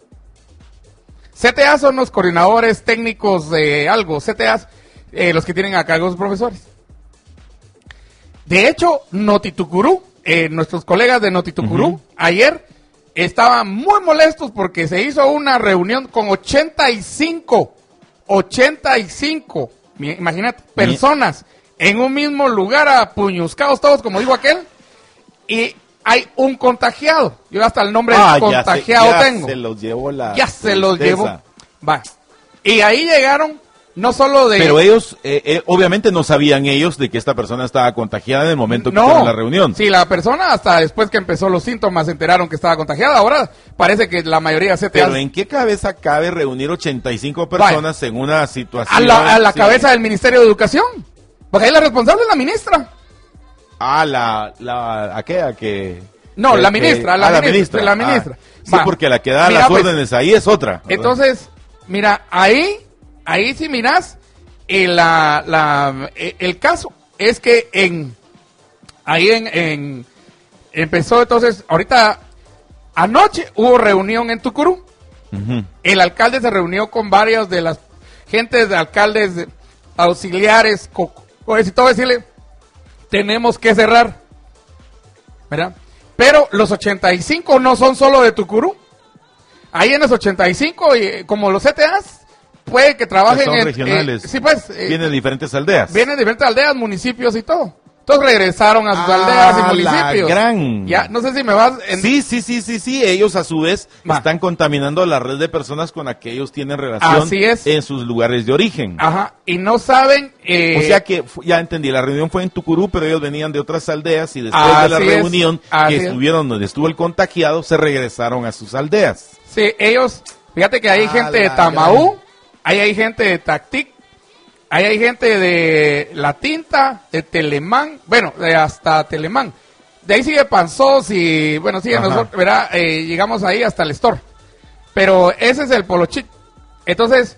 B: C T A son los coordinadores técnicos de algo, C T As, eh, los que tienen a cargo los profesores. De hecho, Notitucurú, eh, nuestros colegas de Notitucurú,
C: Ujú.
B: ayer estaban muy molestos porque se hizo una reunión con ochenta y cinco, ochenta y cinco, mi- imagínate, personas en un mismo lugar, apuñuscados todos, como dijo aquel, y hay un contagiado. Yo hasta el nombre
C: Ah,
B: del
C: ya se-
B: contagiado
C: ya
B: tengo.
C: se los llevó la
B: Ya se los
C: tristeza.
B: llevó. Va. Y ahí llegaron, no solo de...
C: Pero ellos, eh, eh, obviamente no sabían ellos de que esta persona estaba contagiada en el momento que
B: no,
C: hicieron la reunión.
B: Sí, la persona hasta después que empezó los síntomas se enteraron que estaba contagiada. Ahora parece que la mayoría se te
C: Pero ¿en qué cabeza cabe reunir ochenta y cinco personas en una situación?
B: a la, a la
C: sí?
B: cabeza del Ministerio de Educación. Porque ahí la responsable es la ministra.
C: Ah, la, la, aquella que...
B: No,
C: que-
B: la
C: que-
B: ministra, la
C: ah,
B: ministra, la ministra.
C: Ah, sí,
B: Va.
C: porque la que da
B: Mira,
C: las
B: pues,
C: órdenes ahí es otra. ¿verdad?
B: Entonces, mira, ahí, ahí si miras, eh, la, la, eh, el caso es que en, ahí en, en, empezó entonces, ahorita, anoche hubo reunión en Tucurú.
C: Ujú.
B: El alcalde se reunió con varias de las gentes de alcaldes de- auxiliares, co- co- y todo, decirle, tenemos que cerrar, ¿verdad? Pero los ochenta y cinco no son solo de Tucurú. Ahí en los ochenta y cinco, y, como los C T As, puede que trabajen
C: Son
B: en...
C: regionales.
B: eh, sí, pues. eh,
C: Vienen de diferentes aldeas.
B: Vienen de diferentes aldeas, municipios y todo. Entonces regresaron a sus
C: Ah,
B: aldeas y
C: la
B: municipios.
C: gran.
B: Ya, no sé si me vas... En,
C: Sí, sí, sí, sí, sí. Ellos a su vez
B: Va.
C: están contaminando la red de personas con las que ellos tienen relación
B: Así es.
C: en sus lugares de origen.
B: Ajá, y no saben... eh,
C: O sea que, fu- ya entendí, la reunión fue en Tucurú, pero ellos venían de otras aldeas y después de la
B: Así es,
C: reunión
B: así
C: que
B: es.
C: estuvieron donde estuvo el contagiado, se regresaron a sus aldeas.
B: Sí, ellos, fíjate que hay
C: Ah,
B: gente de
C: la
B: Tamaú, ahí hay gente de Tactic, ahí hay gente de La Tinta, de Telemán, bueno, de hasta Telemán. De ahí sigue Panzós y, bueno, sigue
C: Ajá.
B: nosotros, ¿verdad? Eh, llegamos ahí hasta el Store. Pero ese es el Polochic. Entonces,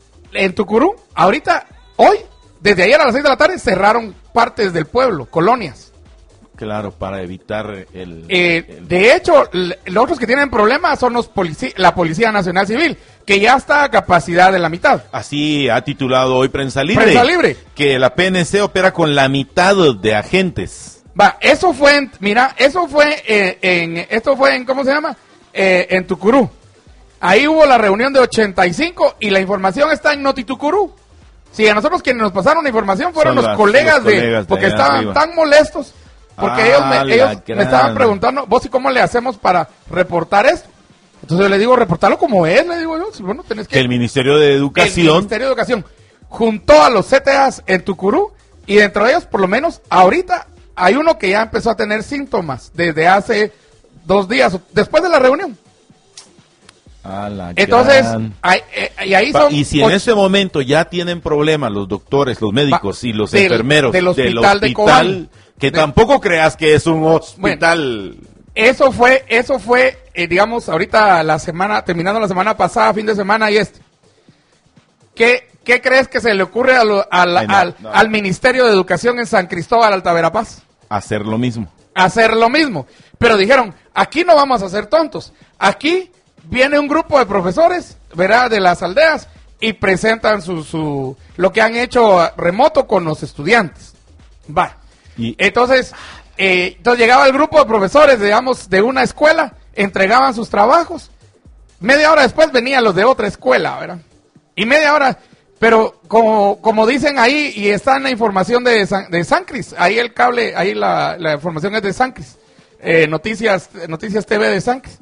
B: en Tucurú, ahorita, hoy, desde ayer a las seis de la tarde, cerraron partes del pueblo, colonias.
C: Claro, para evitar el...
B: Eh,
C: el-
B: de hecho, l- los otros que tienen problemas son los polici- la Policía Nacional Civil, que ya está a capacidad de la mitad.
C: Así ha titulado hoy Prensa Libre.
B: Prensa Libre.
C: Que la P N C opera con la mitad de agentes.
B: Va, eso fue, en, mira, eso fue eh, en, esto fue en, ¿cómo se llama? Eh, en Tucurú. Ahí hubo la reunión de ochenta y cinco y la información está en Notitucurú. Sí, a nosotros quienes nos pasaron la información fueron
C: Son
B: los
C: las-
B: colegas,
C: los
B: de,
C: colegas de
B: porque
C: allá
B: estaban
C: arriba.
B: tan molestos, porque
C: Ah,
B: ellos, me,
C: la
B: ellos me
C: gran.
B: estaban preguntando, vos y cómo le hacemos para reportar esto. Entonces yo le digo, reportarlo como es, le digo yo, si vos no tenés que...
C: Que el Ministerio de
B: El
C: Educación...
B: Ministerio de Educación juntó a los C T As en Tucurú y dentro de ellos, por lo menos ahorita, hay uno que ya empezó a tener síntomas desde hace dos días, después de la reunión.
C: Ah, la
B: Entonces,
C: gran.
B: hay- eh, y ahí
C: Pa-
B: son...
C: Y si en
B: och-
C: ese momento ya tienen problemas los doctores, los médicos
B: Va-
C: y los
B: del-
C: enfermeros
B: del hospital de Cobán.
C: que
B: De-
C: tampoco creas que es un hospital
B: Eso fue, eso fue, eh, digamos, ahorita la semana, terminando la semana pasada, fin de semana y este. ¿Qué, qué crees que se le ocurre a lo, a la,
C: Ay, no,
B: al,
C: no.
B: al Ministerio de Educación en San Cristóbal, Alta Verapaz?
C: Hacer lo mismo.
B: Hacer lo mismo. Pero dijeron, aquí no vamos a ser tontos. Aquí viene un grupo de profesores, ¿verdad?, de las aldeas y presentan su, su lo que han hecho remoto con los estudiantes. Va.
C: Y-
B: Entonces, eh, entonces llegaba el grupo de profesores, digamos, de una escuela, entregaban sus trabajos. Media hora después venían los de otra escuela, ¿verdad? Y media hora, pero como, como dicen ahí, y está en la información de San, de Sancris, ahí el cable, ahí la, la información es de Sancris, eh, noticias, Noticias T V de Sancris.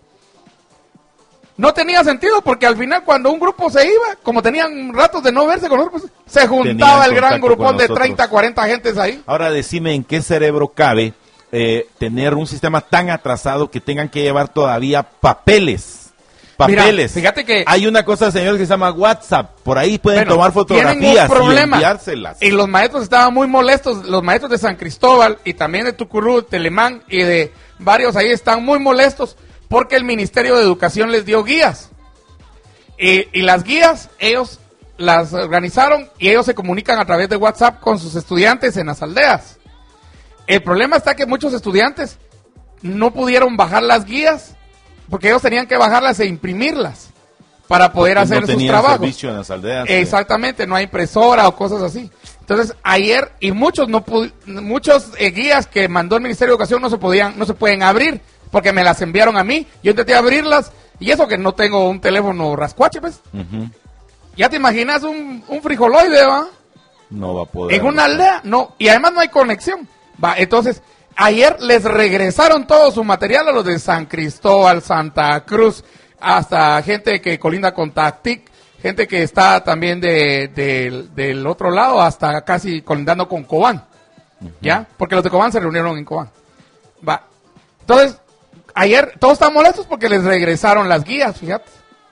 B: No tenía sentido porque al final cuando un grupo se iba, como tenían ratos de no verse con los grupos, se juntaba
C: Tenían
B: el gran
C: contacto
B: grupón
C: con
B: de
C: nosotros.
B: treinta, cuarenta gentes ahí.
C: Ahora decime en qué cerebro cabe eh, tener un sistema tan atrasado que tengan que llevar todavía papeles. Papeles.
B: Mira, fíjate que-
C: hay una cosa, señor, que se llama WhatsApp. Por ahí pueden
B: Bueno,
C: tomar
B: tienen
C: fotografías
B: un
C: y
B: problema.
C: enviárselas.
B: Y los maestros estaban muy molestos, los maestros de San Cristóbal y también de Tucurú, Telemán y de varios ahí están muy molestos porque el Ministerio de Educación les dio guías. Y, y las guías, ellos las organizaron y ellos se comunican a través de WhatsApp con sus estudiantes en las aldeas. El problema está que muchos estudiantes no pudieron bajar las guías porque ellos tenían que bajarlas e imprimirlas para poder
C: Porque
B: hacer
C: no
B: sus
C: tenían
B: trabajos.
C: servicio en las aldeas. eh.
B: Exactamente, no hay impresora o cosas así. Entonces, ayer y muchos no pu- muchos eh, guías que mandó el Ministerio de Educación no se podían no se pueden abrir porque me las enviaron a mí. Yo intenté abrirlas y eso que no tengo un teléfono rascuache, pues.
C: Ujú.
B: Ya te imaginas un, un frijoloide, ¿va?
C: No va a poder.
B: En una aldea, no, y además no hay conexión. Va, entonces, ayer les regresaron todo su material a los de San Cristóbal, Santa Cruz, hasta gente que colinda con Tactic, gente que está también de, de- del otro lado, hasta casi colindando con Cobán, ¿ya? Porque los de Cobán se reunieron en Cobán. Va, entonces, ayer todos están molestos porque les regresaron las guías, fíjate.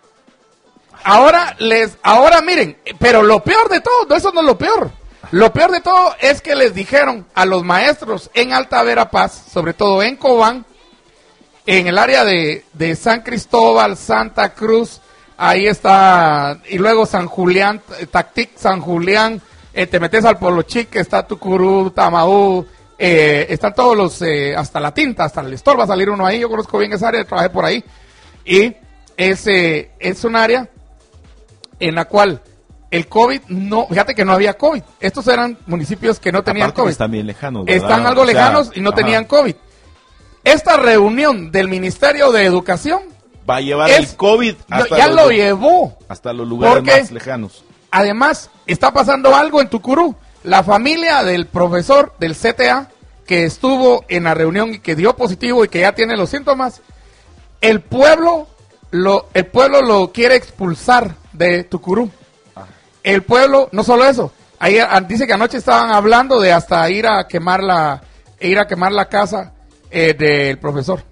B: Ahora les, ahora miren, pero lo peor de todo, eso no es lo peor. Lo peor de todo es que les dijeron a los maestros en Alta Verapaz, sobre todo en Cobán, en el área de, de San Cristóbal, Santa Cruz, ahí está, y luego San Julián, eh, Tactic, San Julián, eh, te metes al Polo Chic, está Tucurú, Tamaú, eh, están todos los, eh, hasta La Tinta, hasta el Estor, va a salir uno ahí, yo conozco bien esa área, trabajé por ahí, y es, eh, es un área en la cual el COVID no, fíjate que no había COVID. Estos eran municipios que no tenían
C: Aparte que
B: COVID.
C: están bien lejanos, ¿verdad?
B: Están algo
C: O sea,
B: lejanos y no
C: ajá.
B: tenían COVID. Esta reunión del Ministerio de Educación
C: Va a llevar
B: es-
C: el COVID
B: lo-
C: hasta,
B: ya
C: los,
B: lo llevó.
C: hasta los lugares
B: Porque-
C: más lejanos.
B: Además, está pasando algo en Tucurú. La familia del profesor del C T A que estuvo en la reunión y que dio positivo y que ya tiene los síntomas, el pueblo lo, el pueblo lo quiere expulsar de Tucurú. El pueblo, no solo eso, ahí ah, dice que anoche estaban hablando de hasta ir a quemar la, ir a quemar la casa eh, del profesor.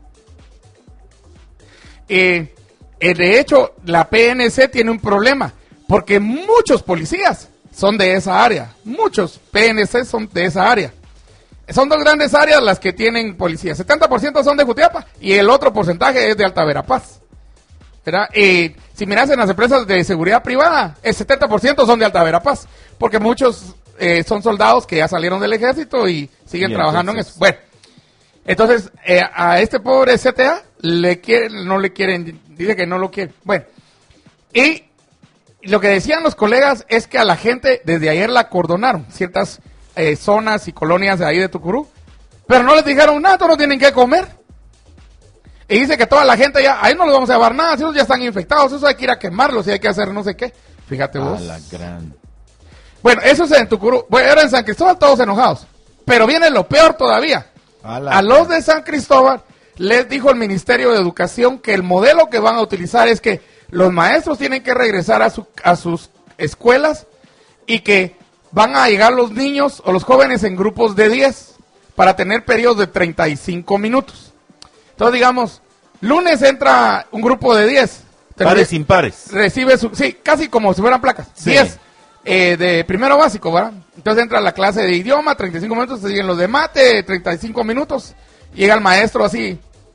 B: Eh, eh, de hecho, la P N C tiene un problema, porque muchos policías son de esa área, muchos P N C son de esa área. Son dos grandes áreas las que tienen policías, setenta por ciento son de Jutiapa y el otro porcentaje es de Alta Verapaz. ¿Verdad? Y si miras en las empresas de seguridad privada, el setenta por ciento son de Alta Verapaz, porque muchos eh, son soldados que ya salieron del ejército y siguen
C: Y
B: trabajando
C: entonces-
B: en eso. Bueno, entonces eh, a este pobre C T A le quieren, no le quieren, dice que no lo quiere. Bueno, y lo que decían los colegas es que a la gente desde ayer la acordonaron, ciertas eh, zonas y colonias de ahí de Tucurú, pero no les dijeron nada, todos no tienen que comer. Y dice que toda la gente ya, ahí no les vamos a llevar nada, si esos ya están infectados, eso hay que ir a quemarlos y hay que hacer no sé qué. Fíjate
C: A
B: vos.
C: la gran.
B: Bueno, eso es en Tucurú. Bueno, ahora en San Cristóbal todos enojados. Pero viene lo peor todavía.
C: A la
B: A los de San Cristóbal les dijo el Ministerio de Educación que el modelo que van a utilizar es que los maestros tienen que regresar a, su, a sus escuelas y que van a llegar los niños o los jóvenes en grupos de diez para tener periodos de treinta y cinco minutos. Entonces, digamos, lunes entra un grupo de diez.
C: Pares impares.
B: Recibe su, sí, casi como si fueran placas.
C: Sí.
B: diez eh, de primero básico, ¿verdad? Entonces entra la clase de idioma, treinta y cinco minutos, se siguen los de mate, treinta y cinco minutos. Llega el maestro así,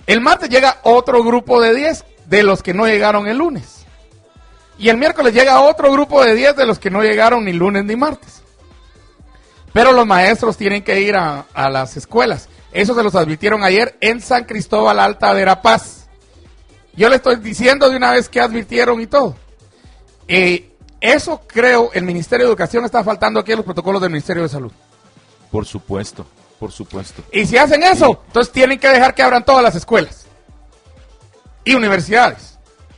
B: El martes llega otro grupo de diez de los que no llegaron el lunes. Y el miércoles llega otro grupo de diez de los que no llegaron ni lunes ni martes. Pero los maestros tienen que ir a, a las escuelas. Eso se los advirtieron ayer en San Cristóbal Alta Verapaz. Yo le estoy diciendo de una vez que advirtieron y todo. Eh, eso creo, el Ministerio de Educación está faltando aquí a los protocolos del Ministerio de Salud.
C: Por supuesto, por supuesto.
B: Y si hacen eso, sí. entonces tienen que dejar que abran todas las escuelas y universidades.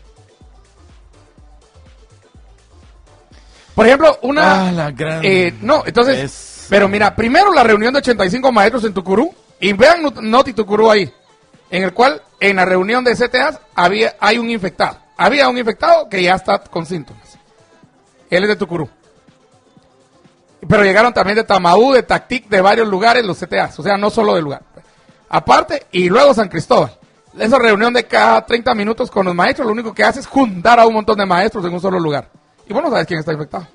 B: Por ejemplo, una...
C: Ah, la gran...
B: eh, no, entonces...
C: Es...
B: Pero mira, primero la reunión de ochenta y cinco maestros en Tucurú, y vean Noti Tucurú ahí, en el cual en la reunión de C T A había, hay un infectado. Había un infectado que ya está con síntomas. Él es de Tucurú. Pero llegaron también de Tamaú, de Tactic, de varios lugares los C T As, o sea, no solo del lugar. Aparte, y luego San Cristóbal. Esa reunión de cada treinta minutos con los maestros, lo único que hace es juntar a un montón de maestros en un solo lugar. Y vos no sabes quién está infectado.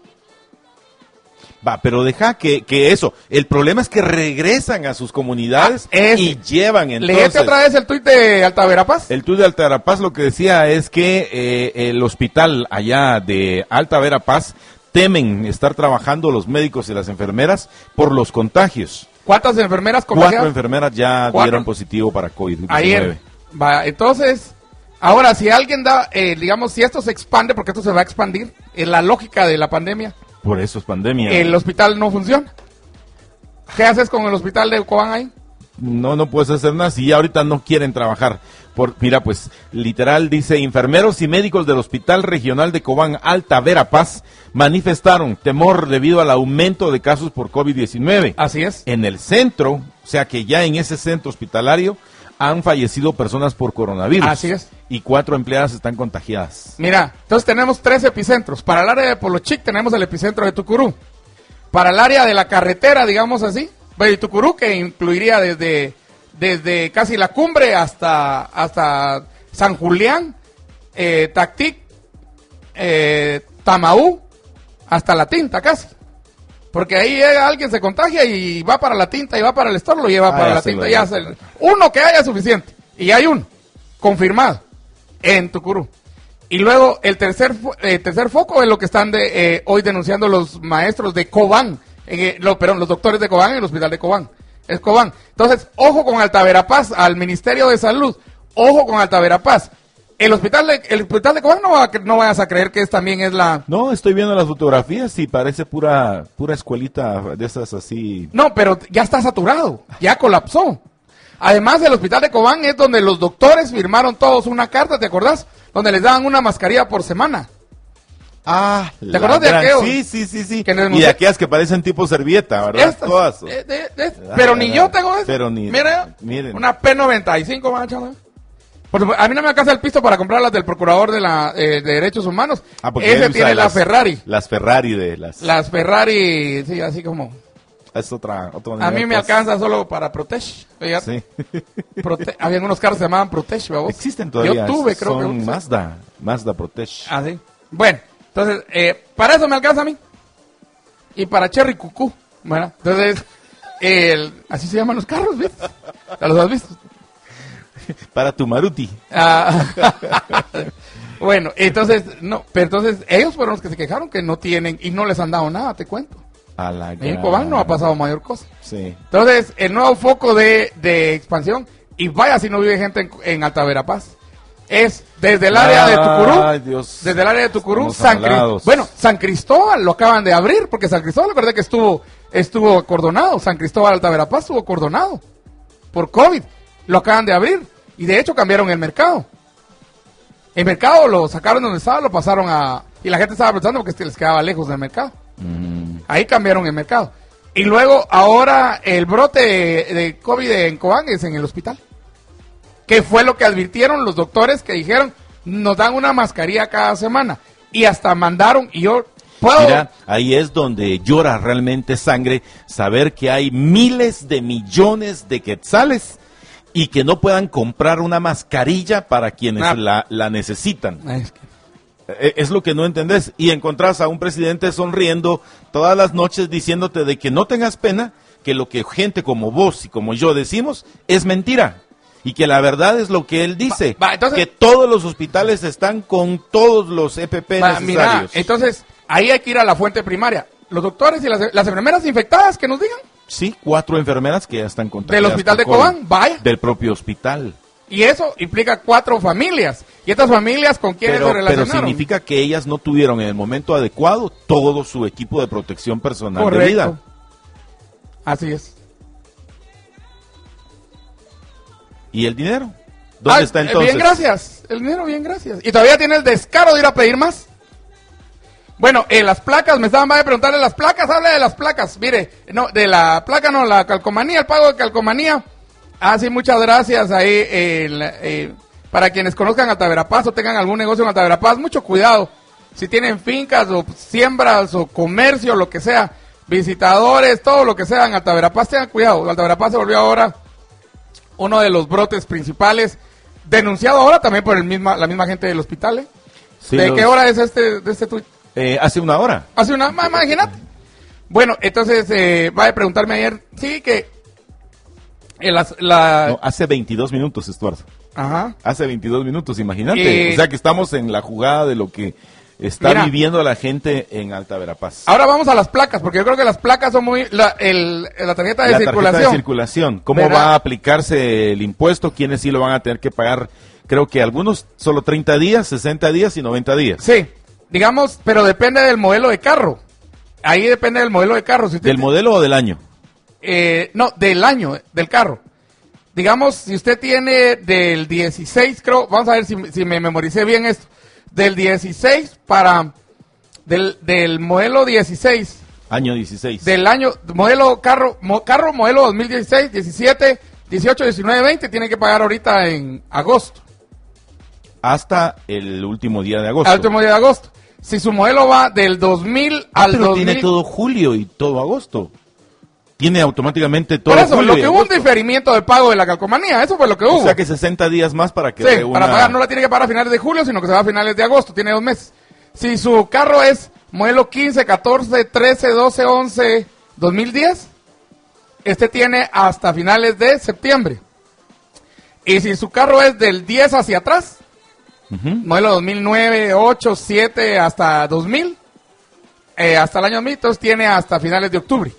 C: Va, pero deja que, que eso. El problema es que regresan a sus comunidades
B: ah, es,
C: y llevan entonces...
B: Léete otra vez el tuit de Alta Verapaz.
C: El tuit de Alta Verapaz lo que decía es que eh, el hospital allá de Alta Verapaz temen estar trabajando los médicos y las enfermeras por los contagios.
B: ¿Cuántas enfermeras contagiadas?
C: Cuatro enfermeras ya
B: ¿Cuatro?
C: dieron positivo para COVID diecinueve.
B: Ayer. Va, entonces, ahora si alguien da, eh, digamos, si esto se expande, porque esto se va a expandir, en la lógica de la pandemia...
C: Por eso es pandemia.
B: El hospital no funciona. ¿Qué haces con el hospital de Cobán ahí?
C: No, no puedes hacer nada si ya ahorita no quieren trabajar. Por, mira, pues, literal dice, enfermeros y médicos del Hospital Regional de Cobán Alta Verapaz manifestaron temor debido al aumento de casos por COVID diecinueve.
B: Así es.
C: En el centro, o sea que ya en ese centro hospitalario han fallecido personas por coronavirus.
B: Así es.
C: Y cuatro empleadas están contagiadas.
B: Mira, entonces tenemos tres epicentros. Para el área de Polochic tenemos el epicentro de Tucurú. Para el área de la carretera, digamos así, de Tucurú, que incluiría desde, desde casi la cumbre hasta, hasta San Julián, eh, Tactic, eh, Tamaú, hasta La Tinta casi. Porque ahí llega alguien, se contagia y va para La Tinta y va para el store, lo lleva
C: ah,
B: para La Tinta. Ya se, uno que haya suficiente. Y hay uno, confirmado, en Tucurú. Y luego el tercer eh, tercer foco es lo que están de, eh, hoy denunciando los maestros de Cobán, eh, lo, perdón, los doctores de Cobán en el hospital de Cobán. Es Cobán. Entonces, ojo con Alta Verapaz, al Ministerio de Salud, ojo con Alta Verapaz. El hospital de, el hospital de Cobán no, va, no vayas a creer que es, también es la...
C: No, estoy viendo las fotografías y parece pura pura escuelita de esas así.
B: No, pero ya está saturado, ya colapsó. Además, el hospital de Cobán es donde los doctores firmaron todos una carta, ¿te acordás? Donde les daban una mascarilla por semana.
C: Ah,
B: ¿te acordás de aquellos?
C: Sí, sí, sí, sí.
B: Que
C: y de aquellas que parecen tipo servilleta, ¿verdad?
B: Estas,
C: Todas.
B: de, de, de, pero ni yo tengo eso.
C: Pero ni...
B: Mira,
C: miren.
B: una P noventa y cinco, macho, ¿no? Por, a mí no me alcanza el pisto para comprar las del Procurador de, la, eh, de Derechos Humanos.
C: Ah, porque
B: ese tiene la
C: las,
B: Ferrari.
C: Las Ferrari de las...
B: Las Ferrari, sí, así como...
C: Es otra... otra
B: a mí me alcanza solo para Protege.
C: Sí.
B: Prote habían unos carros que se llamaban Protege, ¿vos?
C: Existen todavía.
B: Yo tuve, creo
C: son
B: que...
C: Mazda, Mazda Protege.
B: Ah, sí. Bueno, entonces, eh, para eso me alcanza a mí. Y para Cherry Cucú. Bueno, entonces, el, así se llaman los carros, ¿viste? ¿Ya los has visto?
C: Para tu Maruti.
B: Ah, bueno, entonces, no, pero entonces ellos fueron los que se quejaron que no tienen y no les han dado nada, te cuento.
C: A la
B: en Cobán no ha pasado mayor cosa.
C: Sí.
B: Entonces, el nuevo foco de, de expansión, y vaya si no vive gente en, en Alta Verapaz, es desde el área de Tucurú,
C: Ay, Dios.
B: desde el área de Tucurú,
C: Estamos
B: San Cristóbal.
C: amolados.
B: Bueno, San Cristóbal lo acaban de abrir, porque San Cristóbal, recuerda que estuvo, estuvo acordonado, San Cristóbal Alta Verapaz estuvo acordonado por COVID, lo acaban de abrir, y de hecho cambiaron el mercado. El mercado lo sacaron donde estaba, lo pasaron a... Y la gente estaba pensando porque les quedaba lejos del mercado.
C: Mm.
B: Ahí cambiaron el mercado. Y luego, ahora, el brote de, de COVID en Cobán es en el hospital. Que fue lo que advirtieron los doctores que dijeron, nos dan una mascarilla cada semana. Y hasta mandaron, y yo... ¿puedo?
C: Mira, ahí es donde llora realmente sangre saber que hay miles de millones de quetzales y que no puedan comprar una mascarilla para quienes
B: Ah.
C: la, la necesitan.
B: Ay, es que-
C: Eh, Es lo que no entendés. Y encontrás a un presidente sonriendo todas las noches diciéndote de que no tengas pena, que lo que gente como vos y como yo decimos es mentira. Y que la verdad es lo que él dice,
B: Va, va, entonces-
C: que todos los hospitales están con todos los E P P
B: Va, mira,
C: necesarios.
B: entonces ahí hay que ir a la fuente primaria. Los doctores y las, las enfermeras infectadas que nos digan
C: Sí, cuatro enfermeras que ya están contagiadas.
B: del hospital de
C: por COVID.
B: Cobán, vaya.
C: Del propio hospital.
B: Y eso implica cuatro familias. ¿Y estas familias con quiénes
C: Pero,
B: se
C: pero
B: relacionaron?
C: significa que ellas no tuvieron en el momento adecuado todo su equipo de protección personal de vida.
B: Correcto. Así es.
C: ¿Y el dinero? ¿Dónde
B: Ah,
C: está
B: eh,
C: entonces?
B: Bien, gracias. El dinero, bien, gracias. Y todavía tiene el descaro de ir a pedir más. Bueno, en las placas, me estaban a preguntarle las placas, hable de las placas. Mire, no, de la placa no, la calcomanía, el pago de calcomanía. Ah, sí, muchas gracias ahí. eh, la- eh, para quienes conozcan Altaverapaz o tengan algún negocio en Altaverapaz, mucho cuidado. Si tienen fincas o siembras o comercio, lo que sea, visitadores, todo lo que sea en Altaverapaz, tengan cuidado. Altaverapaz se volvió ahora uno de los brotes principales, denunciado ahora también por el misma, la misma gente del hospital. ¿eh?
C: Sí,
B: ¿De
C: los-
B: qué hora es este, de este tuit?
C: Eh, hace una hora.
B: Hace una, ma- imagínate. Bueno, entonces, eh, va a preguntarme ayer, sí, que en las, la,
C: No, hace veintidós minutos, Estuardo.
B: ajá,
C: Hace veintidós minutos, imagínate.
B: Eh,
C: o sea que estamos en la jugada de lo que está
B: Mira.
C: viviendo la gente en Alta Verapaz.
B: ahora vamos a las placas, porque yo creo que las placas son muy, la, el, la tarjeta de
C: la
B: circulación.
C: tarjeta de circulación. ¿Cómo
B: ¿Verdad?
C: va a aplicarse el impuesto? ¿Quiénes sí lo van a tener que pagar? Creo que algunos solo treinta días, sesenta días y noventa días.
B: Sí, digamos, pero depende del modelo de carro. Ahí depende del modelo de carro. Si usted
C: ¿Del modelo o del año?
B: Eh, no, del año, eh, del carro. Digamos, si usted tiene del dieciséis, creo, vamos a ver si, si me memoricé bien esto. Del dieciséis para, del, del modelo dieciséis,
C: Año dieciséis.
B: del año, modelo carro, mo- carro modelo dos mil dieciséis, diecisiete, dieciocho, diecinueve, veinte, tiene que pagar ahorita en agosto,
C: Hasta el último día de agosto.
B: al último día de agosto. Si su modelo va del dos mil
C: Ah,
B: al
C: pero
B: dos mil,
C: tiene todo julio y todo agosto. Tiene automáticamente todo
B: por eso,
C: julio
B: lo
C: y
B: que hubo un
C: agosto.
B: diferimiento de pago de la calcomanía, eso fue lo que hubo.
C: O sea que sesenta días más para que
B: Sí,
C: reúna-
B: para pagar, no la tiene que pagar a finales de julio, sino que se va a finales de agosto, tiene dos meses. Si su carro es modelo quince, catorce, trece, doce, once, dos mil diez, este tiene hasta finales de septiembre. Y si su carro es del diez hacia atrás,
C: Ujú.
B: modelo dos mil nueve, ocho, siete hasta dos mil, eh, hasta el año dos mil, entonces tiene hasta finales de octubre.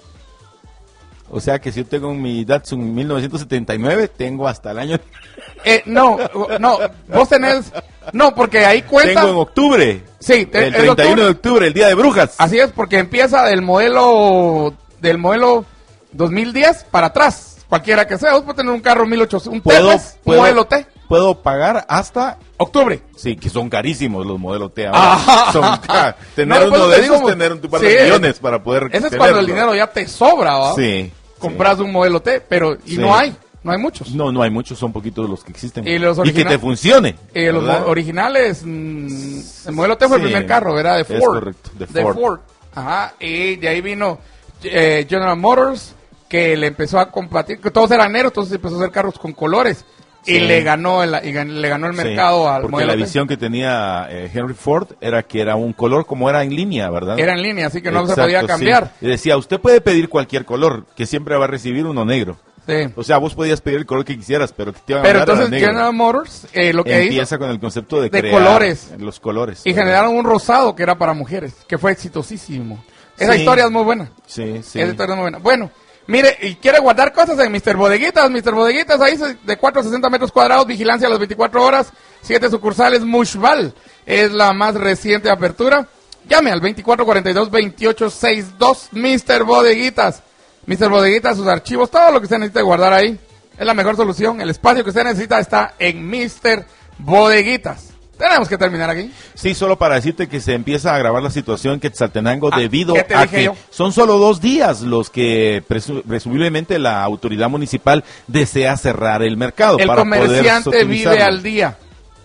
C: O sea que si yo tengo mi Datsun mil novecientos setenta y nueve, tengo hasta el año...
B: Eh, no, no, vos tenés, no, porque ahí cuenta.
C: Tengo en octubre.
B: Sí, te-
C: El
B: es
C: treinta y uno de octubre, el día de brujas.
B: Así es, porque empieza del modelo del modelo dos mil diez para atrás, cualquiera que sea. Vos puedes tener un carro mil ochocientos, un T,
C: ¿Puedo,
B: pues, un
C: puedo-
B: modelo T,
C: puedo pagar hasta...
B: octubre.
C: Sí, que son carísimos los modelos T ahora.
B: Ajá.
C: Son ca- tener
B: No, pues,
C: uno
B: te
C: de
B: digo,
C: esos, tener un par
B: sí,
C: de millones para poder
B: Ese es
C: tenerlo.
B: cuando el dinero ya te sobra, ¿va?
C: Sí.
B: Compras un modelo T, pero y
C: Sí.
B: no hay, no hay muchos.
C: No, no hay muchos, son poquitos los que existen.
B: Y los
C: que
B: original-
C: te funcione.
B: Eh, los
C: ¿verdad?
B: mo- originales, mm, el modelo T fue
C: Sí,
B: el primer carro, ¿verdad? De
C: es
B: Ford.
C: correcto, de Ford.
B: Ajá, y de ahí vino eh, General Motors, que le empezó a compartir, que todos eran negros, entonces empezó a hacer carros con colores.
C: Sí.
B: Y le ganó el, y gan- le ganó el
C: Sí,
B: mercado al
C: porque
B: modelo
C: la
B: T.
C: visión que tenía eh, Henry Ford era que era un color como era en línea, ¿verdad?
B: Era en línea, así que no se
C: Exacto,
B: podía
C: sí.
B: cambiar.
C: Y decía, usted puede pedir cualquier color, que siempre va a recibir uno negro.
B: Sí.
C: O sea, vos podías pedir el color que quisieras, pero que te iban a
B: Pero
C: mandar era
B: entonces
C: negro.
B: General Motors eh, lo que
C: Empieza
B: hizo,
C: con el concepto de,
B: de
C: crear
B: colores.
C: los colores.
B: y generaron un rosado que era para mujeres, que fue exitosísimo. Esa
C: Sí.
B: historia es muy buena.
C: Sí, sí.
B: Esa historia es muy buena. Bueno, mire, y quiere guardar cosas en mister Bodeguitas. mister Bodeguitas, ahí se- de cuatro a sesenta metros cuadrados, vigilancia a las veinticuatro horas, siete sucursales, Mushval. Es la más reciente apertura. Llame al veinticuatro cuarenta y dos, veintiocho sesenta y dos, mister Bodeguitas. mister Bodeguitas, sus archivos, todo lo que usted necesita guardar ahí. Es la mejor solución. El espacio que usted necesita está en mister Bodeguitas. Tenemos que terminar aquí.
C: Sí, solo para decirte que se empieza a agravar la situación en Quetzaltenango
B: Ah,
C: debido
B: ¿qué te
C: a
B: dije
C: que
B: yo?
C: son solo dos días los que presu- presumiblemente la autoridad municipal desea cerrar el mercado.
B: El
C: para poder
B: comerciante vive
C: sotomizarlo.
B: al día.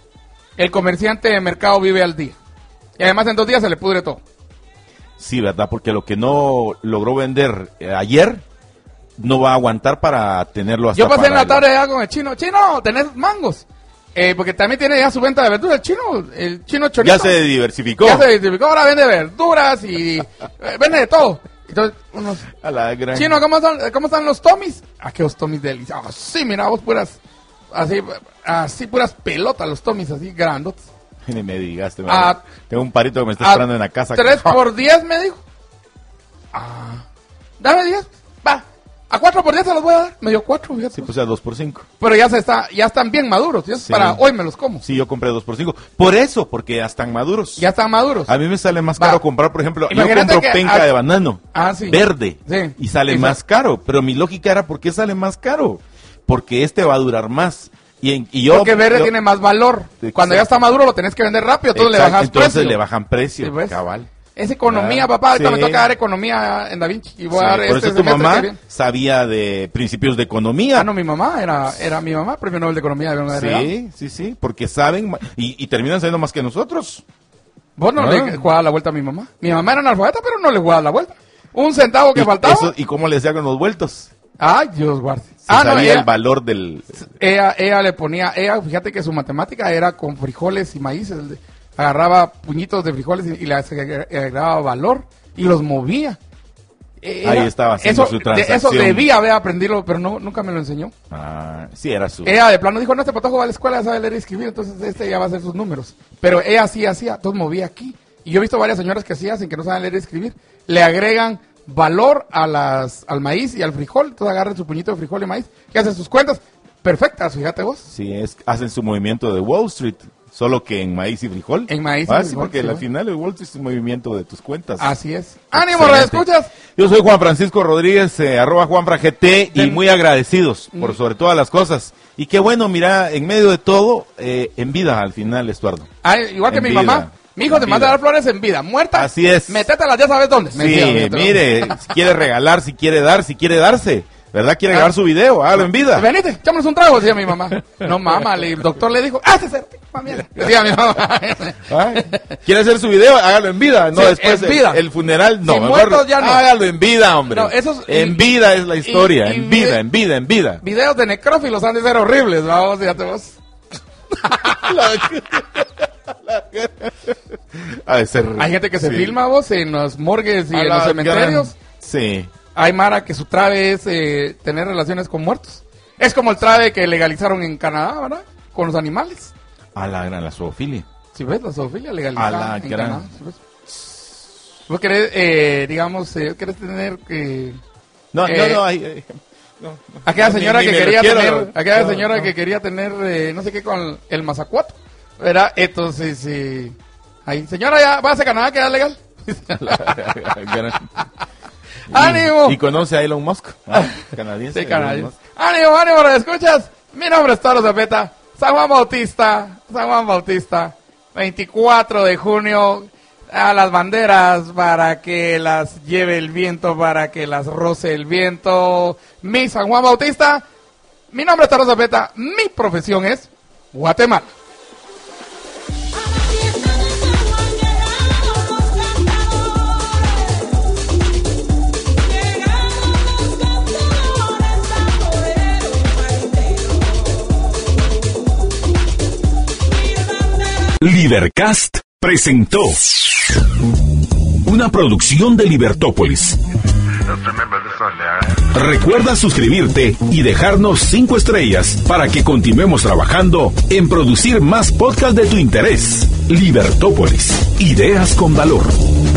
B: El comerciante de mercado vive al día. Y además en dos días se le pudre todo.
C: Sí, ¿verdad? Porque lo que no logró vender eh, ayer no va a aguantar para tenerlo hasta
B: Yo pasé en
C: para
B: la
C: el-
B: tarde ya con el chino. Chino, tenés mangos. Eh, porque también tiene ya su venta de verduras. El chino, el chino chorito.
C: Ya se diversificó.
B: Ya se diversificó. Ahora vende verduras y eh, vende de todo. Entonces, unos...
C: A la gran...
B: Chino, ¿cómo están, ¿cómo están los tomis? Ah, que los tomis deliciosos. Ah, sí, mira, vos puras así, así puras pelotas los Tommys, así grandotes.
C: Ni me digas, te
B: A-
C: tengo un parito que me está
B: A
C: esperando en la casa.
B: tres por diez me dijo. Ah, dame diez, va. A cuatro por diez se los voy a dar. Me dio cuatro, fíjate.
C: Sí, pues a dos por cinco.
B: Pero ya se está, ya están bien maduros. Ya es
C: Sí.
B: para hoy me los como.
C: Sí, yo compré dos por cinco. Por eso, porque ya están maduros.
B: Ya están maduros.
C: A mí me sale más
B: Va.
C: caro comprar, por ejemplo, yo
B: Imagínate
C: compro
B: que
C: penca
B: a-
C: de banano.
B: Ah, sí.
C: Verde.
B: Sí.
C: Y sale
B: Exacto.
C: más caro. Pero mi lógica era, ¿por qué sale más caro? Porque este va a durar más. Y, en- y yo...
B: Porque verde
C: yo-
B: tiene más valor.
C: Exacto.
B: Cuando ya está maduro lo tenés que vender rápido, entonces le
C: Exacto,
B: bajas
C: entonces
B: precio.
C: le bajan precio,
B: Sí, pues.
C: cabal.
B: Es economía,
C: Ah,
B: papá. Ahorita
C: sí.
B: me toca dar economía en Da Vinci. Y voy
C: Sí,
B: a dar
C: por
B: este
C: eso tu
B: semestre
C: mamá
B: que viene.
C: sabía de principios de economía.
B: Ah, no, mi mamá era, era mi mamá, premio Nobel de Economía de una
C: Sí, sí, sí, porque saben ma- y, y terminan sabiendo más que nosotros.
B: Vos no
C: Ah.
B: le jugabas la vuelta a mi mamá. Mi mamá era analfabeta, pero no le jugaba la vuelta. Un centavo que
C: Y,
B: faltaba.
C: eso- ¿Y cómo le decía con los vueltos?
B: Ay, Dios guarde.
C: Si
B: ah, no,
C: sabía
B: ella,
C: el valor del...
B: ella, ella le ponía, ella, fíjate que su matemática era con frijoles y maíz. el de- agarraba puñitos de frijoles y, y le agregaba valor y los movía. Era-
C: Ahí estaba haciendo
B: eso,
C: su
B: de-
C: transacción.
B: Eso debía haber aprendido, pero no, nunca me lo enseñó.
C: Ah, sí, era su...
B: Ella de plano dijo, no, este patojo va a la escuela, sabe leer y escribir, entonces este ya va a hacer sus números. Pero ella sí hacía, entonces movía aquí. Y yo he visto varias señoras que así hacen, que no saben leer y escribir. Le agregan valor a las, al maíz y al frijol, entonces agarran su puñito de frijol y maíz, que hacen sus cuentas perfectas, fíjate vos.
C: Sí, es, hacen su movimiento de Wall Street, solo que en maíz y frijol.
B: En maíz y
C: Ah, sí,
B: frijol,
C: porque
B: sí,
C: al
B: ¿no?
C: final el Wall Street es un movimiento de tus cuentas.
B: Así es. ¡Ánimo,
C: Excelente.
B: ¿escuchas?
C: Yo soy Juan Francisco Rodríguez, eh, arroba Juanfra G T, y
B: Den-
C: muy agradecidos por
B: Mm.
C: sobre todas las cosas. Y qué bueno, mira, en medio de todo, eh, en vida al final, Estuardo.
B: igual que
C: En
B: mi
C: vida.
B: mamá. Mi hijo
C: En
B: te manda a
C: vida.
B: dar flores en vida. Muerta.
C: Así es.
B: Métetelas, ya sabes dónde.
C: Sí,
B: Mentira, métetelas.
C: mire, si quiere regalar, si quiere dar, si quiere darse, ¿verdad? Quiere
B: Ah.
C: grabar su video, hágalo en vida.
B: Venite, echámonos un trago, decía mi mamá. No, mamá, le- el doctor le dijo, ¡hazte ser! Decía mi mamá.
C: Ay, ¿quiere hacer su video? Hágalo en vida, no
B: Sí,
C: después
B: en vida.
C: El, el funeral, no,
B: Si
C: mejor
B: muertos ya no.
C: hágalo en vida, hombre.
B: No, esos-
C: en
B: y-
C: vida es la historia,
B: y- y
C: en vida,
B: vide-
C: en vida, en vida.
B: Videos de necrófilos han de ser horribles, vamos, fíjate vos.
C: Ha de ser.
B: Hay gente que se
C: sí.
B: filma, vos, en los morgues y
C: A
B: en
C: la
B: los cementerios.
C: gran- Sí.
B: Hay mara que su trave es eh, tener relaciones con muertos. Es como el trave que legalizaron en Canadá, ¿verdad? Con los animales.
C: A la gran, la zoofilia.
B: Si ves, la zoofilia
C: A
B: legalizada
C: la
B: en
C: gran.
B: Canadá. ¿sí ves? Vos querés, eh, digamos, eh, querés tener que...
C: No,
B: Eh,
C: no, no, hay, hay- no, no.
B: Aquella
C: No, ni-
B: señora
C: ni
B: que
C: me lo
B: quería
C: quiero,
B: tener,
C: no.
B: aquella
C: No,
B: señora
C: no.
B: que quería tener, eh, no sé qué, con el mazacuato, ¿verdad? Entonces, eh, ahí, señora, ya va a Canadá, queda legal.
C: Gran- Y-
B: ¡Ánimo!
C: Y conoce a Elon Musk, ah, canadiense.
B: Sí,
C: Elon
B: caray.
C: Musk.
B: ¡Ánimo, ánimo, ¿lo escuchas? Mi nombre es Toro Zapeta, San Juan Bautista, San Juan Bautista, veinticuatro de junio, a las banderas para que las lleve el viento, para que las roce el viento. Mi San Juan Bautista, mi nombre es Toro Zapeta, mi profesión es Guatemala.
A: Libercast presentó una producción de Libertópolis. Recuerda suscribirte y dejarnos cinco estrellas para que continuemos trabajando en producir más podcasts de tu interés. Libertópolis, ideas con valor.